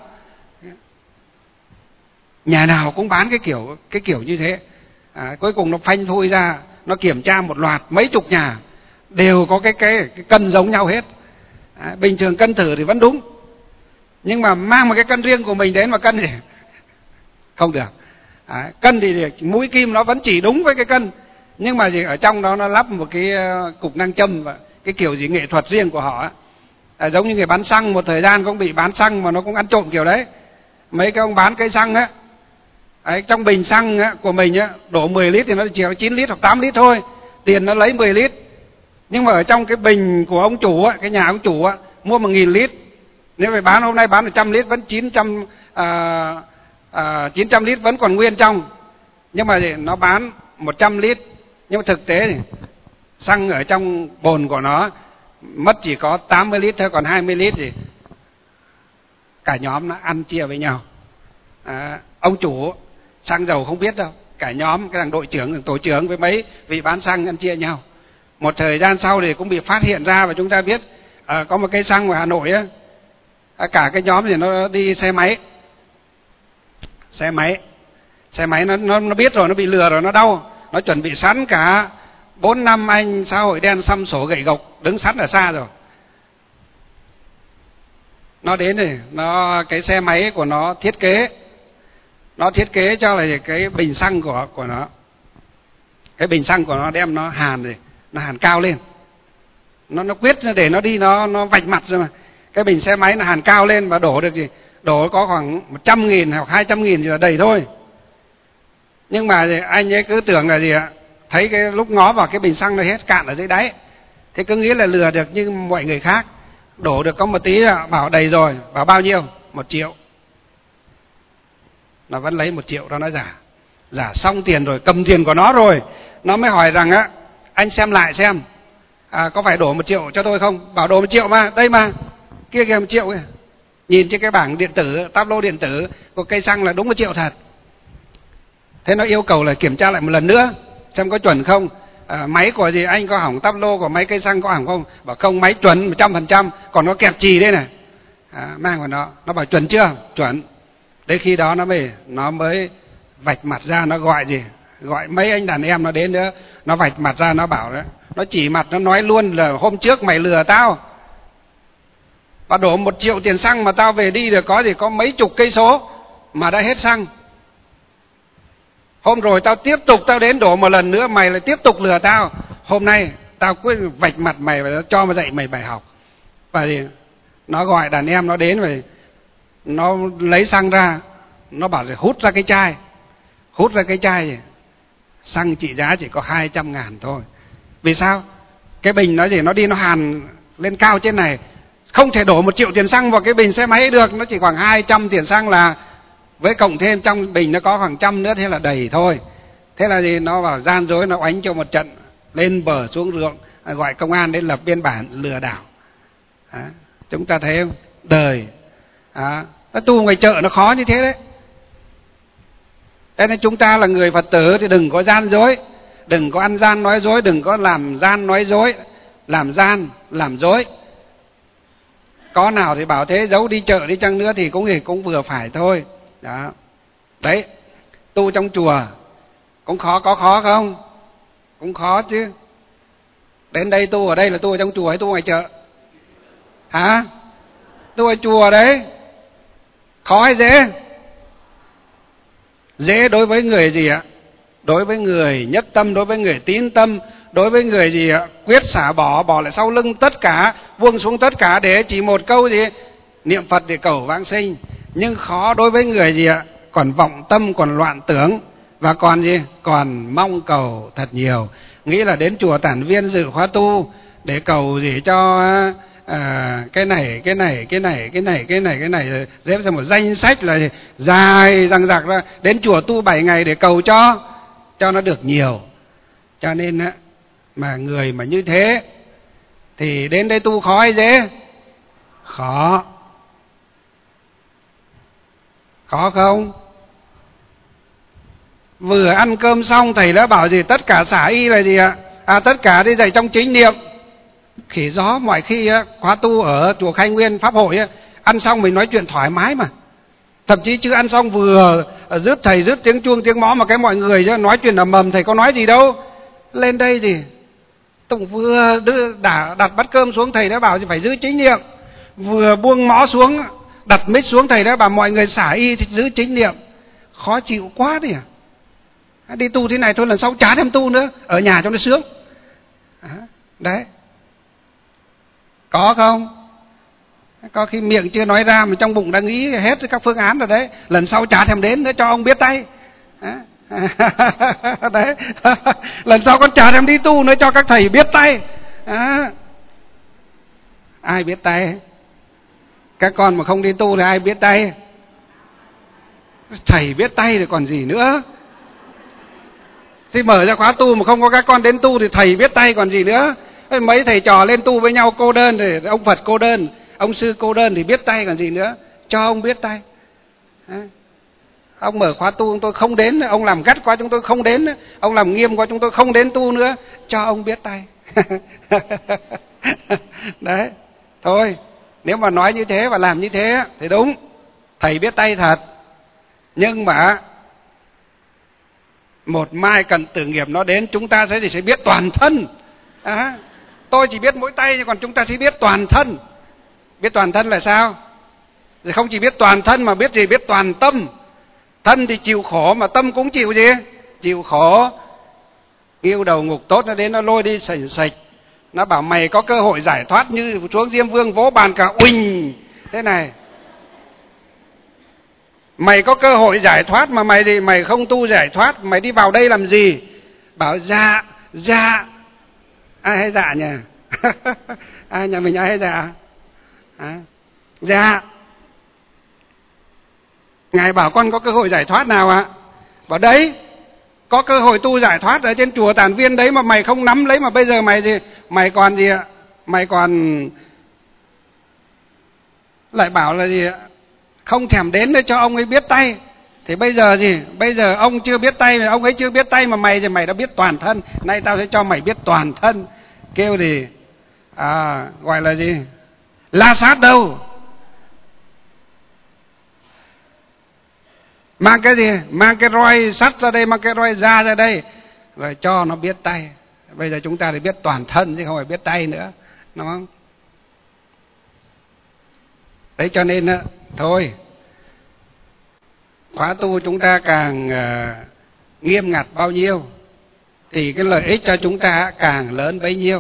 Nhà nào cũng bán cái kiểu như thế. Cuối cùng nó phanh phui ra, nó kiểm tra một loạt mấy chục nhà đều có cái cân giống nhau hết. Bình thường cân thử thì vẫn đúng, nhưng mà mang một cái cân riêng của mình đến mà cân thì không được. Cân thì mũi kim nó vẫn chỉ đúng với cái cân, nhưng mà gì ở trong đó nó lắp một cái cục nam châm và cái kiểu gì nghệ thuật riêng của họ. Giống như người bán xăng, một thời gian cũng bị bán xăng mà nó cũng ăn trộm kiểu đấy. Mấy cái ông bán cây xăng á, trong bình xăng của mình đổ 10 lít thì nó chỉ có 9 lít hoặc 8 lít thôi, tiền nó lấy 10 lít. Nhưng mà ở trong cái bình của ông chủ cái nhà ông chủ mua 1.000 lít, nếu phải bán hôm nay bán 100 lít vẫn 900 lít vẫn còn nguyên trong. Nhưng mà nó bán 100 lít, nhưng mà thực tế thì xăng ở trong bồn của nó mất chỉ có 80 lít thôi, còn 20 lít thì cả nhóm nó ăn chia với nhau. Ông chủ xăng dầu không biết đâu, cả nhóm cái thằng đội trưởng, thằng tổ trưởng với mấy vị bán xăng ăn chia nhau. Một thời gian sau thì cũng bị phát hiện ra, và chúng ta biết có một cây xăng ở Hà Nội cả cái nhóm thì nó đi xe máy nó biết rồi, nó bị lừa rồi, nó đau, nó chuẩn bị sẵn cả 4-5 anh xã hội đen xăm sổ gậy gộc đứng sẵn ở xa rồi. Nó đến thì cái xe máy của nó thiết kế cho là cái bình xăng của nó, cái bình xăng của nó đem nó hàn cao lên, nó quyết để nó đi nó vạch mặt rồi mà. Cái bình xe máy nó hàn cao lên và đổ được gì, đổ có khoảng 100.000 hoặc 200.000 thì là đầy thôi. Nhưng mà anh ấy cứ tưởng là gì thấy cái lúc ngó vào cái bình xăng nó hết cạn ở dưới đáy, thế cứ nghĩ là lừa được như mọi người khác. Đổ được có một tí bảo đầy rồi, bảo bao nhiêu? 1 triệu. Nó vẫn lấy 1 triệu đó, nó giả xong tiền rồi, cầm tiền của nó rồi, nó mới hỏi rằng anh xem lại xem có phải đổ 1 triệu cho tôi không? Bảo đổ 1 triệu mà, đây mà, kia kìa 1 triệu kìa. Nhìn trên cái bảng điện tử, tablo điện tử của cây xăng là đúng 1 triệu thật. Thế nó yêu cầu là kiểm tra lại một lần nữa xem có chuẩn không. Máy của gì anh có hỏng, tablo của máy cây xăng có hỏng không? Bảo không, máy chuẩn 100%, còn nó kẹp chì đây này. Mang vào nó bảo chuẩn chưa? Chuẩn. Đến khi đó nó mới vạch mặt ra, nó gọi mấy anh đàn em nó đến nữa, nó vạch mặt ra, nó bảo đó, nó chỉ mặt, nó nói luôn là hôm trước mày lừa tao, và đổ 1 triệu tiền xăng mà tao về đi được có mấy chục cây số mà đã hết xăng. Hôm rồi tao tiếp tục tao đến đổ một lần nữa, mày lại tiếp tục lừa tao. Hôm nay tao quyết vạch mặt mày và cho mà dạy mày bài học. Và thì nó gọi đàn em nó đến, và nó lấy xăng ra, nó bảo là hút ra cái chai xăng trị giá chỉ có 200.000 thôi. Vì sao? Cái bình nó nó hàn lên cao trên này, không thể đổ 1 triệu tiền xăng vào cái bình xe máy được, nó chỉ khoảng 200 tiền xăng là, với cộng thêm trong bình nó có khoảng 100 nữa, thế là đầy thôi. Thế là gì? Nó bảo gian dối, nó oánh cho một trận, lên bờ xuống ruộng, gọi công an đến lập biên bản lừa đảo. Chúng ta thấy không? Đời nó tu ngoài chợ nó khó như thế đấy. Thế nên chúng ta là người Phật tử thì đừng có gian dối, đừng có ăn gian nói dối, đừng có làm gian nói dối, làm gian làm dối. Có nào thì bảo thế, giấu đi chợ đi chăng nữa thì cũng vừa phải thôi. Đó. Đấy, tu trong chùa cũng khó, có khó không? Cũng khó chứ. Đến đây tu ở đây là tu ở trong chùa hay tu ngoài chợ? Hả? Tu ở chùa đấy. Khó hay dễ? Dễ đối với người gì ạ? Đối với người nhất tâm, đối với người tín tâm, đối với người gì ạ? Quyết xả bỏ lại sau lưng tất cả, buông xuống tất cả để chỉ một câu gì? Niệm Phật để cầu vãng sinh. Nhưng khó đối với người gì ạ? Còn vọng tâm, còn loạn tưởng, và còn gì? Còn mong cầu thật nhiều. Nghĩ là đến chùa Tản Viên dự khóa tu để cầu gì cho cái này, xếp ra một danh sách là dài dằng dặc ra. Đến chùa tu 7 ngày để cầu cho nó được nhiều. Cho nên mà người mà như thế thì đến đây tu khó hay dễ? Khó. Khó không? Vừa ăn cơm xong thầy đã bảo gì? Tất cả xả y là gì ạ? Tất cả đi dạy trong chính niệm. khỉ gió. Mọi khi khóa tu ở chùa Khai Nguyên Pháp Hội ăn xong mình nói chuyện thoải mái mà. Thậm chí chưa ăn xong vừa rước thầy rước tiếng chuông tiếng mõ mà cái mọi người nói chuyện ầm ầm, thầy có nói gì đâu. Lên đây gì Tụng vừa đặt bát cơm xuống, thầy đã bảo phải giữ chính niệm. Vừa buông mõ xuống, đặt mic xuống, thầy đã bảo mọi người xả y thì giữ chính niệm. Khó chịu quá đi à. Đi tu thế này thôi, lần sau chả thêm tu nữa, ở nhà cho nó sướng. Đấy. Có không? Có khi miệng chưa nói ra mà trong bụng đã nghĩ hết các phương án rồi đấy. Lần sau chả thèm đến nữa, cho ông biết tay. Đấy. Lần sau con chả thèm đi tu nữa, cho các thầy biết tay. Ai biết tay? Các con mà không đi tu thì ai biết tay? Thầy biết tay thì còn gì nữa. Thì mở ra khóa tu mà không có các con đến tu thì thầy biết tay còn gì nữa. Mấy thầy trò lên tu với nhau cô đơn thì ông Phật cô đơn, ông sư cô đơn thì biết tay còn gì nữa. Cho ông biết tay. Ông mở khóa tu chúng tôi không đến, ông làm gắt quá chúng tôi không đến, ông làm nghiêm quá chúng tôi không đến tu nữa. Cho ông biết tay. Đấy. Thôi, nếu mà nói như thế và làm như thế thì đúng, thầy biết tay thật. Nhưng mà một mai cần tử nghiệp nó đến, chúng ta sẽ biết toàn thân. Tôi chỉ biết mỗi tay, còn chúng ta sẽ biết toàn thân. Biết toàn thân là sao? Thì không chỉ biết toàn thân mà biết gì? Biết toàn tâm. Thân thì chịu khổ mà tâm cũng chịu gì? Chịu khổ. Yêu đầu ngục tốt nó đến nó lôi đi sạch sạch. Nó bảo mày có cơ hội giải thoát như xuống Diêm Vương vỗ bàn cả uỳnh thế này. Mày có cơ hội giải thoát mà mày không tu giải thoát, mày đi vào đây làm gì? Bảo dạ. Ai hay dạ nhỉ? Ai nhà mình ai hay dạ? Dạ. Ngài bảo con có cơ hội giải thoát nào ạ? Bảo đấy, có cơ hội tu giải thoát ở trên chùa Tản Viên đấy mà mày không nắm lấy, mà bây giờ mày gì? Mày còn gì ạ? Mày còn lại bảo là gì ạ? Không thèm đến để cho ông ấy biết tay. Thì bây giờ gì? Bây giờ ông chưa biết tay, ông ấy chưa biết tay mà mày thì mày đã biết toàn thân. Nay tao sẽ cho mày biết toàn thân. Kêu gì? Gọi là gì? La sát đâu? Mang cái gì? Mang cái roi sắt ra đây, mang cái roi da ra đây, rồi cho nó biết tay. Bây giờ chúng ta thì biết toàn thân chứ không phải biết tay nữa, đúng không? Đấy cho nên thôi, khóa tu chúng ta càng nghiêm ngặt bao nhiêu thì cái lợi ích cho chúng ta càng lớn bấy nhiêu.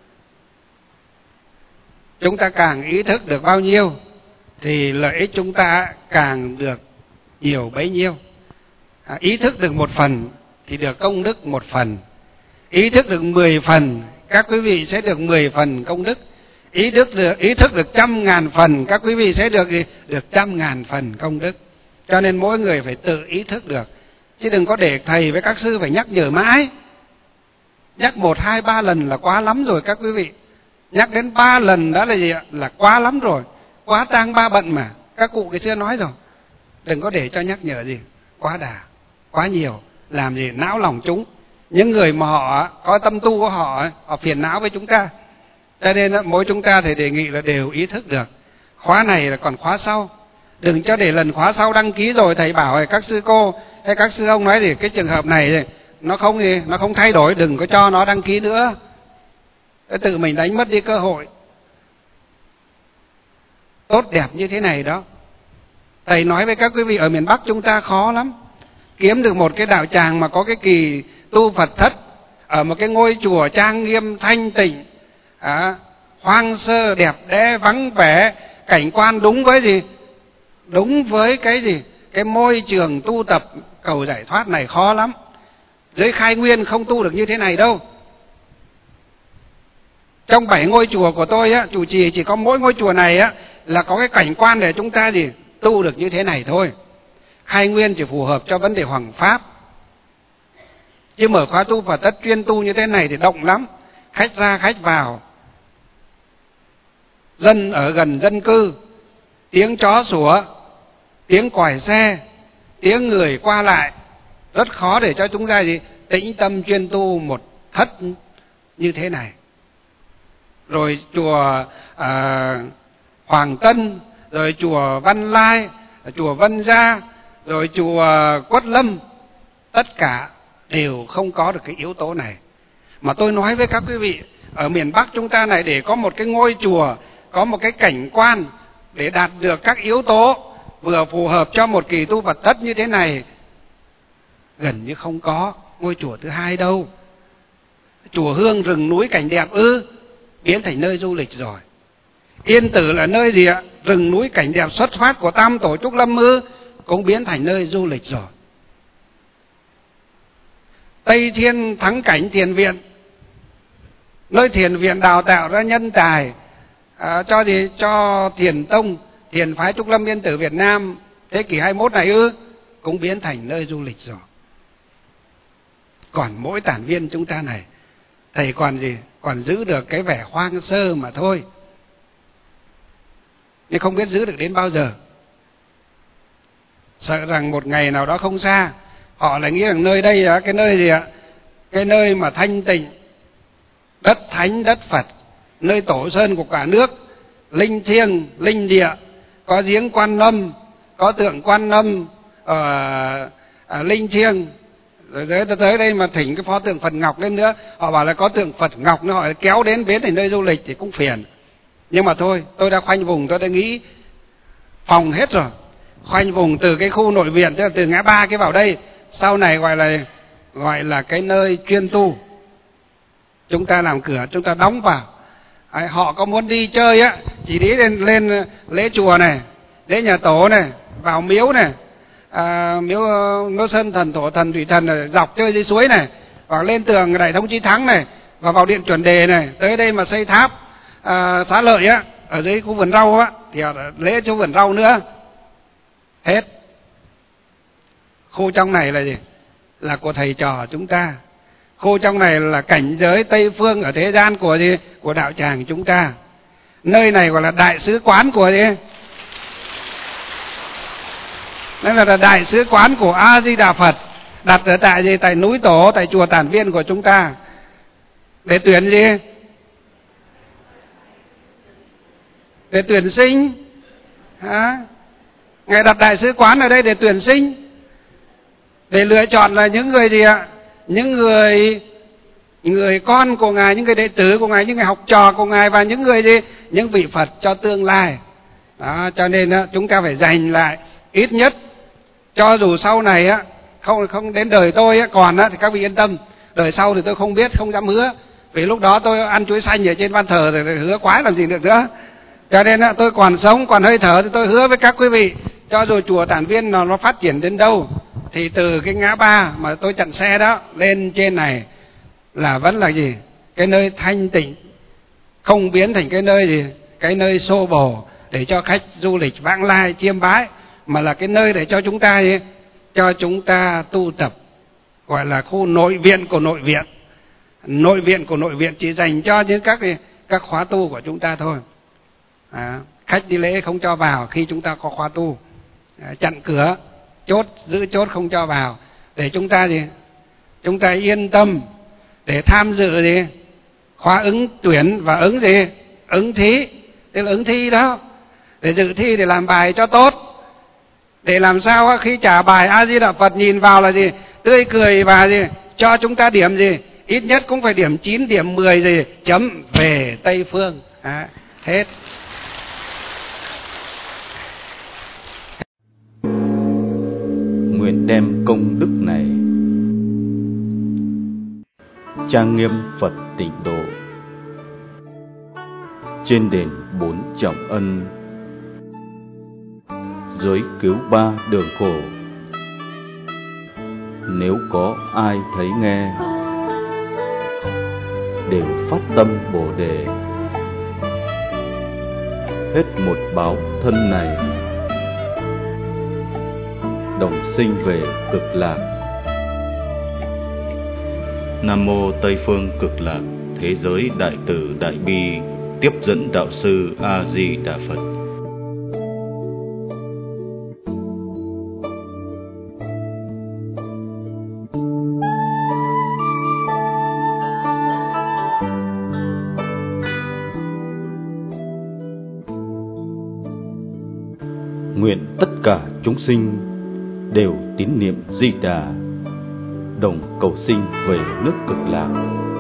Chúng ta càng ý thức được bao nhiêu thì lợi ích chúng ta càng được nhiều bấy nhiêu. Ý thức được 1 phần thì được công đức 1 phần. Ý thức được 10 phần, các quý vị sẽ được 10 phần công đức. Ý thức được 100.000 phần, các quý vị sẽ được 100.000 phần công đức. Cho nên mỗi người phải tự ý thức được, chứ đừng có để thầy với các sư phải nhắc nhở mãi. Nhắc 1, 2, 3 lần là quá lắm rồi các quý vị. Nhắc đến 3 lần đã là gì ạ? Là quá lắm rồi. Quá tang ba bận mà. Các cụ ngày xưa nói rồi. Đừng có để cho nhắc nhở gì quá đà, quá nhiều, làm gì não lòng chúng. Những người mà họ có tâm tu của họ phiền não với chúng ta. Cho nên mỗi chúng ta thì đề nghị là đều ý thức được. Khóa này là còn khóa sau. Đừng cho để lần khóa sau đăng ký rồi thầy bảo các sư cô hay các sư ông nói thì cái trường hợp này nó không thay đổi, đừng có cho nó đăng ký nữa. Tự mình đánh mất đi cơ hội tốt đẹp như thế này đó. Thầy nói với các quý vị ở miền Bắc chúng ta khó lắm. Kiếm được một cái đạo tràng mà có cái kỳ tu Phật thất ở một cái ngôi chùa trang nghiêm thanh tịnh, hoang sơ đẹp đẽ vắng vẻ, cảnh quan đúng với gì? Đúng với cái gì? Cái môi trường tu tập cầu giải thoát này khó lắm. Dưới Khai Nguyên không tu được như thế này đâu. Trong 7 ngôi chùa của tôi chủ trì chỉ có mỗi ngôi chùa này là có cái cảnh quan để chúng ta gì? Tu được như thế này thôi. Khai Nguyên chỉ phù hợp cho vấn đề hoằng pháp. Chứ mở khóa tu Phật thất chuyên tu như thế này thì động lắm. Khách ra khách vào, dân ở gần dân cư, tiếng chó sủa, tiếng còi xe, tiếng người qua lại, rất khó để cho chúng ta gì? Tĩnh tâm chuyên tu một thất như thế này. rồi chùa Hoàng Tân, rồi chùa Văn Lai, chùa Vân Gia, rồi chùa Quất Lâm, tất cả đều không có được cái yếu tố này. Mà tôi nói với các quý vị, ở miền Bắc chúng ta này, để có một cái ngôi chùa, có một cái cảnh quan để đạt được các yếu tố vừa phù hợp cho một kỳ tu Phật thất như thế này, gần như không có ngôi chùa thứ hai đâu. Chùa Hương rừng núi cảnh đẹp biến thành nơi du lịch rồi. Yên Tử là nơi gì ạ? Rừng núi cảnh đẹp xuất phát của Tam Tổ Trúc Lâm cũng biến thành nơi du lịch rồi. Tây Thiên Thắng Cảnh Thiền Viện, nơi thiền viện đào tạo ra nhân tài cho thiền tông, thiền phái Trúc Lâm Yên Tử Việt Nam thế kỷ 21 này cũng biến thành nơi du lịch rồi. Còn mỗi tản viên chúng ta này, thầy còn gì? Còn giữ được cái vẻ hoang sơ mà thôi, nhưng không biết giữ được đến bao giờ. Sợ rằng một ngày nào đó không xa, họ lại nghĩ rằng nơi đây là cái nơi gì ạ? Cái nơi mà thanh tịnh, đất thánh, đất Phật, nơi tổ sơn của cả nước, linh thiêng, linh địa, có giếng Quan Âm, có tượng Quan Âm linh thiêng. Rồi tới đây mà thỉnh cái pho tượng Phật Ngọc lên nữa, họ bảo là có tượng Phật Ngọc nữa, họ kéo đến biến thành nơi du lịch thì cũng phiền. Nhưng mà thôi, tôi đã khoanh vùng, tôi đã nghĩ phòng hết rồi. Khoanh vùng từ cái khu nội viện, tức là từ ngã ba cái vào đây, sau này gọi là cái nơi chuyên tu. Chúng ta làm cửa, chúng ta đóng vào. Họ có muốn đi chơi á, chỉ đi lên lễ chùa này, lễ nhà tổ này, vào miếu này, miếu Sơn Thần, Thổ Thần, Thủy Thần này, dọc chơi dưới suối này, hoặc lên tường Đại Thống Chí Thắng này, và vào điện Chuẩn Đề này, tới đây mà xây tháp Xá Lợi á, ở dưới khu vườn rau á, thì lễ chỗ vườn rau nữa. Hết. Khu trong này là gì? Là của thầy trò chúng ta. Khu trong này là cảnh giới Tây Phương ở thế gian của gì? Của đạo tràng chúng ta. Nơi này gọi là đại sứ quán của gì? Nên là đại sứ quán của A Di Đà Phật, đặt ở tại gì? Tại núi Tổ, tại chùa Tản Viên của chúng ta. Để tuyển gì? Để tuyển sinh. Ngài đặt đại sứ quán ở đây để tuyển sinh, để lựa chọn là những người gì ạ? Những người con của Ngài, những người đệ tử của Ngài, những người học trò của Ngài, và những người gì? Những vị Phật cho tương lai. Đó, cho nên chúng ta phải dành lại ít nhất, cho dù sau này không đến đời tôi còn thì các vị yên tâm, đời sau thì tôi không biết, không dám hứa, vì lúc đó tôi ăn chuối xanh ở trên ban thờ rồi, hứa quái làm gì được nữa. Cho nên tôi còn sống, còn hơi thở thì tôi hứa với các quý vị, cho dù chùa Tản Viên nó phát triển đến đâu, thì từ cái ngã ba mà tôi chặn xe đó lên trên này là vẫn là gì? Cái nơi thanh tịnh, không biến thành cái nơi gì? Cái nơi xô bồ để cho khách du lịch vãng lai chiêm bái, mà là cái nơi để cho chúng ta gì? Cho chúng ta tu tập, gọi là khu nội viện của nội viện. Nội viện của nội viện chỉ dành cho những các khóa tu của chúng ta thôi. Khách đi lễ không cho vào khi chúng ta có khóa tu, chặn cửa, chốt, giữ chốt không cho vào, để chúng ta gì? Chúng ta yên tâm để tham dự gì? Khóa ứng tuyển và ứng gì? Ứng thí, tức là ứng thi đó, để dự thi, để làm bài cho tốt, để làm sao khi trả bài A Di Đà Phật nhìn vào là gì? Tươi cười và gì? Cho chúng ta điểm gì? Ít nhất cũng phải điểm 9, điểm 10 gì? Chấm về Tây Phương. Hết. Nguyện đem công đức này trang nghiêm Phật Tịnh Độ, trên đền 4 trọng ân, dưới cứu 3 đường khổ. Nếu có ai thấy nghe, đều phát tâm Bồ Đề, hết một báo thân này, đồng sinh về Cực Lạc. Nam mô Tây Phương Cực Lạc Thế Giới Đại Từ Đại Bi Tiếp dẫn Đạo sư A Di Đà Phật. Nguyện tất cả chúng sinh đều tín niệm Di Đà, đồng cầu sinh về nước Cực Lạc.